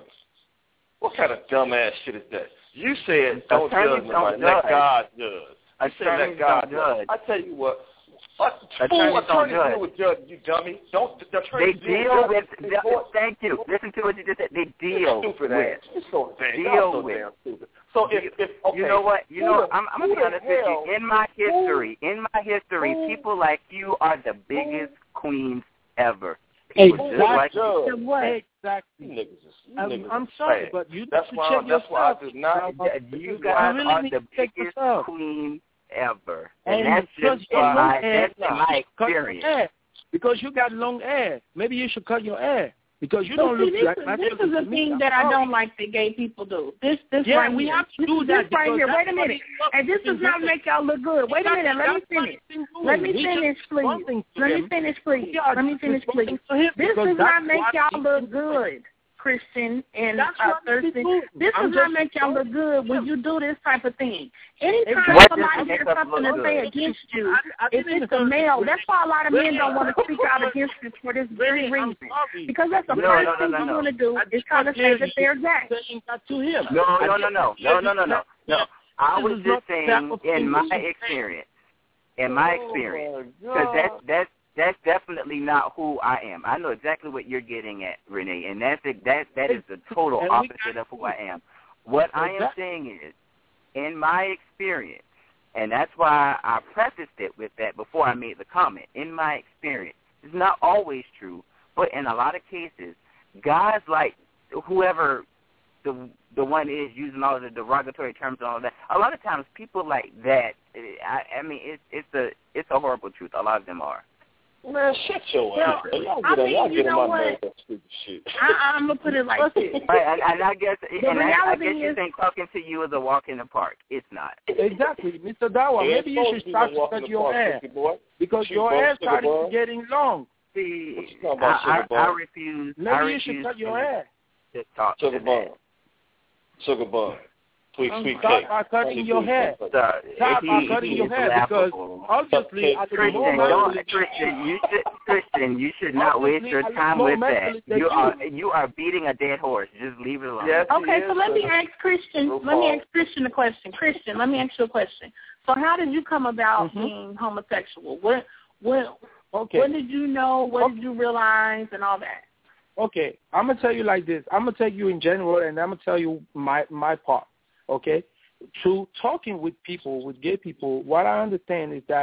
What kind of dumbass shit is that? You said don't Attorneys judge nobody, don't let judge. God judge. You said Attorneys let God don't judge. I tell you what, what Attorneys fool don't attorneys judge. deal with judge, you dummy. Don't the They attorneys deal with. judges in court? Thank you. Listen to what you just said. They deal Stupid with. ass. You're so damn, Deal y'all so with. damn stupid. So if if okay, You know what? You who know, the- I'm, I'm who gonna be the honest with hell- you. In my history, in my history, who- people like you are the biggest queens ever. People just like you. Judge. Exactly. What? You Exactly. niggas is you I'm, niggas I'm is sorry, fag. but you That's need to why check that's why yourself. I do not. You I guys really are need the to check biggest yourself. queens ever, and, And that's because just you got in my long hair, that's in my cut your experience. hair. Because you got long hair. Maybe you should cut your hair. Because you But don't see, look this, like is, my this cousin is to the me. thing I'm that I sorry. don't like that gay people do. This, this Yeah, right we here. have to this, do this that right because here. that's Wait a what minute. it's- And this does not make y'all look good. Wait a minute. Let me finish. Let me finish, please. Let me finish, please. Let me finish, please. This does not make y'all look good, Christian and That's uh, what we Thurston. do. This I'm does not just make y'all look good when you do this type of thing. Anytime What somebody doesn't hears make us something look to say good? against you, I- I if didn't it's a even- male, that's why a lot of men don't want to speak out Really, against it for this very Really, I'm reason. sorry. Because that's the No, first no, no, thing no, you no. want to do I is try to did say not that hear they're gay. you saying that to him. No, I no, did no, no, not hear no, you no, no, no, no. I This was is just not the saying, type of in thing my you should say. experience, in my Oh, experience, my because that's God. that's that's definitely not who I am. I know exactly what you're getting at, Renee, and that's it, that that is the total And we opposite got of who I am. What I am Exactly. saying is, in my experience, and that's why I prefaced it with that before I made the comment. In my experience, it's not always true, but in a lot of cases, guys like whoever the the one is using all the derogatory terms and all that. A lot of times, people like that. I, I mean, it's it's a it's a horrible truth. A lot of them are. Man, shut your Well, ass. Y'all I get, mean, y'all you get know on my what? nerves with that stupid shit. I, I'm gonna put it like this. Right, and, and I guess The and I, I reality guess you is- think talking to you is a walk in the park. It's not. Exactly, Mister Dawa. Yeah, Maybe you it's should supposed to start be to walking cut the your park, hair cookie boy. because Shoot your bumps hair to the started ball. getting long. See, What you talking about, I, I, sugar I bum? refuse. Maybe I you refuse should cut your to, hair. to talk Sugar to bun. that. Sugar bun. Sweet, sweet Start cake. by cutting your hair. So, Start he, by cutting he your is hair because laughable. obviously at the Christian, moment, don't, Christian, you should, Christian, you should not waste Obviously, your I look time more with that. mentally than You you. are you are beating a dead horse. Just leave it alone. Yes, Okay, he so is, let me sugar. ask Christian. Real Let me Paul. ask Christian a question. Christian, let me ask you a question. So, how did you come about Mhm. being homosexual? What, what, Okay. what did you know? What did you realize, and all that? Okay, I'm gonna tell you like this. I'm gonna tell you in general, and I'm gonna tell you my my part. Okay, through talking with people, with gay people, what I understand is that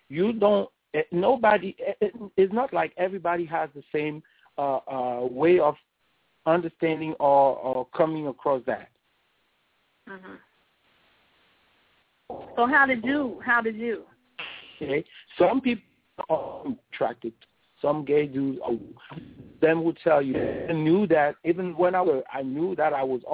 you don't. Nobody. It's not like everybody has the same uh, uh, way of understanding or, or coming across that. Mm-hmm. So how did you? How did you? Okay. Some people are attracted. Some gay dudes, oh, them would tell you. I knew that even when I was, I knew that I was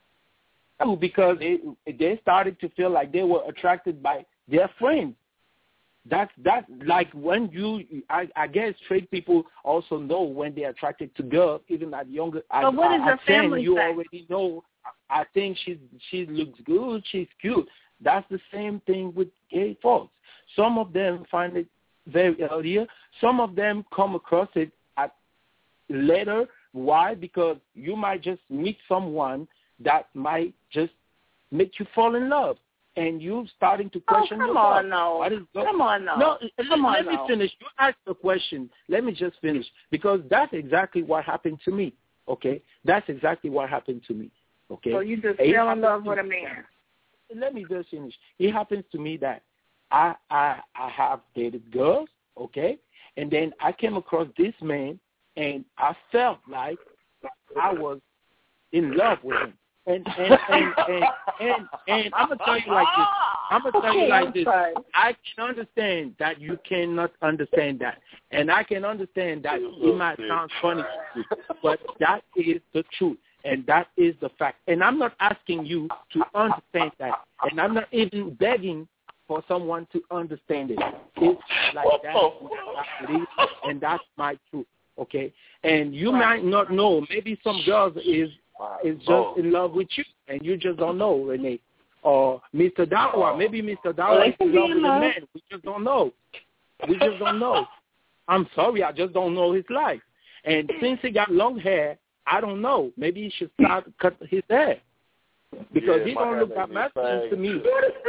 all because they they started to feel like they were attracted by their friends. That's that like when you, I, I guess straight people also know when they're attracted to girls, even at younger. But at, what is at your ten, family you say? already know. I think she she looks good. She's cute. That's the same thing with gay folks. Some of them find it very earlier. Some of them come across it at later. Why? Because you might just meet someone that might just make you fall in love, and you starting to question oh, come yourself. on, no. What is go- come on, no. No, come let, on, let me no. finish. You asked the question. Let me just finish because that's exactly what happened to me. Okay, that's exactly what happened to me. Okay. So you just it fell in love to, with a man. Let me just finish. It happens to me that I I I have dated girls, okay, and then I came across this man, and I felt like I was in love with him. And and and and, and, and I'm gonna tell you like this. I'm gonna tell you like this. I can understand that you cannot understand that, and I can understand that it might sound funny to you, but that is the truth. And that is the fact. And I'm not asking you to understand that. And I'm not even begging for someone to understand it. It's like that. That's it is, and that's my truth. Okay? And you might not know. Maybe some girls is is just in love with you, and you just don't know, Renee. Or Mister Dawa. Maybe Mister Dawa is in love with a man. We just don't know. We just don't know. I'm sorry. I just don't know his life. And since he got long hair, I don't know. Maybe he should start to cut his hair because yeah, he don't look that masculine to me.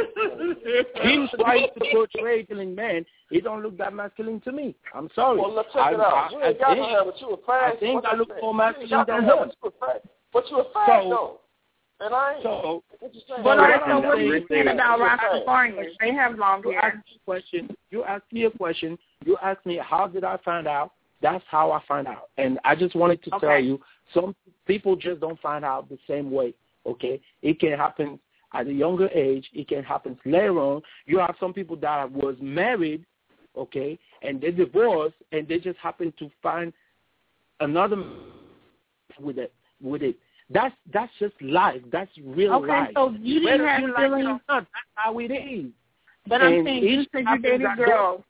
Him trying to portray a killing man, he don't look that masculine to me. I'm sorry. Well, let's check I, it out. I, I, I think, have, but you a fan. I, think I look more masculine than her. him. But you a fan, so, though. And I ain't. So, but so I so what are you saying about Rastafarians? They have long you hair. Ask me a question. You asked me a question. You asked me how did I find out. That's how I find out. And I just wanted to okay. tell you, some people just don't find out the same way, okay? It can happen at a younger age. It can happen later on. You have some people that was married, okay, and they divorced, and they just happen to find another with it. With it. That's that's just life. That's real okay, life. Okay, so you didn't Whether have you feelings. like it or not, that's how it is. But and I'm saying you said you dated girls.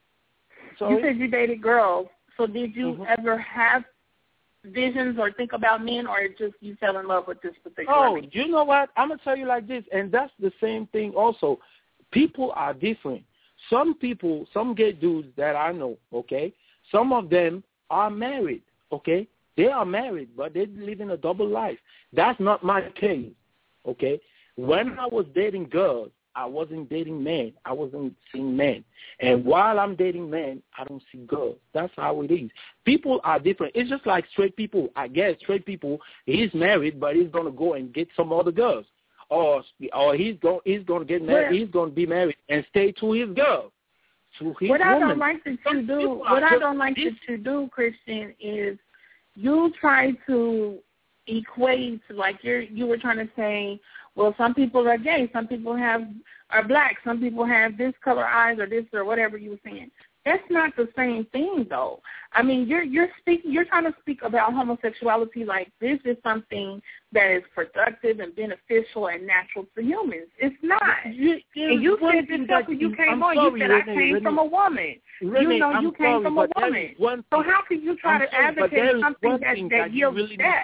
Sorry? You said you dated girls. So did you mm-hmm. ever have visions or think about men, or just you fell in love with this particular Oh, man? you know what? I'm going to tell you like this, and that's the same thing also. People are different. Some people, some gay dudes that I know, okay, some of them are married, okay? They are married, but they live in a double life. That's not my case, okay? When I was dating girls, I wasn't dating men. I wasn't seeing men. And while I'm dating men, I don't see girls. That's how it is. People are different. It's just like straight people. I guess straight people, he's married, but he's going to go and get some other girls. Or or he's going he's going to get married. He's going to be married and stay to his girl. To his what woman. I don't like that you do, what I don't like that you do, Christian, is you try to equate, like you're you were trying to say, well, some people are gay, some people have are black, some people have this color eyes or this or whatever you were saying. That's not the same thing, though. I mean, you're you're speaking, you're trying to speak about homosexuality like this is something that is productive and beneficial and natural to humans. It's not. You, and you said yourself when you came I'm on, sorry, you said Renee, I came Renee, from a woman. Renee, you know, I'm you came sorry, from a woman. Thing, so how can you try I'm to sorry, advocate something that, that, that yields really that?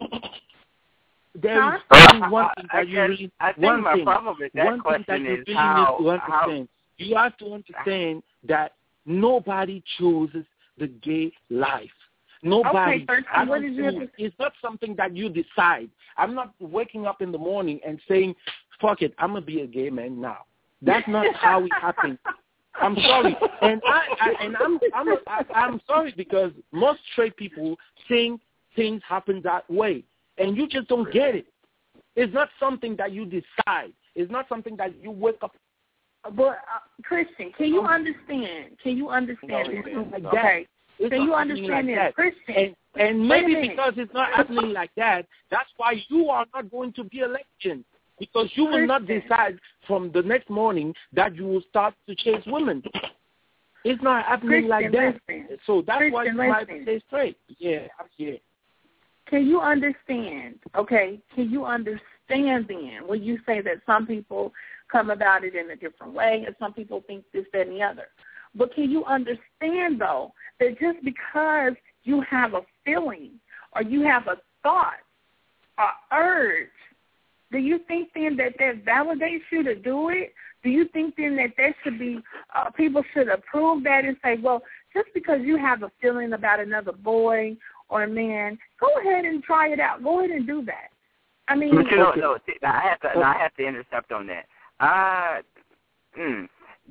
There huh? is one thing that I, you I, really I think one my thing, problem with that one question thing that you is really how, need to understand. how you have to understand that nobody chooses the gay life. Nobody. Okay, Thurston, what did you have to... It's not something that you decide. I'm not waking up in the morning and saying, fuck it, I'm going to be a gay man now. That's not how it happens. I'm sorry. And, I, I, and I'm, I'm, I, I'm sorry because most straight people think things happen that way. And you just don't get it. It's not something that you decide. It's not something that you wake up but uh, Christian, can you understand? Can you understand? No, like okay. It's can you understand like this, Christian? And, and maybe because it's not happening like that, that's why you are not going to be elected. Because you will not decide from the next morning that you will start to chase women. It's not happening Christian, like that. Listen. So that's Christian, why you have to stay straight. Yeah, yeah. Can you understand, okay, can you understand then when you say that some people come about it in a different way and some people think this, that, and the other? But can you understand, though, that just because you have a feeling or you have a thought or urge, do you think then that that validates you to do it? Do you think then that that should be, uh, people should approve that and say, well, just because you have a feeling about another boy or a man, go ahead and try it out. Go ahead and do that. I mean, but you know, no, see, I have to, no, I have to intercept on that. Uh, mm,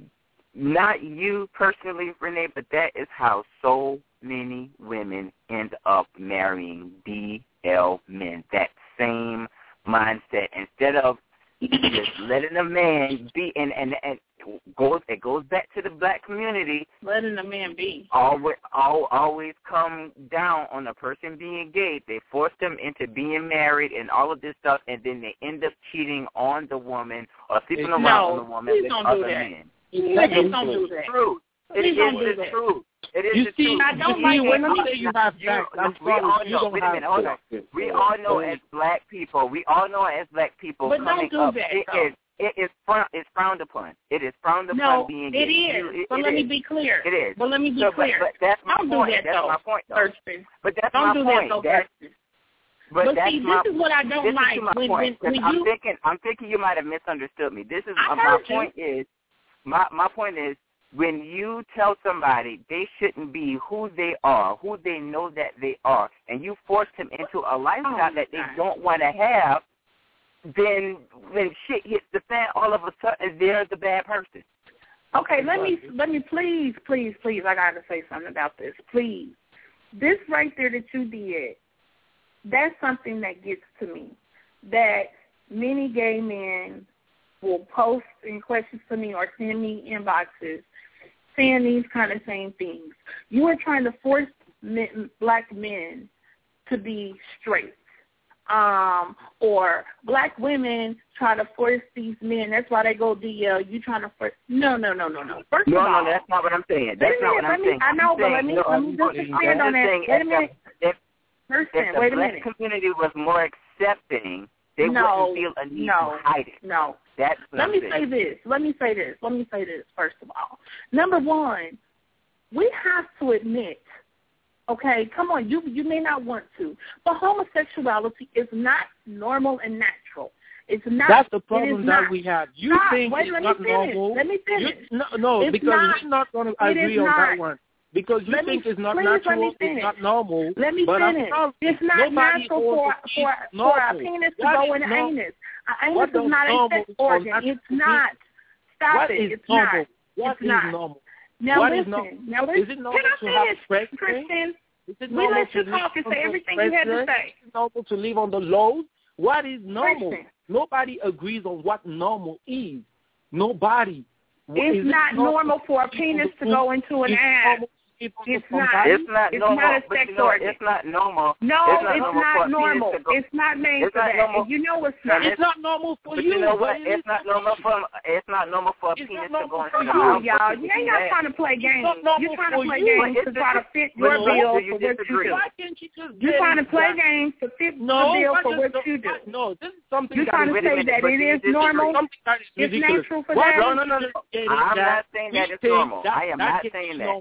not you personally, Renee, but that is how so many women end up marrying D L men. That same mindset. Instead of just letting a man be, and and and goes it goes back to the black community. Letting a man be. Always, all, always come down on a person being gay. They force them into being married and all of this stuff, and then they end up cheating on the woman or sleeping no, around on the woman with don't other do that. men. Please don't do that. True. It Please is don't do the that. truth. It is you the see, truth. I don't you like see, when you say you have facts, I'm we all sorry, you know, don't wait a have minute, hold on. facts. We all know as black people, we all know as black people But coming don't do up, that, it though. is it is frown, it's frowned upon. It is frowned upon no, being it gay. is. You, it, but it let is. me be clear. It is. But let me be so, clear. But, but that's my don't point. do that, that's though, my point, though. Thurston. But that's don't my do point. That, though, that's, but, but that's see, my, this is what I don't this like. Is my when, point, when, when I'm you, thinking, I'm thinking you might have misunderstood me. This is I uh, my heard point. You. Is my my point is. When you tell somebody they shouldn't be who they are, who they know that they are, and you force them into a lifestyle oh, that they God. don't want to have, then when shit hits the fan, all of a sudden they're the bad person. Okay, let me let me please, please, please. I got to say something about this, please. This right there that you did, that's something that gets to me. That many gay men will post in questions to me or send me inboxes saying these kind of same things. You are trying to force men, black men to be straight. Um, or black women try to force these men. That's why they go D L. You trying to force? No, no, no, no, no. First no, of all, no, that's not what I'm saying. That's not what I'm me, saying. I know, I'm but saying, let me no, let me just expand on that. Wait a minute. If, Person, if the wait a black minute. community was more accepting, they no, wouldn't feel a need no, to hide it. No. That's what Let I'm me saying. say this. Let me say this. Let me say this, first of all. Number one, we have to admit, okay, come on, you you may not want to, but homosexuality is not normal and natural. It's not. That's the problem that not. we have. You Stop. think Wait, it's let not me finish. normal. Let me finish. You, no, no it's because not, we're not going to it agree is on not. that one. Because you let think me, it's not please, natural, it's not normal. Let me but finish. I'm It's not Nobody natural for for, for a penis to what go in an anus. An anus is not a sex organ. It's mean? not. Stop what it. Is it's normal? not. What it's is not. normal? Now what listen. Is normal? Now listen. Is it normal Can I to have finish, sex? Kristen? Is it we normal let you to talk and live say on everything you had to say. Is it normal to live on the load? What is normal? Kristen. Nobody agrees on what normal is. Nobody. It's is not it normal for a penis to go into an ass. It's not. It's not it's normal. Not a but sex you know, organ. it's not normal. No, it's not it's normal. not for normal. To go. It's not made it's for not that. Normal. And you know it's not. It's, it's not normal for but you. you know what? It it's not normal for. It's not normal for a it's penis to go into Come the on, mouth. y'all. You ain't got trying to play games. You're trying to play you. games to try to fit your no, bill you for what you do. Why can't you just You're trying to play that? games to fit no, the bill for just, what you do. No, this is something You're that trying is to say minute, that it is normal. Something that is It's ridiculous. natural for Why that. No, no, no, no. I'm not saying that it's normal. I am not saying that.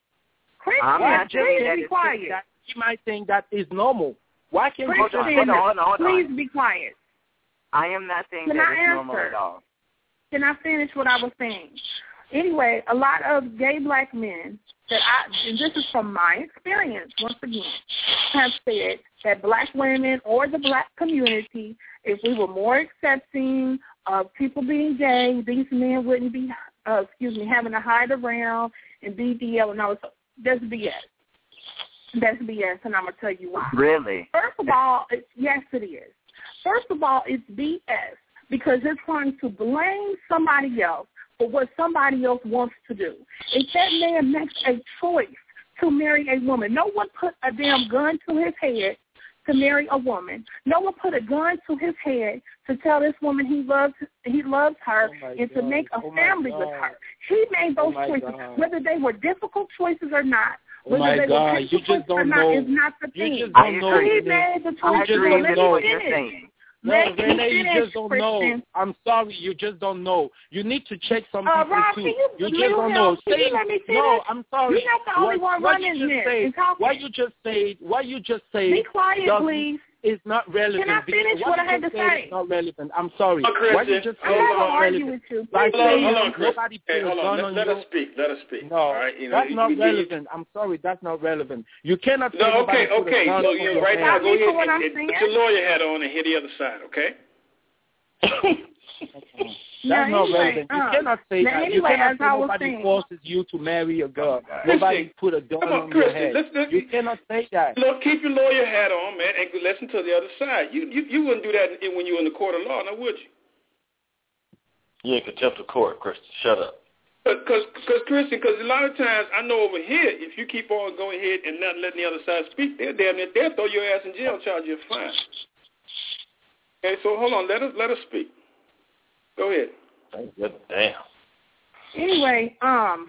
I'm not saying that be it's quiet. That he might think that is normal. Why can't you just Christian, hold on, hold on, hold please on. be quiet. I am not saying Can that I it's answer? normal at all. Can I finish what I was saying? Anyway, a lot of gay black men that I, and this is from my experience, once again, have said that black women or the black community, if we were more accepting of people being gay, these men wouldn't be, uh, excuse me, having to hide around and be D L and all this. That's B S. That's B S, and I'm going to tell you why. Really? First of all, it's, yes, it is. First of all, it's B S because it's trying to blame somebody else for what somebody else wants to do. If that man makes a choice to marry a woman, no one put a damn gun to his head to marry a woman. No one put a gun to his head to tell this woman he loves he loves her oh and God. to make a oh family with her. He made those oh choices, God. whether they were difficult choices or not. Oh Whether my they God, were you just don't not know. is not the You thing. just don't know. He made the I choices. just So don't let know. me finish. No, Let me Renee, you finish, just don't Christian. know. I'm sorry, you just don't know. You need to check some Uh, people Rob, too. can you, You just you don't help? know. Can Say, you let me finish? no, I'm sorry. You're not the only what, one what running you just this said, and talking. what you just said, what you just said, Be quiet, doesn't- please. is not relevant. Can I finish what, what I had you to said say? is not relevant. I'm sorry. Oh, Christian, what you just said I'm is not not going to argue relevant. with you. Like Please, hold on, saying hold on, Chris. nobody put Hey, a hold gun on. Let, on let you. us speak. Let us speak. No, All right? You know, that's not we, relevant. I'm sorry, that's not relevant. You cannot say No, nobody okay, put okay. a gun So, on you know, your right now, head. go ahead what and, I'm and saying? put your lawyer hat on and hit the other side, okay? That's now, not anyway, relevant. You uh, cannot say now, that. anyway, You cannot as say I was nobody saying, forces you to marry a girl. Oh, nobody Christian, put a gun come on, on Christian, your head. let's, let's, you cannot say that. Look, keep your lawyer hat on, man, and listen to the other side. You you, you wouldn't do that when you were in the court of law, now would you? You ain't contempt of court, Christian. Shut up. Because, Christian, because a lot of times I know over here, if you keep on going ahead and not letting the other side speak, they'll damn near they'll throw your ass in jail, charge you a fine. Okay, so hold on, let us let us speak. Go ahead. Damn. Anyway, um,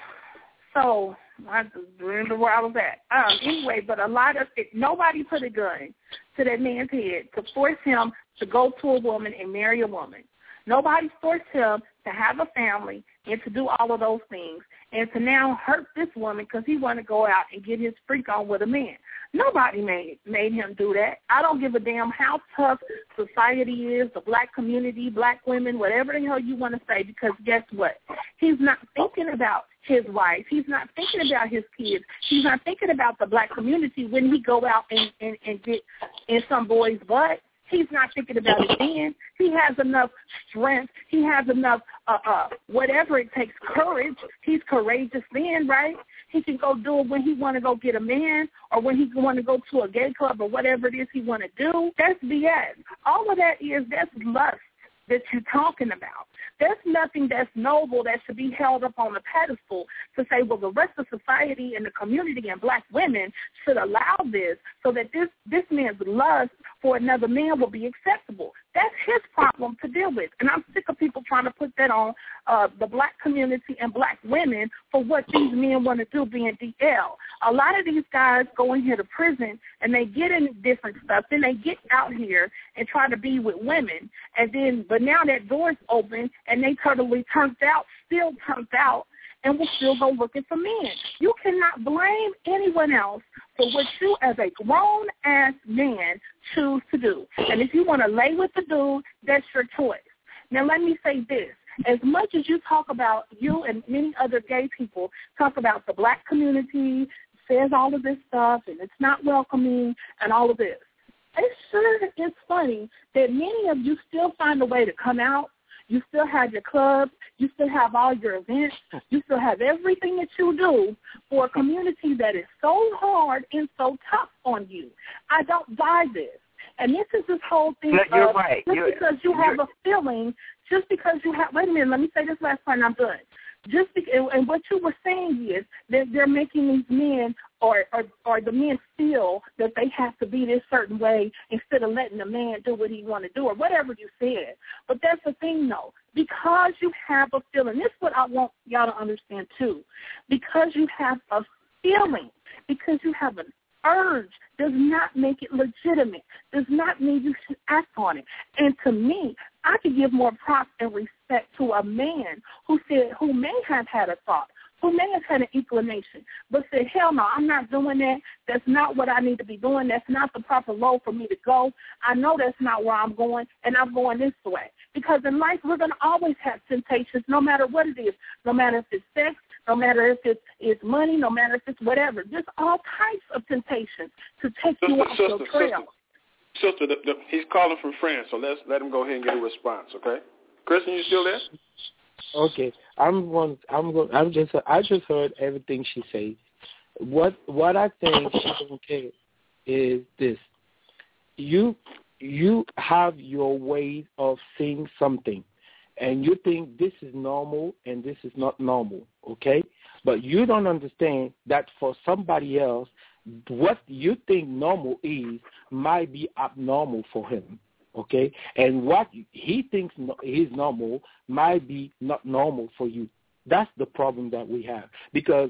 so I remember where I was at. Um, anyway, but a lot of it, nobody put a gun to that man's head to force him to go to a woman and marry a woman. Nobody forced him to have a family and to do all of those things and to now hurt this woman because he wanted to go out and get his freak on with a man. Nobody made made him do that. I don't give a damn how tough society is, the black community, black women, whatever the hell you want to say, because guess what? He's not thinking about his wife. He's not thinking about his kids. He's not thinking about the black community when he go out and, and, and get in some boy's butt. He's not thinking about it then. He has enough strength. He has enough, uh, uh, whatever it takes, courage. He's courageous then, right? He can go do it when he want to go get a man or when he want to go to a gay club or whatever it is he want to do. That's B S. All of that is, that's lust that you're talking about. There's nothing that's noble that should be held up on a pedestal to say, well, the rest of society and the community and black women should allow this so that this, this man's lust for another man will be acceptable. That's his problem to deal with. And I'm sick of people trying to put that on uh, the black community and black women for what these men want to do being D L. A lot of these guys go in here to prison and they get into different stuff. Then they get out here and try to be with women. And then, but now that door's open and they totally turned out, still turned out, and will still go looking for men. You cannot blame anyone else for what you as a grown-ass man choose to do. And if you want to lay with the dude, that's your choice. Now, let me say this. As much as you talk about, you and many other gay people talk about the black community, says all of this stuff, and it's not welcoming and all of this, it sure is funny that many of you still find a way to come out. You still have your clubs. You still have all your events. You still have everything that you do for a community that is so hard and so tough on you. I don't buy this. And this is this whole thing no, you're of right. just you're, because you have a feeling, just because you have, wait a minute, let me say this last part and I'm done. Just because, and what you were saying is that they're making these men or, or or the men feel that they have to be this certain way instead of letting the man do what he want to do or whatever you said. But that's the thing, though. Because you have a feeling, this is what I want y'all to understand, too. Because you have a feeling, because you have an urge, does not make it legitimate, does not mean you should act on it. And to me, I could give more props and respect to a man who said, who may have had a thought, who may have had an inclination, but said, hell no, I'm not doing that. That's not what I need to be doing. That's not the proper road for me to go. I know that's not where I'm going, and I'm going this way. Because in life, we're going to always have temptations, no matter what it is, no matter if it's sex, no matter if it's, it's money, no matter if it's whatever. There's all types of temptations to take sister, you off sister, your trail. Sister, sister the, the, he's calling from France, so let's let him go ahead and get a response, okay? Kristen, you still there? Okay, I'm going. I'm going. I'm just. I just heard everything she said. What What I think she don't care is this: you you have your way of seeing something, and you think this is normal and this is not normal, okay? But you don't understand that for somebody else, what you think normal is might be abnormal for him, okay? And what he thinks is normal might be not normal for you. That's the problem that we have, because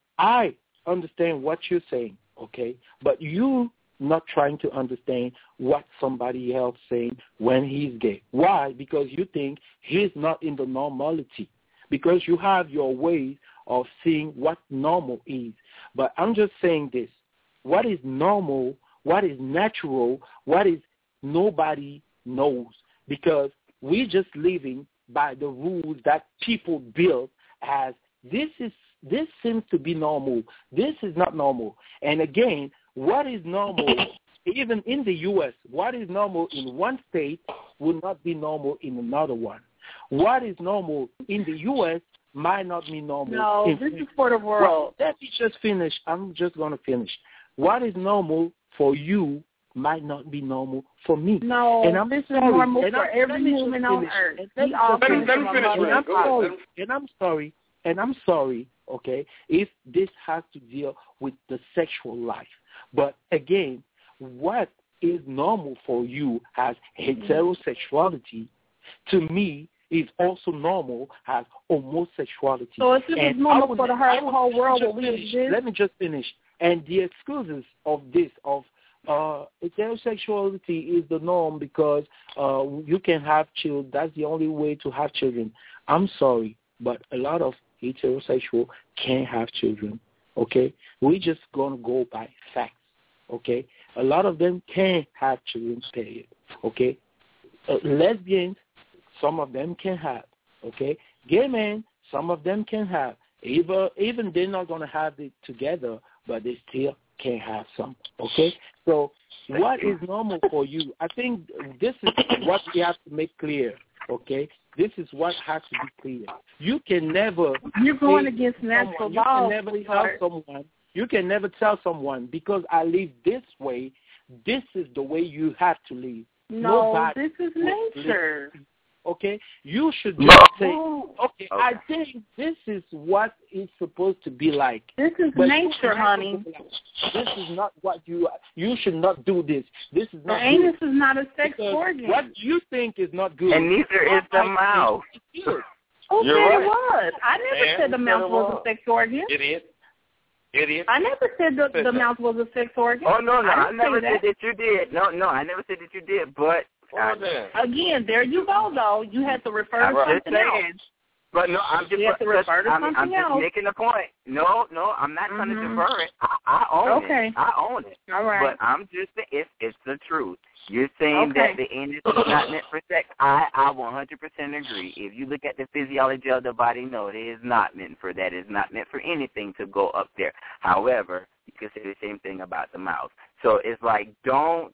I understand what you're saying, okay, but you not trying to understand what somebody else saying when he's gay. Why? Because you think he's not in the normality, because you have your ways of seeing what normal is. But I'm just saying this. What is normal, what is natural, what is nobody knows, because we're just living by the rules that people build as this is this seems to be normal. This is not normal. And again, what is normal, even in the U S, what is normal in one state will not be normal in another one. What is normal in the U S might not be normal. No, in, this is for the world. Well, let me just finish. I'm just going to finish. What is normal for you might not be normal for me. No, and I'm this sorry. is normal and for I'm, every human on earth. Let him finish, let him finish, and, I'm sorry, ahead, and I'm sorry, and I'm sorry, okay, if this has to deal with the sexual life. But again, what is normal for you as heterosexuality, to me, is also normal as homosexuality. So if this is normal would, for the whole, whole world, will we exist? Let me just finish. And the excuses of this, of uh, heterosexuality is the norm because uh, you can have children. That's the only way to have children. I'm sorry, but a lot of heterosexual can't have children, okay? We're just going to go by facts, okay? A lot of them can't have children, period, okay? Uh, lesbians, some of them can have, okay? Gay men, some of them can have. Even, even they're not going to have it together, but they still can have some, okay? So what is normal for you? I think this is what we have to make clear, okay? This is what has to be clear. You can never... You're going against natural laws. You can never tell someone, you can never tell someone, because I live this way, this is the way you have to live. No, Nobody this is nature. Okay? You should just say, okay, okay, I think this is what it's supposed to be like. This is But nature, honey. This is not what you, you should not do this. This is The not anus good. is not a sex Because organ. what you think is not good. And neither is the mouth. Who You're said right. it was? I never Man, said the who mouth said it was was? a sex organ. Idiot. Idiot. I never said the, Said the that. mouth was a sex organ. Oh, no, no, I, I, didn't never say said that. that you did. No, no, I never said that you did, but... Well, then. Again, there you go, though. You had to refer to I'm just something saying. else. But no, I'm just, You have to just refer to I'm, something I'm just else. making a point. No, no, I'm not trying to Mhm. defer it. I, I own Okay. it. I own it. All right. But I'm just saying, it's, it's the truth. You're saying Okay. that the anus is not meant for sex. I, I one hundred percent agree. If you look at the physiology of the body, no, it is not meant for that. It's not meant for anything to go up there. However, you can say the same thing about the mouth. So it's like, don't,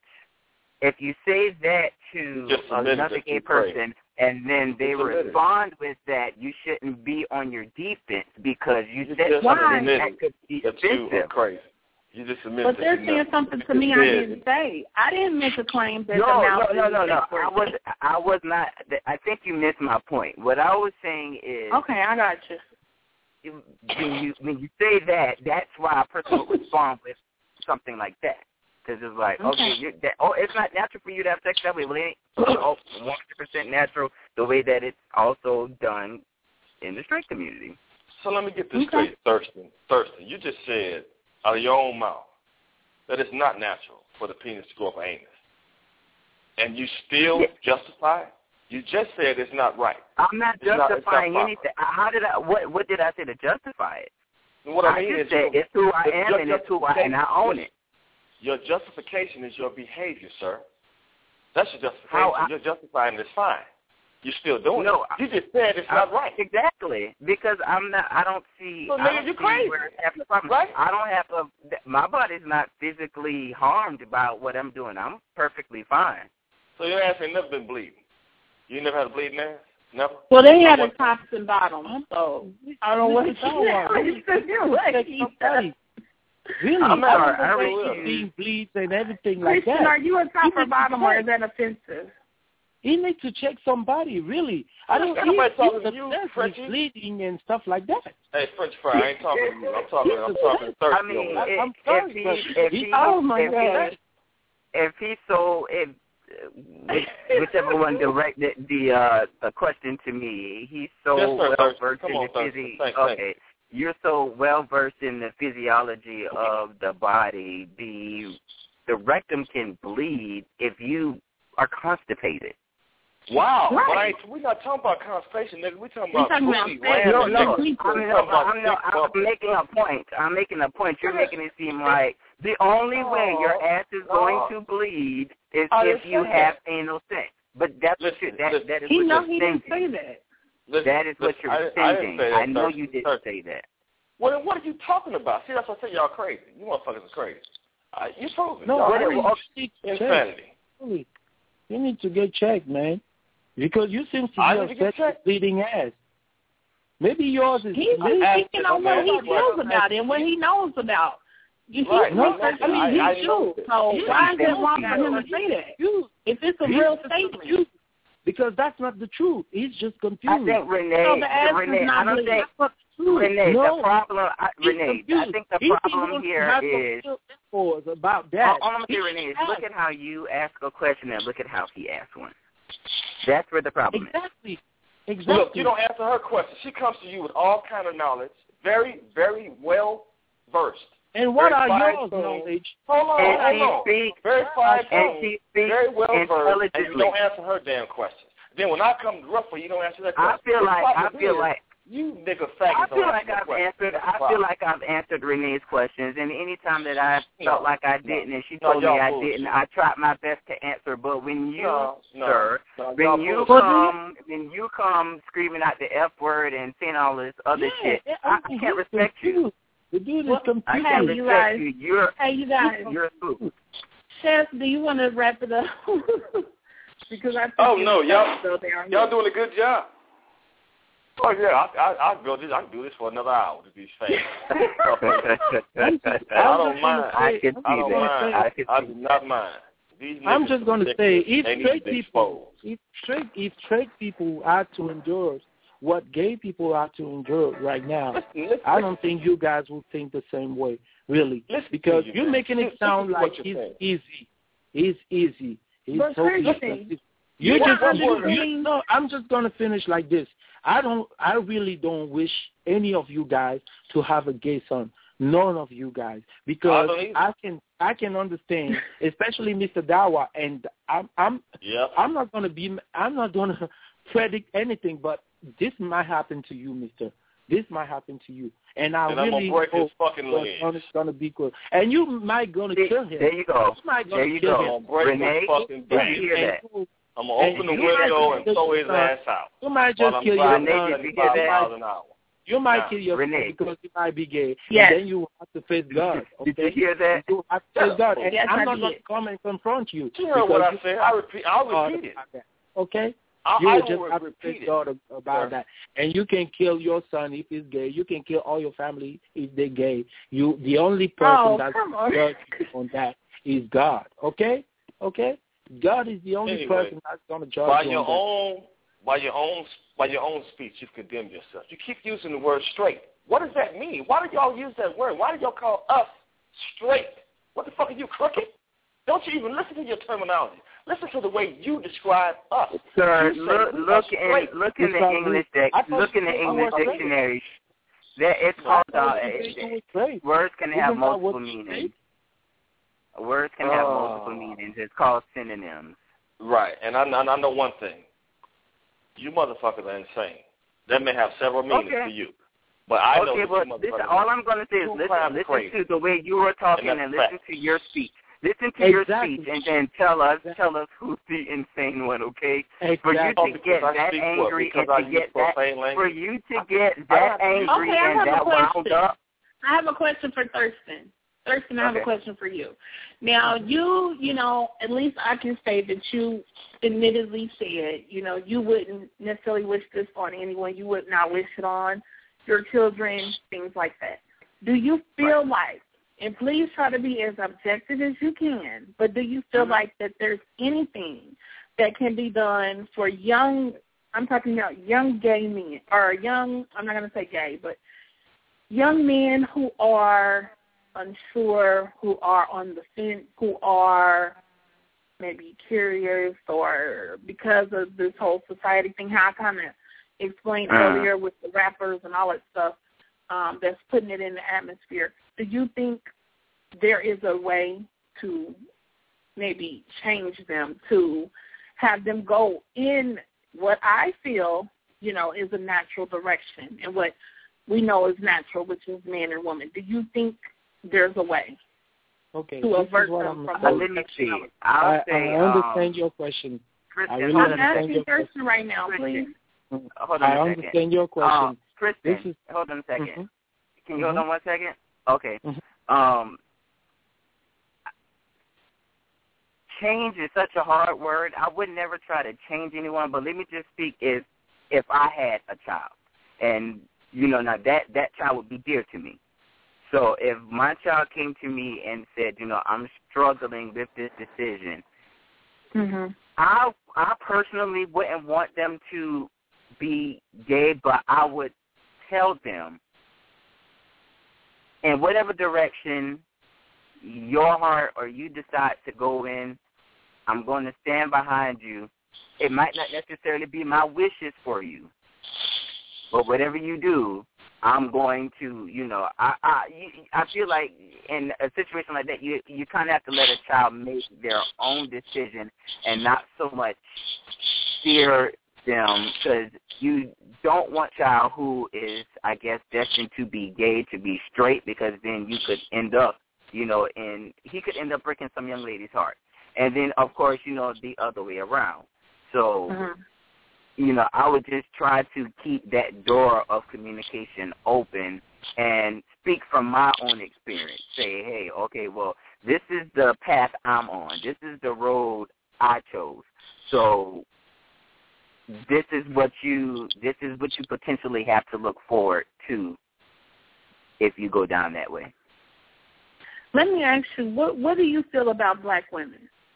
if you say that to Just admit another that gay you pray. person and then they Just admit it. respond with that, you shouldn't be on your defense because you You said just Why? something admit that could be that you are offensive. crazy. You just admit But that they're you saying know. something to You me I said didn't say. I didn't make a claim that No, the mouth no, no, is no, a no. sex I organ. was, I was not. I think you missed my point. What I was saying is, Okay, I got you. you- when you when you say that, that's why a person would respond with something like that. Because it's like, okay, Okay. you're, that, oh, it's not natural for you to have sex that way. Well, it ain't oh, one hundred percent natural the way that it's also done in the straight community. So let me get this Okay. straight, Thurston. Thurston, you just said out of your own mouth that it's not natural for the penis to go up an anus. And you still Yeah. justify it? You just said it's not right. I'm not It's not- it's justifying not anything. How did I? What What did I say to justify it? And what I mean just is said your- it's who I your- am your and it's who I and I own it. Your justification is your behavior, sir. That's your justification. How I- You're justifying it's fine. You're still doing No, it. You just said it's I- not right. Exactly, because I'm not. I don't see. So, I nigga, don't you see crazy, where it's having a problem. right? I don't have a. My body's not physically harmed about what I'm doing. I'm perfectly fine. So your ass ain't never been bleeding. You never had a bleeding ass? Never? Well, they had a What- tops and bottoms, so I don't know what to Somebody. Really? I'm I sorry, don't know I where refuse. you see bleeds and everything like Christian, that. are you a top You or need bottom, to or say. is that offensive? He needs to check somebody, really. I don't Ain't nobody he, talking he's to you, obsessed with Frenchie. bleeding and stuff like that. Hey, French fry, I ain't talking to you. I'm talking. I'm talking thirsty. I mean, over there. if, I'm if sorry, he, but if he- he, oh my if God. he, if he so, if which, whichever one directed the uh the question to me, he's so Yes, sir, well Thirsty. versed Come in on, the Thirsty. physi- Thank- thank Okay, you're so well versed in the physiology of the body. The the rectum can bleed if you are constipated. Wow, Right. but I ain't, we're not talking about constipation, nigga. We're talking We're about talking about booty, sex. ram, No, and no, niggas. I mean, We're no, talking about I'm, no, dick I'm bubble. making a point. I'm making a point. You're making it seem like the only way your ass is no. going to bleed is I if didn't you say have that. anal sex. But that's what Listen, you, that, listen. that is He what know you're he didn't thinking. say that. Listen, That is what listen, you're I, didn't- I didn't thinking. say that, I know Thirsty. you didn't Thirsty. say that. Well, then what are you talking about? See, that's what I say. Y'all crazy. You motherfuckers are crazy. Uh, you told me. No, Y'all I crazy. think you need to check. Insanity. Really. You need to get checked, man. Because you seem to I be need to get obsessed with checked. bleeding ass. Maybe yours is He's is- just asked speaking it, on what man. he That's what feels I- about it and what he knows about. You Right. he's No, researching I mean, these I- I issues. know that. So You why is need it to wrong know for him to that. say that? You, If it's a he's real just statement. confused, because that's not the truth. He's just confused. I think Renee, No, the ass Renee, is not I don't bleeding. think That's not the truth. Renee. No. The problem, I, He's Renee, I confused. think the He problem wants to here have is. some discourse about All, that. all I'm saying, Renee, is look at how you ask a question and look at how he asked one. That's where the problem is. Exactly. Exactly. Look, you don't answer her question. She comes to you with all kind of knowledge, very, very well versed. And what very are fine yours tuned. knowledge? Hold on, And hold she on. speaks, Very fine and tuned, she speaks very well versed, and you intelligently. don't answer her damn questions. Then when I come rough for you, don't answer that I question. feel The like I problem feel is, like you nigga I faggots feel don't like answer I've questions. answered. That's the I feel problem. like I've answered Renee's questions, and any time that I No, felt like I no. didn't, and she No, told me y'all I bullshit. didn't, I tried my best to answer. But when you, No, no, sir, no, when y'all you bullshit. come, when you come screaming out the F word and saying all this other Yeah, shit, yeah, I, I mean, can't he's respect you. confused. The dude is Well, confused. I Hey, can't you respect guys. you. You're Hey, you guys. you're a spook. Chef, do you want to wrap it up? Because I think Oh, you no, y'all- go there. Y'all doing a good job. Oh yeah, I I I go this. I can do this for another hour to be fair. I'm just, I I'm don't just mind. gonna I say, can I'm I just don't gonna mind. say- I can I see do that. not mind. These I'm niggas just are going to say, ridiculous. if They need straight to be people, exposed. if straight, if straight people are to endure what gay people are to endure right now, Listen, listen, I don't think you guys will think the same way, really, listen to because you, you're man. making it Listen sound to like what he's you're saying. easy. He's easy. He's But so Christian, easy. You you're just not you, understanding- you, no. I'm just going to finish like this. I don't. I really don't wish any of you guys to have a gay son. None of you guys, because I don't I can I can understand, especially Mister Dawa, and I'm I'm Yep. I'm not gonna be I'm not gonna predict anything, but this might happen to you, Mister. This might happen to you, and I And I'm really gonna break his hope fucking that legs. it's gonna be good. And you might gonna See, kill him. there you go. You might gonna There you kill go. him. I'm gonna break Renee, his fucking did back. you hear that? And I'm gonna open and the you might window just and throw his kill- ass out. You might While just I'm kill your driving Renee, son. did you hear seventy-five that? miles an hour. You might Nah. kill your Renee. son because you might be gay. Yes. And then you have to face God. Okay? Did you hear that? You have to face God. And Yes, I'm I not did. going to come and confront you. You heard what I because said. you I have repeat. I'll God repeat it. about that. Okay? I, You I will just will have to repeat face it. God about Sir. that. And you can kill your son if he's gay. You can kill all your family if they're gay. You, the only person Oh, that's come on. judged on that is God. Okay? Okay? God is the only Anyway, person that's going to judge By you your on that. own, by your own, by your own speech, you've condemned yourself. You keep using the word straight. What does that mean? Why do y'all use that word? Why do y'all call us straight? What the fuck are you, crooked? Don't you even listen to your terminology? Listen to the way you describe us. Sir, You say look, we are look in straight. look in It's the not English me. dic- I thought look in the you- I English was straight. dictionary. That it's I called thought uh, you said you was straight. words can have Isn't that multiple what you meanings. Words can have Oh. multiple meanings. It's called synonyms. Right, and I, I know one thing. You motherfuckers are insane. That may have several meanings Okay. to you. But I know Okay, that but you listen, motherfuckers all I'm going to say is Two listen, times listen crazy. to the way you were talking And and, that's listen fact. to your speech. Listen to your Exactly. speech and then tell us tell us who's the insane one, okay? For you Exactly. to get Because I that speak what? angry Because and I to use get that profane language? for you to get I that have to use- angry Okay, I and have a that wound question. up. I have a question for Thurston. Thurston, I have Okay. a question for you. Now, you, you know, at least I can say that you admittedly said, you know, you wouldn't necessarily wish this on anyone. You would not wish it on your children, things like that. Do you feel like, and please try to be as objective as you can, but do you feel Mm-hmm. like that there's anything that can be done for young, I'm talking about young gay men, or young, I'm not going to say gay, but young men who are unsure, who are on the fence, who are maybe curious, or because of this whole society thing, how I kind of explained uh-huh. earlier with the rappers and all that stuff, um, that's putting it in the atmosphere. Do you think there is a way to maybe change them, to have them go in what I feel, you know, is a natural direction and what we know is natural, which is man and woman? Do you think there's a way okay, to avert them from uh, let me see. I'll I, say, I understand um, your question. Kristen, I really I'm understand asking your Kirsten question. right now, Kristen, please. Hold on I a understand second. your question. Um, Kristen, this is, hold on a second. mm-hmm. Can you mm-hmm. hold on one second? Okay. Mm-hmm. Um, change is such a hard word. I would never try to change anyone, but let me just speak if if I had a child. And, you know, now that, that child would be dear to me. So if my child came to me and said, you know, I'm struggling with this decision, mm-hmm. I I personally wouldn't want them to be gay, but I would tell them in whatever direction your heart or you decide to go in, I'm going to stand behind you. It might not necessarily be my wishes for you, but whatever you do, I'm going to, you know, I I, I feel like in a situation like that, you you kind of have to let a child make their own decision and not so much steer them, because you don't want a child who is, I guess, destined to be gay to be straight, because then you could end up, you know, in he could end up breaking some young lady's heart. And then, of course, you know, the other way around. So, mm-hmm. you know, I would just try to keep that door of communication open and speak from my own experience. Say, hey, okay, well, this is the path I'm on. This is the road I chose. So this is what you this is what you potentially have to look forward to if you go down that way. Let me ask you, what what do you feel about black women?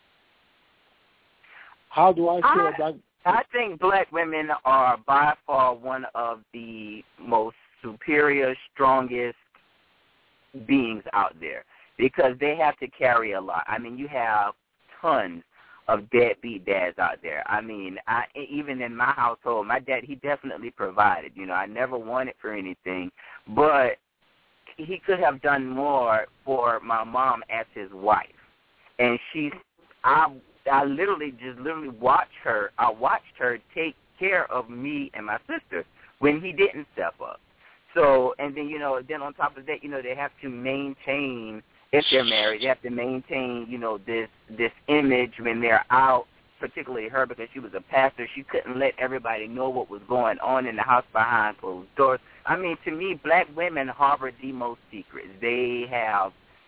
How do I feel I, about? I think black women are by far one of the most superior, strongest beings out there, because they have to carry a lot. I mean, you have tons of deadbeat dads out there. I mean, I, even in my household, my dad, he definitely provided. You know, I never wanted for anything, but he could have done more for my mom as his wife. And she's, I, I literally just literally watched her, I watched her take care of me and my sister when he didn't step up. So, and then, you know, then on top of that, you know, they have to maintain, if they're married, they have to maintain, you know, this this image when they're out, particularly her, because she was a pastor. She couldn't let everybody know what was going on in the house behind closed doors. I mean, to me, black women harbor the most secrets. They have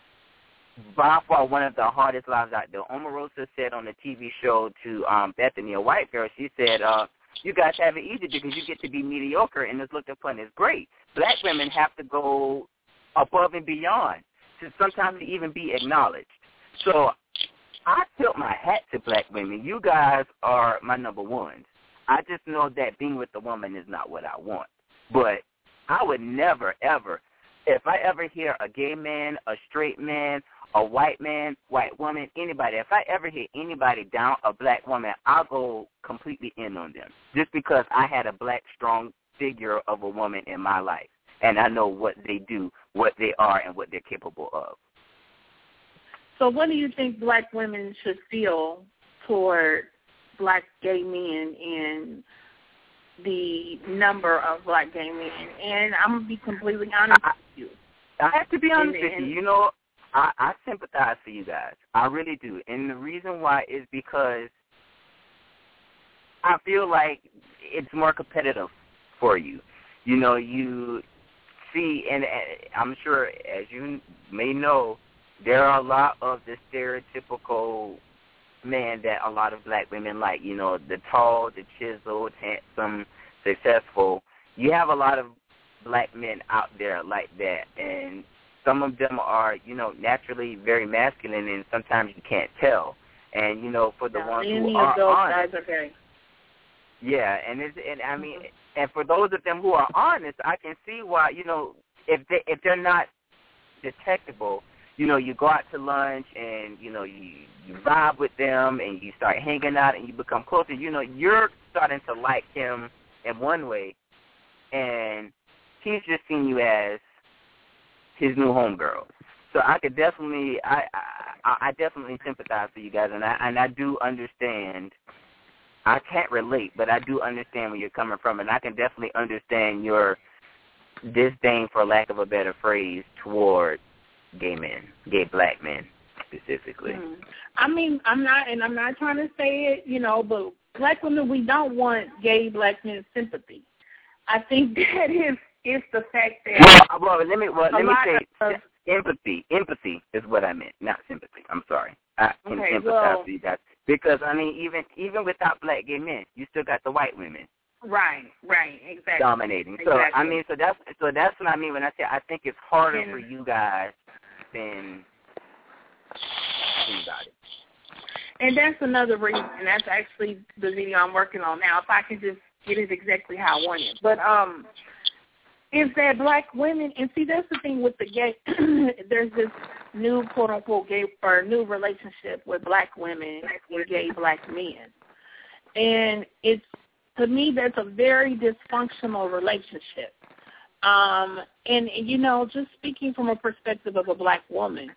by far one of the hardest lives out there. Omarosa said on the T V show to um, Bethany, a white girl, she said, uh, you guys have it easy because you get to be mediocre and it's looked upon as great. Black women have to go above and beyond to sometimes to even be acknowledged. So I tilt my hat to black women. You guys are my number ones. I just know that being with a woman is not what I want. But I would never, ever, if I ever hear a gay man, a straight man, a white man, white woman, anybody, if I ever hear anybody down a black woman, I'll go completely in on them just because I had a black, strong figure of a woman in my life, and I know what they do, what they are, and what they're capable of. So what do you think black women should feel toward black gay men and the number of black gay men? And I'm going to be completely honest I, with you. I have to be honest and, with and, you. You know, I, I sympathize for you guys. I really do. And the reason why is because I feel like it's more competitive for you. You know, you see, and I'm sure, as you may know, there are a lot of the stereotypical men that a lot of black women like, you know, the tall, the chiseled, handsome, successful. You have a lot of black men out there like that, and some of them are, you know, naturally very masculine, and sometimes you can't tell. And, you know, for the now, ones any who are of those honest. guys are gay. Yeah, and it's, and I mean, mm-hmm. and for those of them who are honest, I can see why, you know, if they if they're not detectable, you know, you go out to lunch and, you know, you, you vibe with them and you start hanging out and you become closer, you know, you're starting to like him in one way, and he's just seeing you as his new homegirl. So I could definitely, I, I, I definitely sympathize for you guys, and I and I do understand. I can't relate, but I do understand where you're coming from, and I can definitely understand your disdain, for lack of a better phrase, toward gay men, gay black men specifically. Mm. I mean, I'm not, and I'm not trying to say it, you know, but black women, we don't want gay black men's sympathy. I think that is is the fact that. Well, well let me well, let me say of, empathy. Empathy is what I meant, not sympathy. I'm sorry. I can okay, empathize well, with you guys. Because, I mean, even even without black gay men, you still got the white women. Right, right, exactly. Dominating. Exactly. So, I mean, so that's so that's what I mean when I say I think it's harder and, for you guys than anybody. And that's another reason, and that's actually the video I'm working on now, if I can just get it exactly how I want it. But um, is that black women, and see, that's the thing with the gay, there's this new quote-unquote gay, or new relationship with black women and gay black men. And it's, to me, that's a very dysfunctional relationship. Um, and, you know, just speaking from a perspective of a black woman,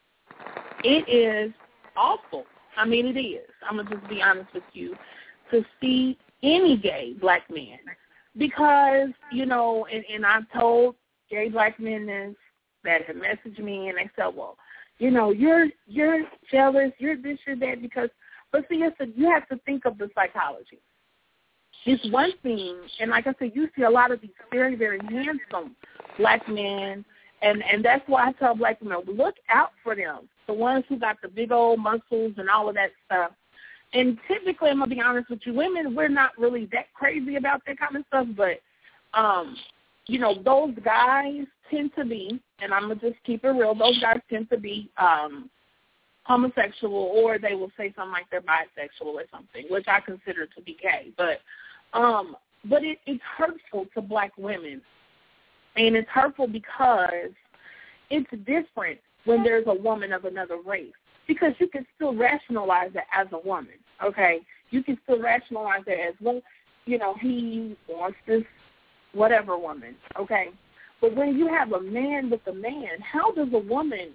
it is awful. I mean, it is. I'm going to just be honest with you, to see any gay black man. Because, you know, and, and I've told gay black men this, that have messaged me, and they said, well, you know, you're you're jealous, you're this, you're that, because, but see, it's a, you have to think of the psychology. It's one thing, and like I said, you see a lot of these very, very handsome black men, and, and that's why I tell black men, look out for them, the ones who got the big old muscles and all of that stuff. And typically, I'm going to be honest with you, women, we're not really that crazy about that kind of stuff, but, um, you know, those guys tend to be, and I'm going to just keep it real, those guys tend to be um, homosexual, or they will say something like they're bisexual or something, which I consider to be gay. But um, but it, it's hurtful to black women, and it's hurtful because it's different when there's a woman of another race, because you can still rationalize it as a woman, okay? You can still rationalize it as, well, you know, he wants this whatever woman, okay? But when you have a man with a man, how does a woman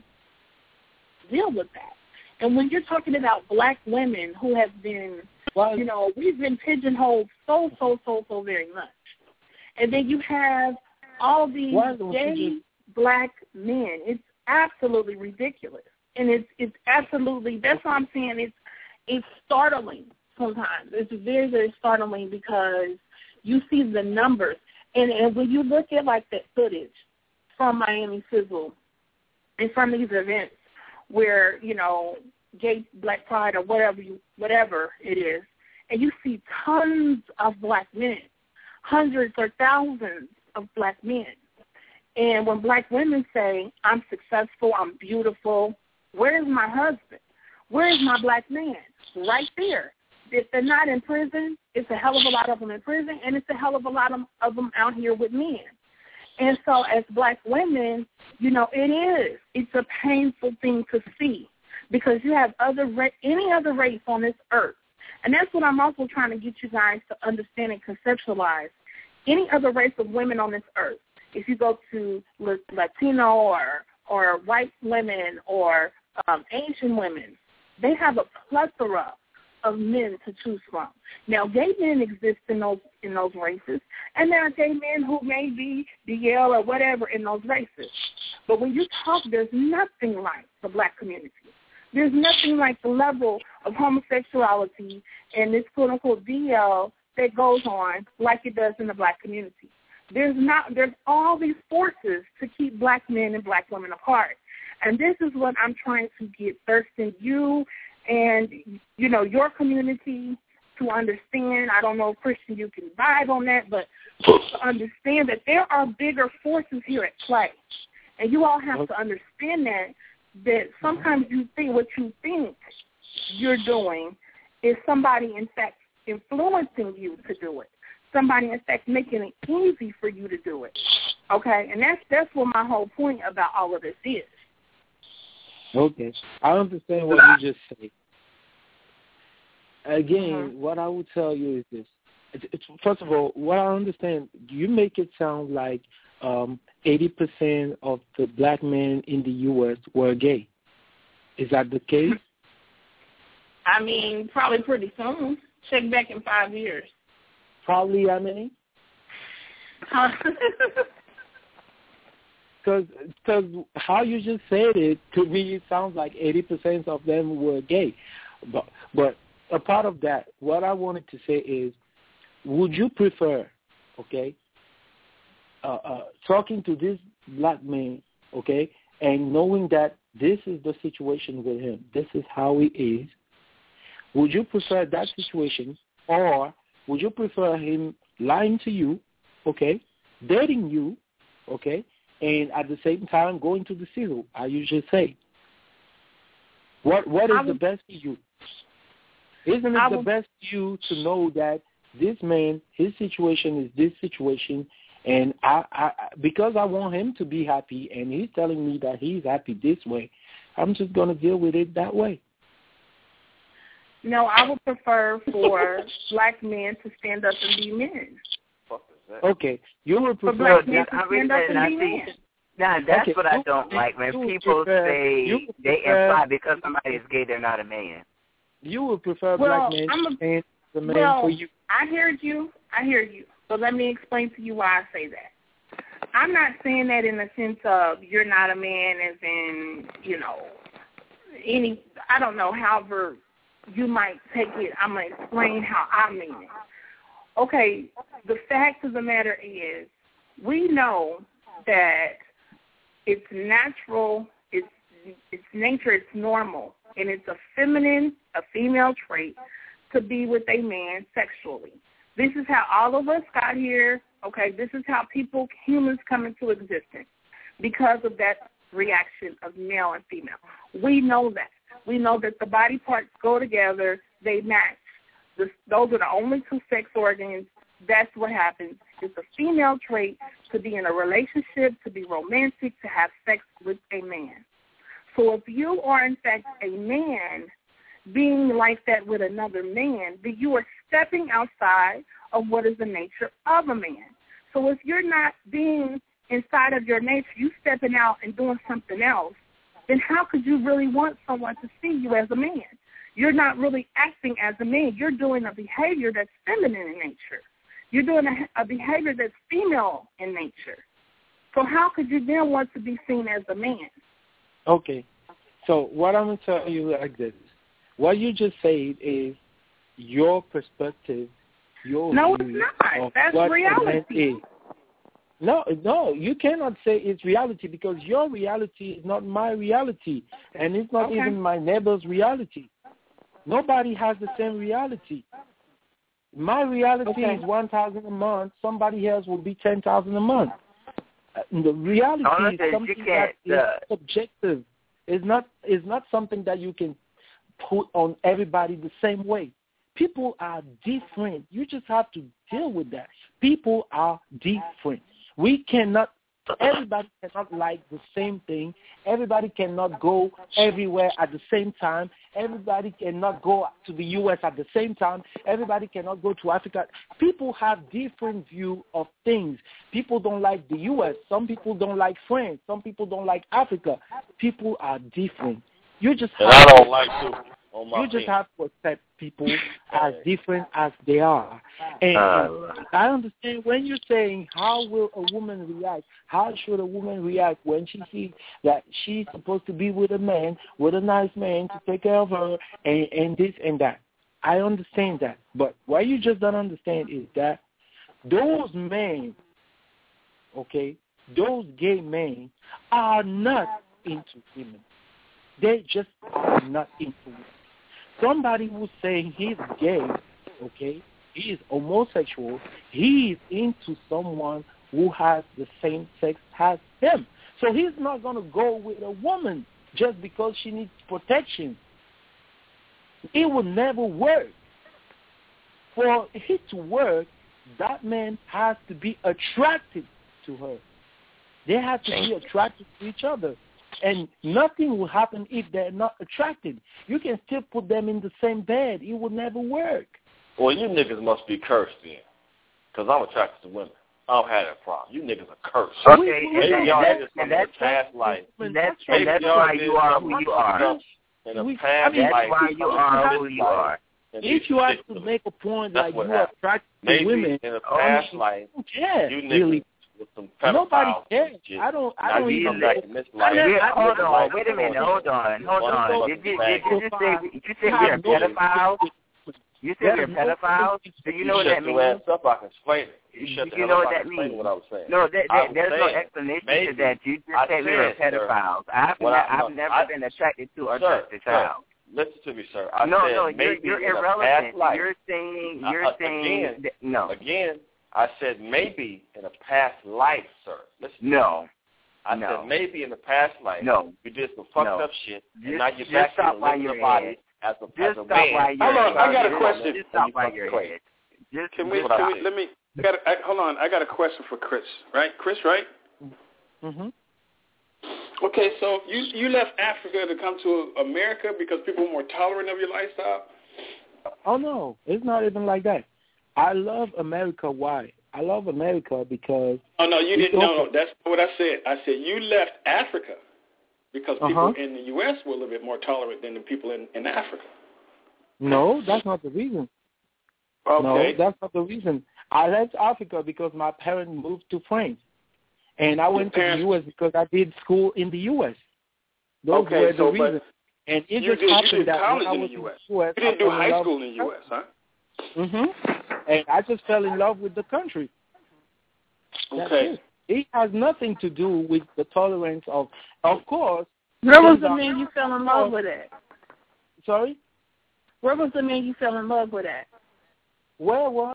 deal with that? And when you're talking about black women who have been, well, you know, we've been pigeonholed so, so, so, so very much. And then you have all these gay black men. It's absolutely ridiculous. And it's it's absolutely, that's what I'm saying, it's it's startling sometimes. It's very, very startling because you see the numbers. And, and when you look at, like, that footage from Miami Sizzle and from these events where, you know, gay black pride or whatever you, whatever it is, and you see tons of black men, hundreds or thousands of black men. And when black women say, I'm successful, I'm beautiful, where's my husband? Where's my black man? Right there. If they're not in prison, it's a hell of a lot of them in prison, and it's a hell of a lot of, of them out here with men. And so as black women, you know, it is. It's a painful thing to see because you have other ra- any other race on this earth. And that's what I'm also trying to get you guys to understand and conceptualize. Any other race of women on this earth, if you go to Latino or, or white women or um, Asian women, they have a plethora of men to choose from. Now, gay men exist in those in those races, and there are gay men who may be D L or whatever in those races. But when you talk, there's nothing like the black community. There's nothing like the level of homosexuality and this quote-unquote D L that goes on like it does in the black community. There's not. There's all these forces to keep black men and black women apart. And this is what I'm trying to get Thurston, you and, you know, your community to understand. I don't know, Christian, you can vibe on that, but to understand that there are bigger forces here at play. And you all have to understand that, that sometimes you think what you think you're doing is somebody, in fact, influencing you to do it. Somebody, in fact, making it easy for you to do it. Okay? And that's that's what my whole point about all of this is. Okay. I understand what you just said. Again, mm-hmm. what I would tell you is this. It's, it's, first of all, what I understand, you make it sound like um, eighty percent of the black men in the U S were gay. Is that the case? I mean, probably pretty soon. Check back in five years. Probably how many? Because how you just said it, to me, it sounds like eighty percent of them were gay. But, but a part of that, what I wanted to say is, would you prefer, okay, uh, uh, talking to this black man, okay, and knowing that this is the situation with him, this is how he is, would you prefer that situation, or would you prefer him lying to you, okay, dating you, okay, and at the same time going to the civil, I usually say? What What is would, the best for you? Isn't it would, the best for you to know that this man, his situation is this situation, and I, I, because I want him to be happy, and he's telling me that he's happy this way, I'm just going to deal with it that way. No, I would prefer for black men to stand up and be men. Okay, you would prefer for black men to stand up and be men. Now, that's okay. what I don't like, when people prefer, say they imply because somebody is gay, they're not a man. You would prefer well, black men I'm a, to stand as a man well, for you. I heard you. I hear you. So let me explain to you why I say that. I'm not saying that in the sense of you're not a man as in, you know, any, I don't know, however you might take it. I'm going to explain how I mean it. Okay, the fact of the matter is we know that it's natural, it's, it's nature, it's normal, and it's a feminine, a female trait to be with a man sexually. This is how all of us got here. Okay, this is how people, humans come into existence because of that reaction of male and female. We know that. We know that the body parts go together. They match. This, those are the only two sex organs. That's what happens. It's a female trait to be in a relationship, to be romantic, to have sex with a man. So if you are, in fact, a man being like that with another man, then you are stepping outside of what is the nature of a man. So if you're not being inside of your nature, you stepping out and doing something else, then how could you really want someone to see you as a man? You're not really acting as a man. You're doing a behavior that's feminine in nature. You're doing a, a behavior that's female in nature. So how could you then want to be seen as a man? Okay. So what I'm going to tell you like this. What you just said is your perspective, your no, view it's not. of That's what reality. Is. No, no, you cannot say it's reality because your reality is not my reality, and it's not okay. even my neighbor's reality. Nobody has the same reality. My reality okay. is one thousand a month. Somebody else will be ten thousand a month. The reality oh, is something that is uh, subjective. It's not. It's not something that you can put on everybody the same way. People are different. You just have to deal with that. People are different. We cannot, everybody cannot like the same thing. Everybody cannot go everywhere at the same time. Everybody cannot go to the U S at the same time. Everybody cannot go to Africa. People have different view of things. People don't like the U S. Some people don't like France. Some people don't like Africa. People are different. You just have and I don't like to. On my you just team. have to accept people as different as they are. And uh, I understand when you're saying how will a woman react, how should a woman react when she sees that she's supposed to be with a man, with a nice man to take care of her and, and this and that. I understand that. But what you just don't understand is that those men, okay, those gay men are not into women. They just are not into women. Somebody who's saying he's gay, okay, he is homosexual, he is into someone who has the same sex as him. So he's not going to go with a woman just because she needs protection. It will never work. For it to work, that man has to be attracted to her. They have to be attracted to each other. And nothing will happen if they're not attracted. You can still put them in the same bed. It will never work. Well, you niggas must be cursed then, because I'm attracted to women. I don't have that problem. You niggas are cursed. Okay, maybe and, y'all that, did and in that's, the past life. and that's, maybe and that's y'all why did you are some who you stuff are. In the We, past I mean, that's life, why you are who you are. If you have to make a point That's like what you are attracted to maybe women, in a past oh, life, yeah, you niggas really. with some Nobody pedophiles cares. and shit. I don't. I Now don't you even. come back in this life. Yeah, I, hold I, on, wait a minute, hold on, hold on. Did you, did you just say you said we're pedophiles? You said we're pedophiles? Do you know what that means? Shut your ass up, I can explain it. You shut the you hell know up, what I that can explain means? what I was saying. No, that, that, there's no saying, explanation maybe, to that. You just I said we were said, pedophiles. I've, well, ne- I, I've no, never I, been attracted to or sir, touched a sir, child. listen to me, sir. I no, said no, you're, maybe you're in irrelevant. a past life. You're saying, you're uh, saying, again, that, no. Again, I said maybe in a past life, sir. Listen. No. I no. said maybe in the past life. No. You did some fucked no. up shit, and just, now you're just back stop in while the you're body as a, just as a stop man. While you're hold on, I got a just, question. Just stop while you're ahead. Just, can we, can we, let me, I got a, I, hold on, I got a question for Chris, right? Chris, right? Mm-hmm. Okay, so you you left Africa to come to America because people were more tolerant of your lifestyle? Oh, no, it's not even like that. I love America. Why? I love America because... Oh, no, you didn't. No, no, that's what I said. I said you left Africa because people uh-huh. in the U S were a little bit more tolerant than the people in, in Africa. No, that's not the reason. Okay. No, that's not the reason. I left Africa because my parents moved to France. And I went to the U S because I did school in the U S Those okay, were the so, reasons. And it you just did, happened you did that college when I in was the U S. in the U S You didn't I do fell in high love school in the with U S, huh? Mm-hmm. And I just fell in love with the country. That's Okay. it. It has nothing to do with the tolerance of, of course. Where was the man you fell in love with at? Sorry? Where was the man you fell in love with at? Where was?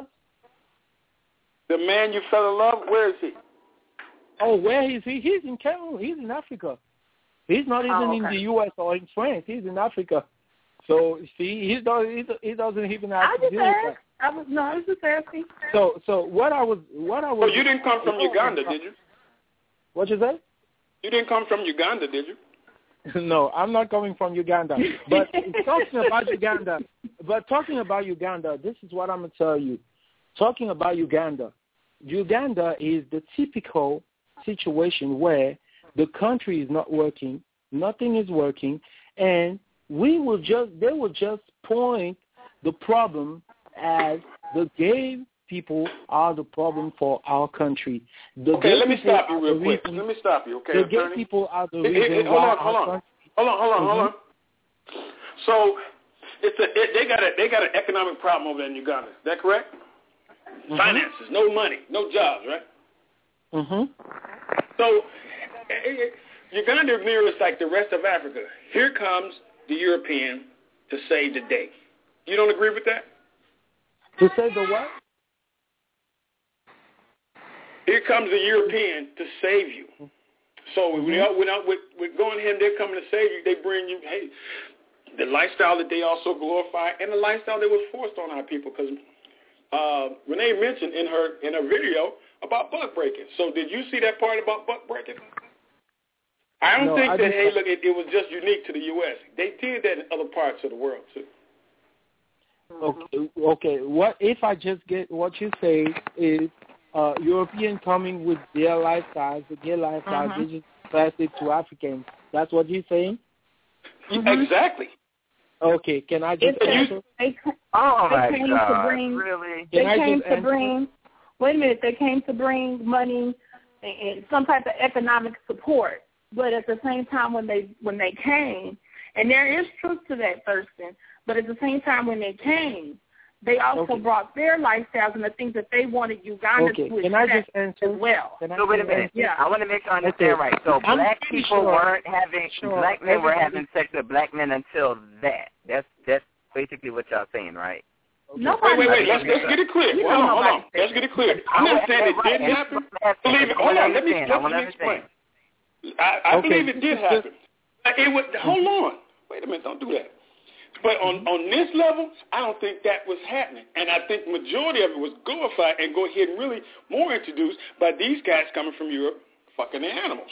The man you fell in love, where is he? Oh, where is he? He's in Cameroon. He's in Africa. He's not even oh, okay. in the U S or in France. He's in Africa. So, see, he doesn't, he doesn't even have I to deal with that. I was, no, I was just asking. So, so what I was, what I was. Oh, you didn't come from Uganda, did you? What you say? You didn't come from Uganda, did you? No, I'm not coming from Uganda. But talking about Uganda, but talking about Uganda, this is what I'm gonna tell you. Talking about Uganda, Uganda is the typical situation where the country is not working, nothing is working, and we will just, they will just point the problem as the gay people are the problem for our country. The okay, let me stop you real reason, quick. Let me stop you, okay, The attorney? gay people are the it, reason it, it, hold why on, hold our on. country... Hold on, hold on, mm-hmm. hold on. So, it's a, it, they got a they got an economic problem over there in Uganda. Is that correct? Mm-hmm. Finances, no money, no jobs, right? Mhm. So, Uganda mirrors like the rest of Africa. Here comes the European to save the day. You don't agree with that? To save the what? Here comes the European to save you. So mm-hmm. without, without, with, with going him, they're coming to save you. They bring you, hey, the lifestyle that they also glorify and the lifestyle that was forced on our people. Because uh, Renee mentioned in her in her video about buck breaking. So did you see that part about buck breaking? I don't no, think I that, hey, look, it, it was just unique to the U S They did that in other parts of the world, too. Okay, okay. What if I just get what you say is uh, European coming with their lifestyles, the gay lifestyle, mm-hmm. they just pass it to Africans. That's what you're saying? Mm-hmm. Exactly. Okay, can I just answer? They, oh, they my came God, to bring, really? They Can came to answer? bring, wait a minute, they came to bring money and, and some type of economic support. But at the same time, when they when they came, and there is truth to that, Thurston, but at the same time when they came, they also okay. brought their lifestyles and the things that they wanted Uganda okay. to Can I just accept answer? as well. Can I so wait a minute. Yeah. I want to make sure I understand okay. right. So I'm black people sure. weren't having, sure. black men were Everybody. having sex with black men until that. That's that's basically what y'all saying, right? Okay. Nobody wait, wait, wait. Let's, let's get it clear. Hold on, hold on. Let's get it clear. I'm not saying it didn't happen. Believe it. Hold on. Let me, let me explain. I, I okay. believe it did happen. It would, hold on. Wait a minute. Don't do that. But on, on this level, I don't think that was happening. And I think the majority of it was glorified and go ahead and really more introduced by these guys coming from Europe fucking the animals.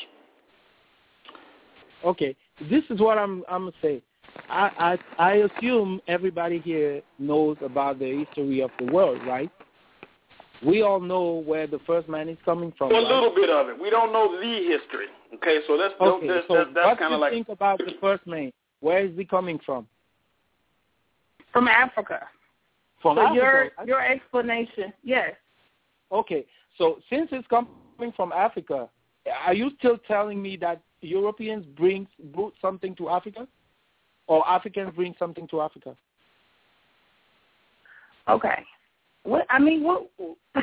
Okay, this is what I'm I'm going to say. I, I I assume everybody here knows about the history of the world, right? We all know where the first man is coming from. Well, right? a little bit of it. We don't know the history. Okay, so that's, okay, that's, so that's, that's what kind do of you like... think about the first man? Where is he coming from? From Africa. From so Africa. Your, your explanation, yes. Okay, so since it's coming from Africa, are you still telling me that Europeans bring brought something to Africa? Or Africans bring something to Africa? Okay. What I mean, what? Say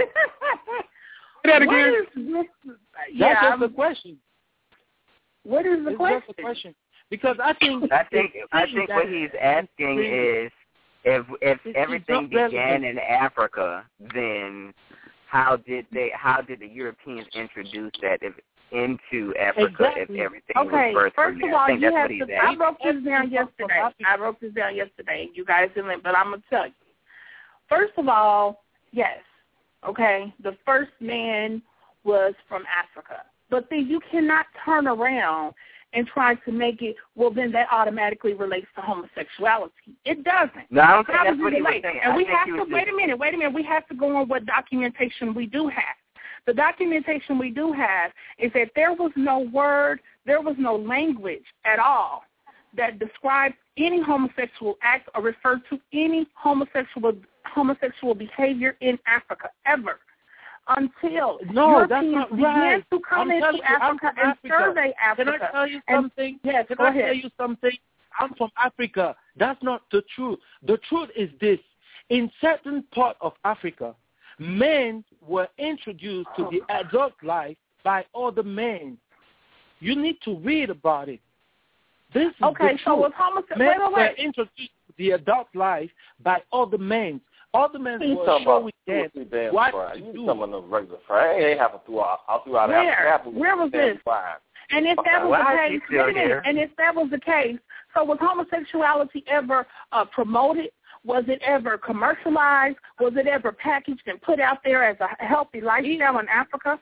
that again. What is this? That's Yeah, just a question. What is the it's question? Just a question. Because I think I think I think what he's asking is if if it's, everything it's began in Africa, then how did they how did the Europeans introduce that if, into Africa exactly. if everything okay, was birthed first from of there? all, I think you that's have what he's to. I asking. wrote this down yesterday. I wrote this down yesterday. You guys didn't, but I'm gonna tell you. First of all, yes, okay, the first man was from Africa. But then you cannot turn around and try to make it, well, then that automatically relates to homosexuality. It doesn't. No, I don't think How that's does what it he was relate? saying. And I we think have he to, was wait just- a minute, wait a minute, we have to go on what documentation we do have. The documentation we do have is that there was no word, there was no language at all that described any homosexual act or referred to any homosexual homosexual behavior in Africa ever until no, Europeans that's not began right. to come I'm into you, Africa and Africa. survey Africa. Can I tell you and, something? Yes, Can go I ahead. tell you something? I'm from Africa. That's not the truth. The truth is this. In certain part of Africa, men were introduced to the adult life by other men. You need to read about it. This is okay, the so truth. was homosexual? Men Wait, wait, wait. were introduced to the adult life by other men. Other men You were talking showing about them damn what fry. to You do. talking about the regular fry? It ain't happened throughout all throughout Where? Africa. Where was this? Fry. And if that was Why the is he case, still wait a minute, here? and if that was the case, so was homosexuality ever uh, promoted? Was it ever commercialized? Was it ever packaged and put out there as a healthy lifestyle in Africa?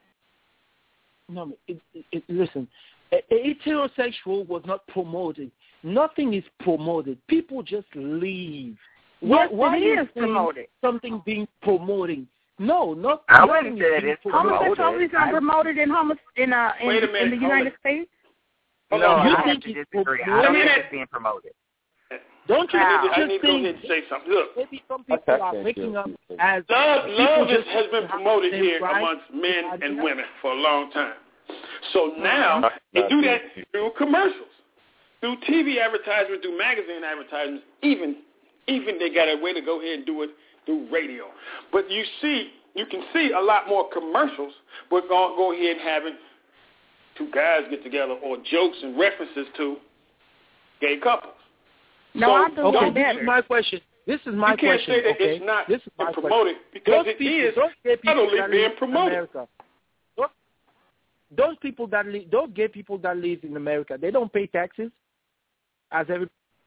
No, it, it, it, listen, a, a heterosexual was not promoted. Nothing is promoted. People just leave. Why, Yes, why it do you is think promoted. Something being promoting. No, not. I nothing wouldn't is say that being it's promoted. Homosexuality is not I- promoted in homo in uh in, Wait a minute, in the hold United it. States. Hold No, on. You I have think to it's disagree. I promoted? don't think Minute. it's being promoted. Don't you I need, to, I just need to go think ahead and say something. Look, maybe some people Okay, are thank waking you. up as love, people love is, just has been have promoted the same here right amongst men as and the women for a long time. So now Mhm. they do that through commercials, through T V advertisements, through magazine advertisements. Even, even they got a way to go ahead and do it through radio. But you see, you can see a lot more commercials. But go, go ahead and having two guys get together or jokes and references to gay couples. No, so, I do Okay, it this better. is my question. This is my you can't question. say that okay? it's not this is my promoted question. because those it people, is those gay people subtly that being live promoted. in America, those, those people that live, those gay people that live in America, they don't pay taxes as every.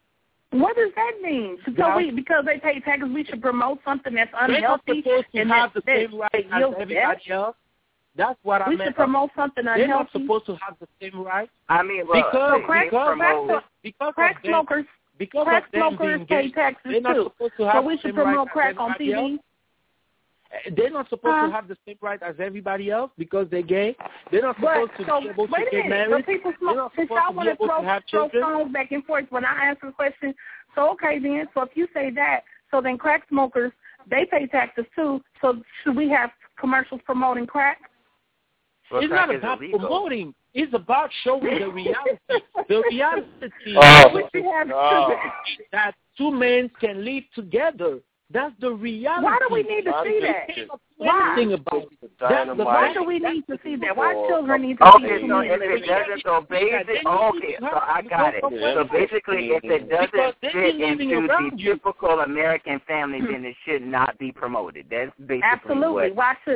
What does that mean? So Yeah. we, because they pay taxes, we should promote something that's They're not unhealthy supposed to and have that, the same that, right that as yields everybody death? else. That's what I We meant. should promote something They're not unhealthy. supposed to have the same right I mean, well, because they, crack- they because promote. crack- because Crack of them, smokers, because crack of them smokers being pay gay, taxes they're not too. supposed to So have we the should same right promote as crack on T everybody V. else. They're not supposed Huh? to have the same right as everybody else because they're gay. They're not But supposed to so be able to wait a get minute, married. but people They're smoke. not Since supposed y'all to be want to able throw, to have throw children. phones back and forth when I answer the question, so okay then. So if you say that, so then crack smokers they pay taxes too. So should we have commercials promoting crack? Well, It's crack not is about illegal. promoting. It's about showing the reality. The reality Oh, Which we have oh. that two men can live together. That's the reality. Why do we need to see that? Why? Anything about it. That's the Why fact. do we need to see that? Why children need to see Okay, two so men if living it doesn't, so basically, okay, so I got it. So basically, if it Because doesn't they've fit been living into the around you. typical American family, then it should not be promoted. That's basically Absolutely. what. Why should it?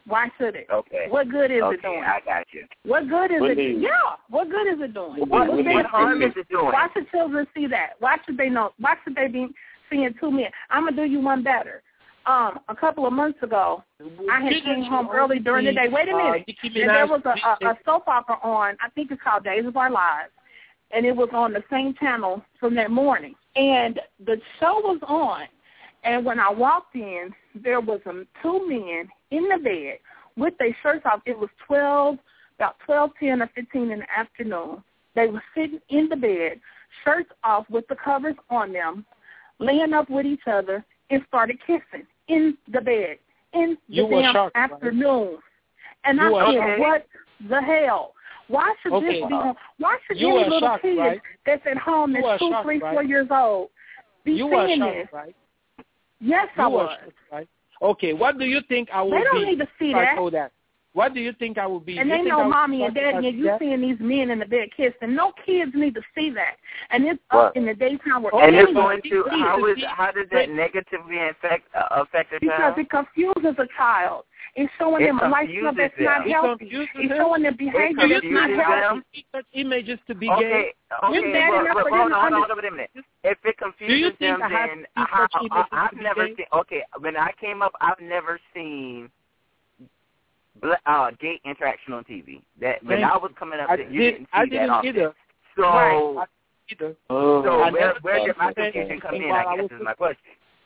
Why should it? Okay. What good is okay, it doing? I got you. What good is What it? do you- Yeah. What good is it doing? What, What, what harm is it doing? Why should children see that? Why should they know? Why should they be seeing two men? I'm gonna do you one better. Um, a couple of months ago, I had came home early during the day. Wait a minute. Uh, and there was a, a, a soap opera on. I think it's called Days of Our Lives, and it was on the same channel from that morning. And the show was on, and when I walked in, there was um, two men in the bed with their shirts off. It was twelve, about twelve, ten, or fifteen in the afternoon. They were sitting in the bed, shirts off with the covers on them, laying up with each other, and started kissing in the bed in the You were damn shocked, afternoon. Right? And you I said, shocked. what the hell? Why should okay. this be on? Why should you any little shocked, kid right? that's at home that's two, shocked, three, right? four years old be you seeing shocked, this? Right? Yes, you I was. Shocked, right? Okay, what do you think I would be? They don't need to see if that. I told that? What do you think I would be? And you they think know I would mommy be and daddy, and you that? seeing these men in the bed kissing. No kids need to see that. And it's Right. up in the daytime where And it's anyone going to, can see how, it. is, how does that negatively affect, uh, affect a Because child? it confuses a child. It's showing It them a lifestyle that's confuses not them. It healthy. confuses It's them. showing them behavior It that's not confuses healthy. them. See such images to be Okay, gay. okay, It's bad well, enough well, for hold them on, to hold on, hold on a minute. If it Do you confuses think them, I have then to see how, such images I've to be never gay? seen, okay, when I came up, I've never seen uh, gay interaction on T V. That When Thank I was coming up, I you did, didn't see I that didn't often. either. So, Right. Either. Oh, so I where, never where did my said confusion come in, while I I guess was is my question.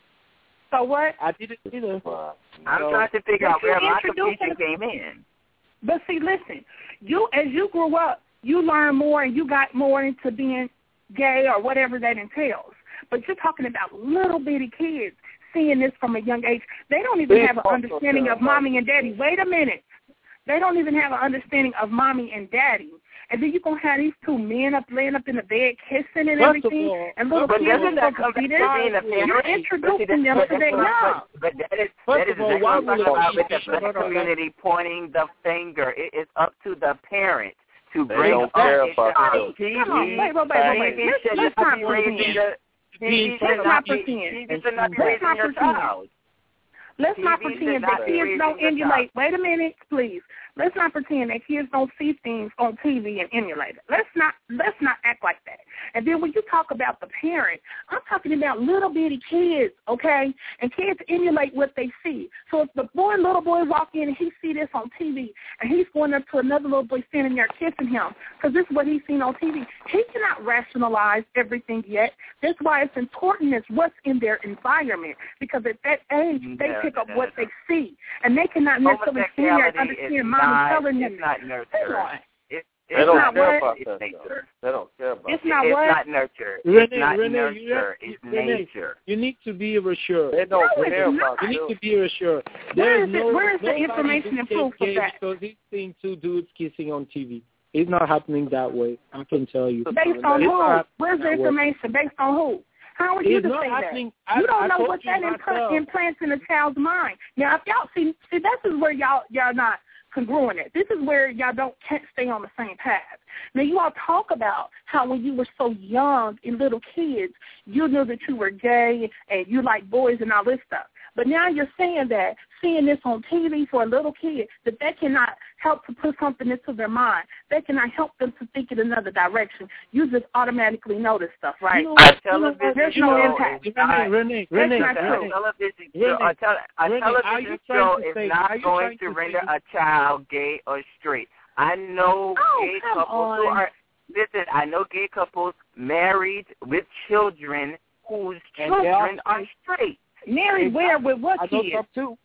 So what? I didn't either. I'm So, trying to figure out But you where my introduced confusion us- came in. But see, listen, you as you grew up, you learned more and you got more into being gay or whatever that entails. But you're talking about little bitty kids seeing this from a young age. They don't even Please have an talk understanding to of us. mommy and daddy. Wait a minute. They don't even have an understanding of mommy and daddy. And then you're going to have these two men up laying up in the bed kissing and First of everything. all- and little But kids doesn't are that supposed come to see back this. to being a parent? You're But see, introducing that's- them but to their that's young. what- But that is, First that is of all, exactly why what I'm would talking a about with the teacher- black community pointing the finger. It is up to the parent to They bring don't up care his about child. that. Come on, wait, wait, wait, wait, wait. T V Let's, should let's not not be raising pretend. your T V Let's should not not be pretend. T V should not be Let's raising not your pretend. child. Let's not T V should pretend not that be kids raising don't your emulate. child. Wait a minute, please. Let's not pretend that kids don't see things on T V and emulate it. Let's not let's not act like that. And then when you talk about the parent, I'm talking about little bitty kids, okay? And kids emulate what they see. So if the boy, little boy, walk in and he see this on T V, and he's going up to another little boy standing there kissing him, because this is what he's seen on T V, he cannot rationalize everything yet. That's why it's important is what's in their environment, because at that age they No, pick no, up no, what no. they see, and they cannot necessarily stand there and Homosexuality is understand mom not, telling them. it's not Come nurture. on. It, They it's don't not care what? about It's that. nature. Though. They don't care about It's that. not It's what? not nurture. Renee, It's not Renee, nurture. you have- It's Renee, nature. You need to be reassured. They don't No, it's care not. about You need children. to be reassured. Where There is is it- no, where is the nobody information and who proof of gay that? because he's seeing two dudes kissing on T V. It's not happening that way. I can tell you. Based on It's who? not Where's the that way. information? Based on who? How are you It's to not say happening. that? I- You don't I know told what you that myself. impl- implants in a child's mind. Now, if y'all see, see, this is where y'all y'all not congruent at. This is where y'all don't can't stay on the same path. Now, you all talk about how when you were so young and little kids, you knew that you were gay and you like boys and all this stuff. But now you're saying that, seeing this on T V for a little kid, that that cannot help to put something into their mind. That cannot help them to think in another direction. You just automatically know this stuff, right? You know, A you know, television There's you no know, impact. Renee, Renee, Renee, That's not A true. Renee. television show, Renee, a, tele, a Renee, are you television trying show to is say- are not you going trying to to render say- a child gay or straight. I know Oh, gay come couples who on. are, listen, I know gay couples married with children whose And they children are- are straight. Married where with what I know kids? some too.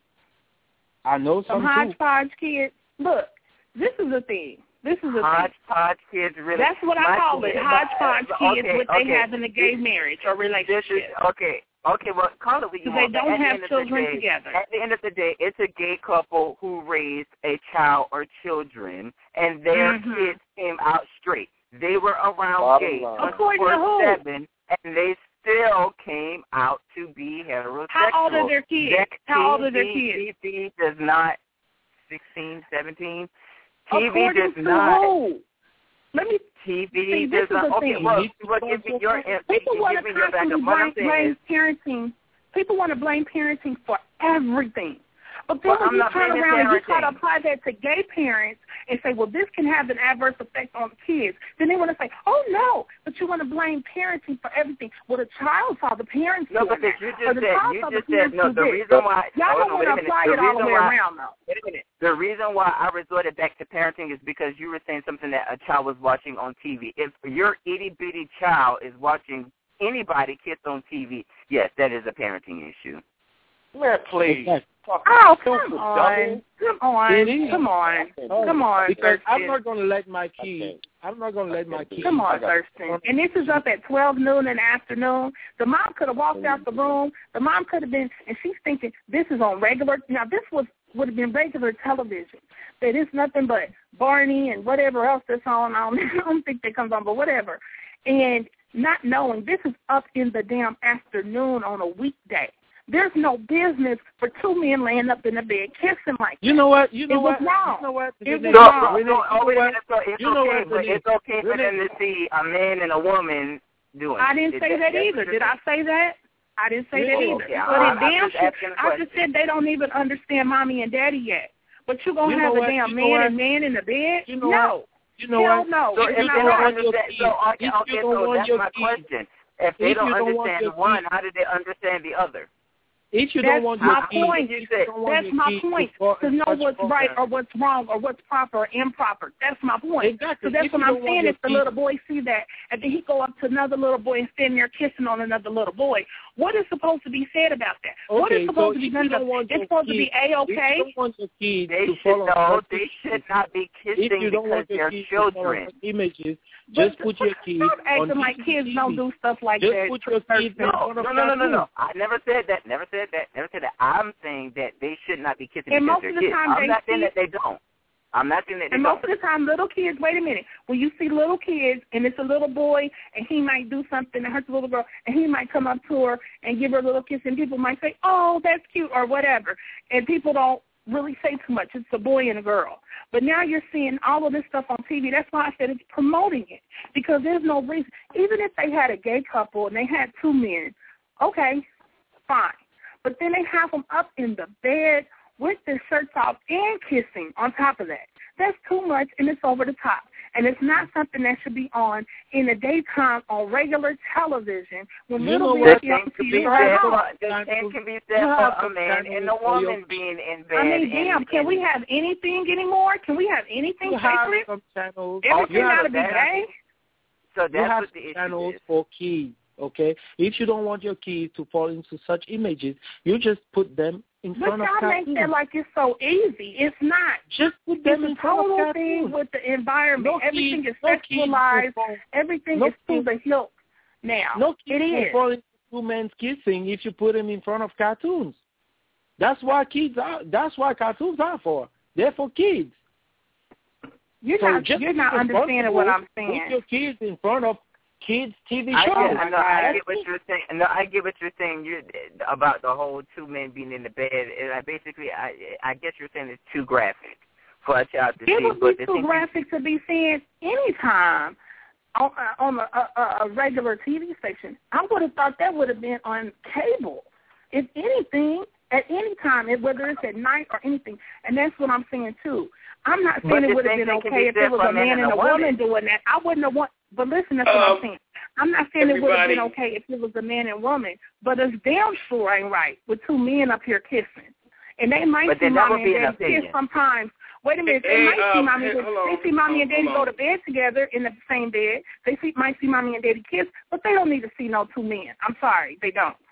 I know Some some too. hodgepodge kids. Look, this is the thing. This is the thing. Hodgepodge kids really. That's what I my call it. kid- Hodgepodge my- kids, okay, what they okay. have in a gay marriage or This is, relationship. okay, okay, well, call it what you Because they want. but don't at the have end of the children day- together. At the end of the day, it's a gay couple who raised a child or children, and their Mhm. kids came out straight. They were around Bottom gay line. According to who? twenty-four seven, and they still came out to be heterosexual. How old are their kids? That How old are their T V kids? T V does not, sixteen, seventeen, T V According does to not. who? Let me T V see. does This is not. the Okay, thing. well, You need to well, give me your, control- People give want me to your backup. constantly What I'm blame, saying blame is, parenting. People want to blame parenting for everything. But then well, when I'm you not turn blaming around and you try to parenting. apply that to gay parents and say, well, this can have an adverse effect on kids, then they want to say, oh, no, but you want to blame parenting for everything. Well, the child saw the parents No, doing but that. you Or just the said, child you saw just the said, parents no, do the this. reason why, Y'all hold don't on, wait want a to minute. apply The it all the reason way why, around, though. wait a minute. The reason why I resorted back to parenting is because you were saying something that a child was watching on T V. If your itty-bitty child is watching anybody kiss on T V, yes, that is a parenting issue. Man, please. Exactly. Oh, come on. Come on. It is. Come on. Oh, Come on, because Thurston. I'm not going to let my kids. I'm not going to let my kids. Come on, Thurston. And this is up at twelve noon in the afternoon. The mom could have walked out the room. The mom could have been, and she's thinking this is on regular. Now, this was would have been regular television. That it's nothing but Barney and whatever else that's on. I don't, I don't think that comes on, but whatever. And not knowing this is up in the damn afternoon on a weekday. There's no business for two men laying up in the bed kissing like that. You know what? You know it what? Was wrong. You know what? It was So, wrong. so, so, oh, wait a minute. So it's You know okay, what, but Renee? it's okay for Renee? them to see a man and a woman doing I didn't it. say Is that that's either. what you're Did I say that? I didn't say that Oh, either. okay. But I'm- it I'm damn just sure, asking a I just question. said they don't even understand mommy and daddy yet. But you gonna You have know a what? damn You know man what? and man in the bed? You know no. what? You know Hell what? no. So It's if not they don't right. understand, so okay, If okay, you don't so want that's your my kids- question. If they if don't you don't want understand your one, kids- how do they understand the other? If you That's don't want my your kids, point. if you don't want That's your my kids point. fall To in know such what's program. right or what's wrong or what's proper or improper. That's my point. Exactly. So that's If what you I'm don't want saying. your If the kids- little boy see that, and then he go up to another little boy and stand there kissing on another little boy, what is supposed to be said about that? Okay, what is supposed so to be if done you don't about want It's your supposed to be kids- A-okay? If you don't want your kids They to should follow know such they images, should not be kissing if you don't because want your they're kids to follow children. such images, But just put your kids Stop acting on like T V. kids don't do stuff like Just that. put your kids in No, front of no, no, no, no, no. cartoons. I never said that. Never said that. Never said that. I'm saying that they should not be kissing And because most they're of the kids. time I'm they not saying see- that they don't. I'm not saying that they And don't. most of the time, little kids, wait a minute, when you see little kids and it's a little boy and he might do something that hurts a little girl and he might come up to her and give her a little kiss and people might say, oh, that's cute or whatever. And people don't really say too much. It's a boy and a girl. But now you're seeing all of this stuff on T V. That's why I said it's promoting it because there's no reason. Even if they had a gay couple and they had two men, okay, fine. But then they have them up in the bed with their shirts off and kissing on top of that. That's too much, and it's over the top. And it's not something that should be on in the daytime on regular television when You little know bitty what? young Thing can be people said are for, home. the same can be You said have for a some man and a channels for your- woman being in bed. I mean, damn, and, can and, we have anything anymore? Can we have anything You have sacred? some channels. Everything you have, got to be that- gay? So you that's have what the issue channels is. for kids, okay? If you don't want your kids to fall into such images, you just put them in But front of y'all make cartoons. that like it's so easy. It's not. Just put them It's in a front of total thing cartoons. with the environment. No Everything kids- is no kids will sexualized. fall- Everything no is to kids- the hilt now. No it kids will is. fall into two men kissing if you put them in front of cartoons. That's why kids are. That's why cartoons are for. They're for kids. You're So not. just You're be not understanding what I'm responsible. saying. Put your kids in front of kids' T V I shows. get, I, know, I That's get what it. you're saying. No, I get what you're saying. You're about the whole two men being in the bed. And I basically, I, I guess you're saying it's too graphic for a child to It see. would But be the too thing graphic to be seen anytime on, uh, on a, a, a regular T V station. I would have thought that would have been on cable. If anything, at any time, whether it's at night or anything. And that's what I'm saying, too. I'm not saying But it the would have same been thing can okay be if said it was for a a man man and and a a woman woman. doing that. I wouldn't have want. But listen, that's what Um, I'm saying. I'm not saying it would have been everybody- okay if it was a man and woman, but it's damn sure ain't right with two men up here kissing. And they might But see then that mommy would be and an daddy kiss opinion. sometimes. Wait a minute, they Hey, might see um, mommy. hey, and hold they on, see mommy and hold daddy go on. to bed together in the same bed. They see might see mommy and daddy kiss, but they don't need to see no two men. I'm sorry, they don't.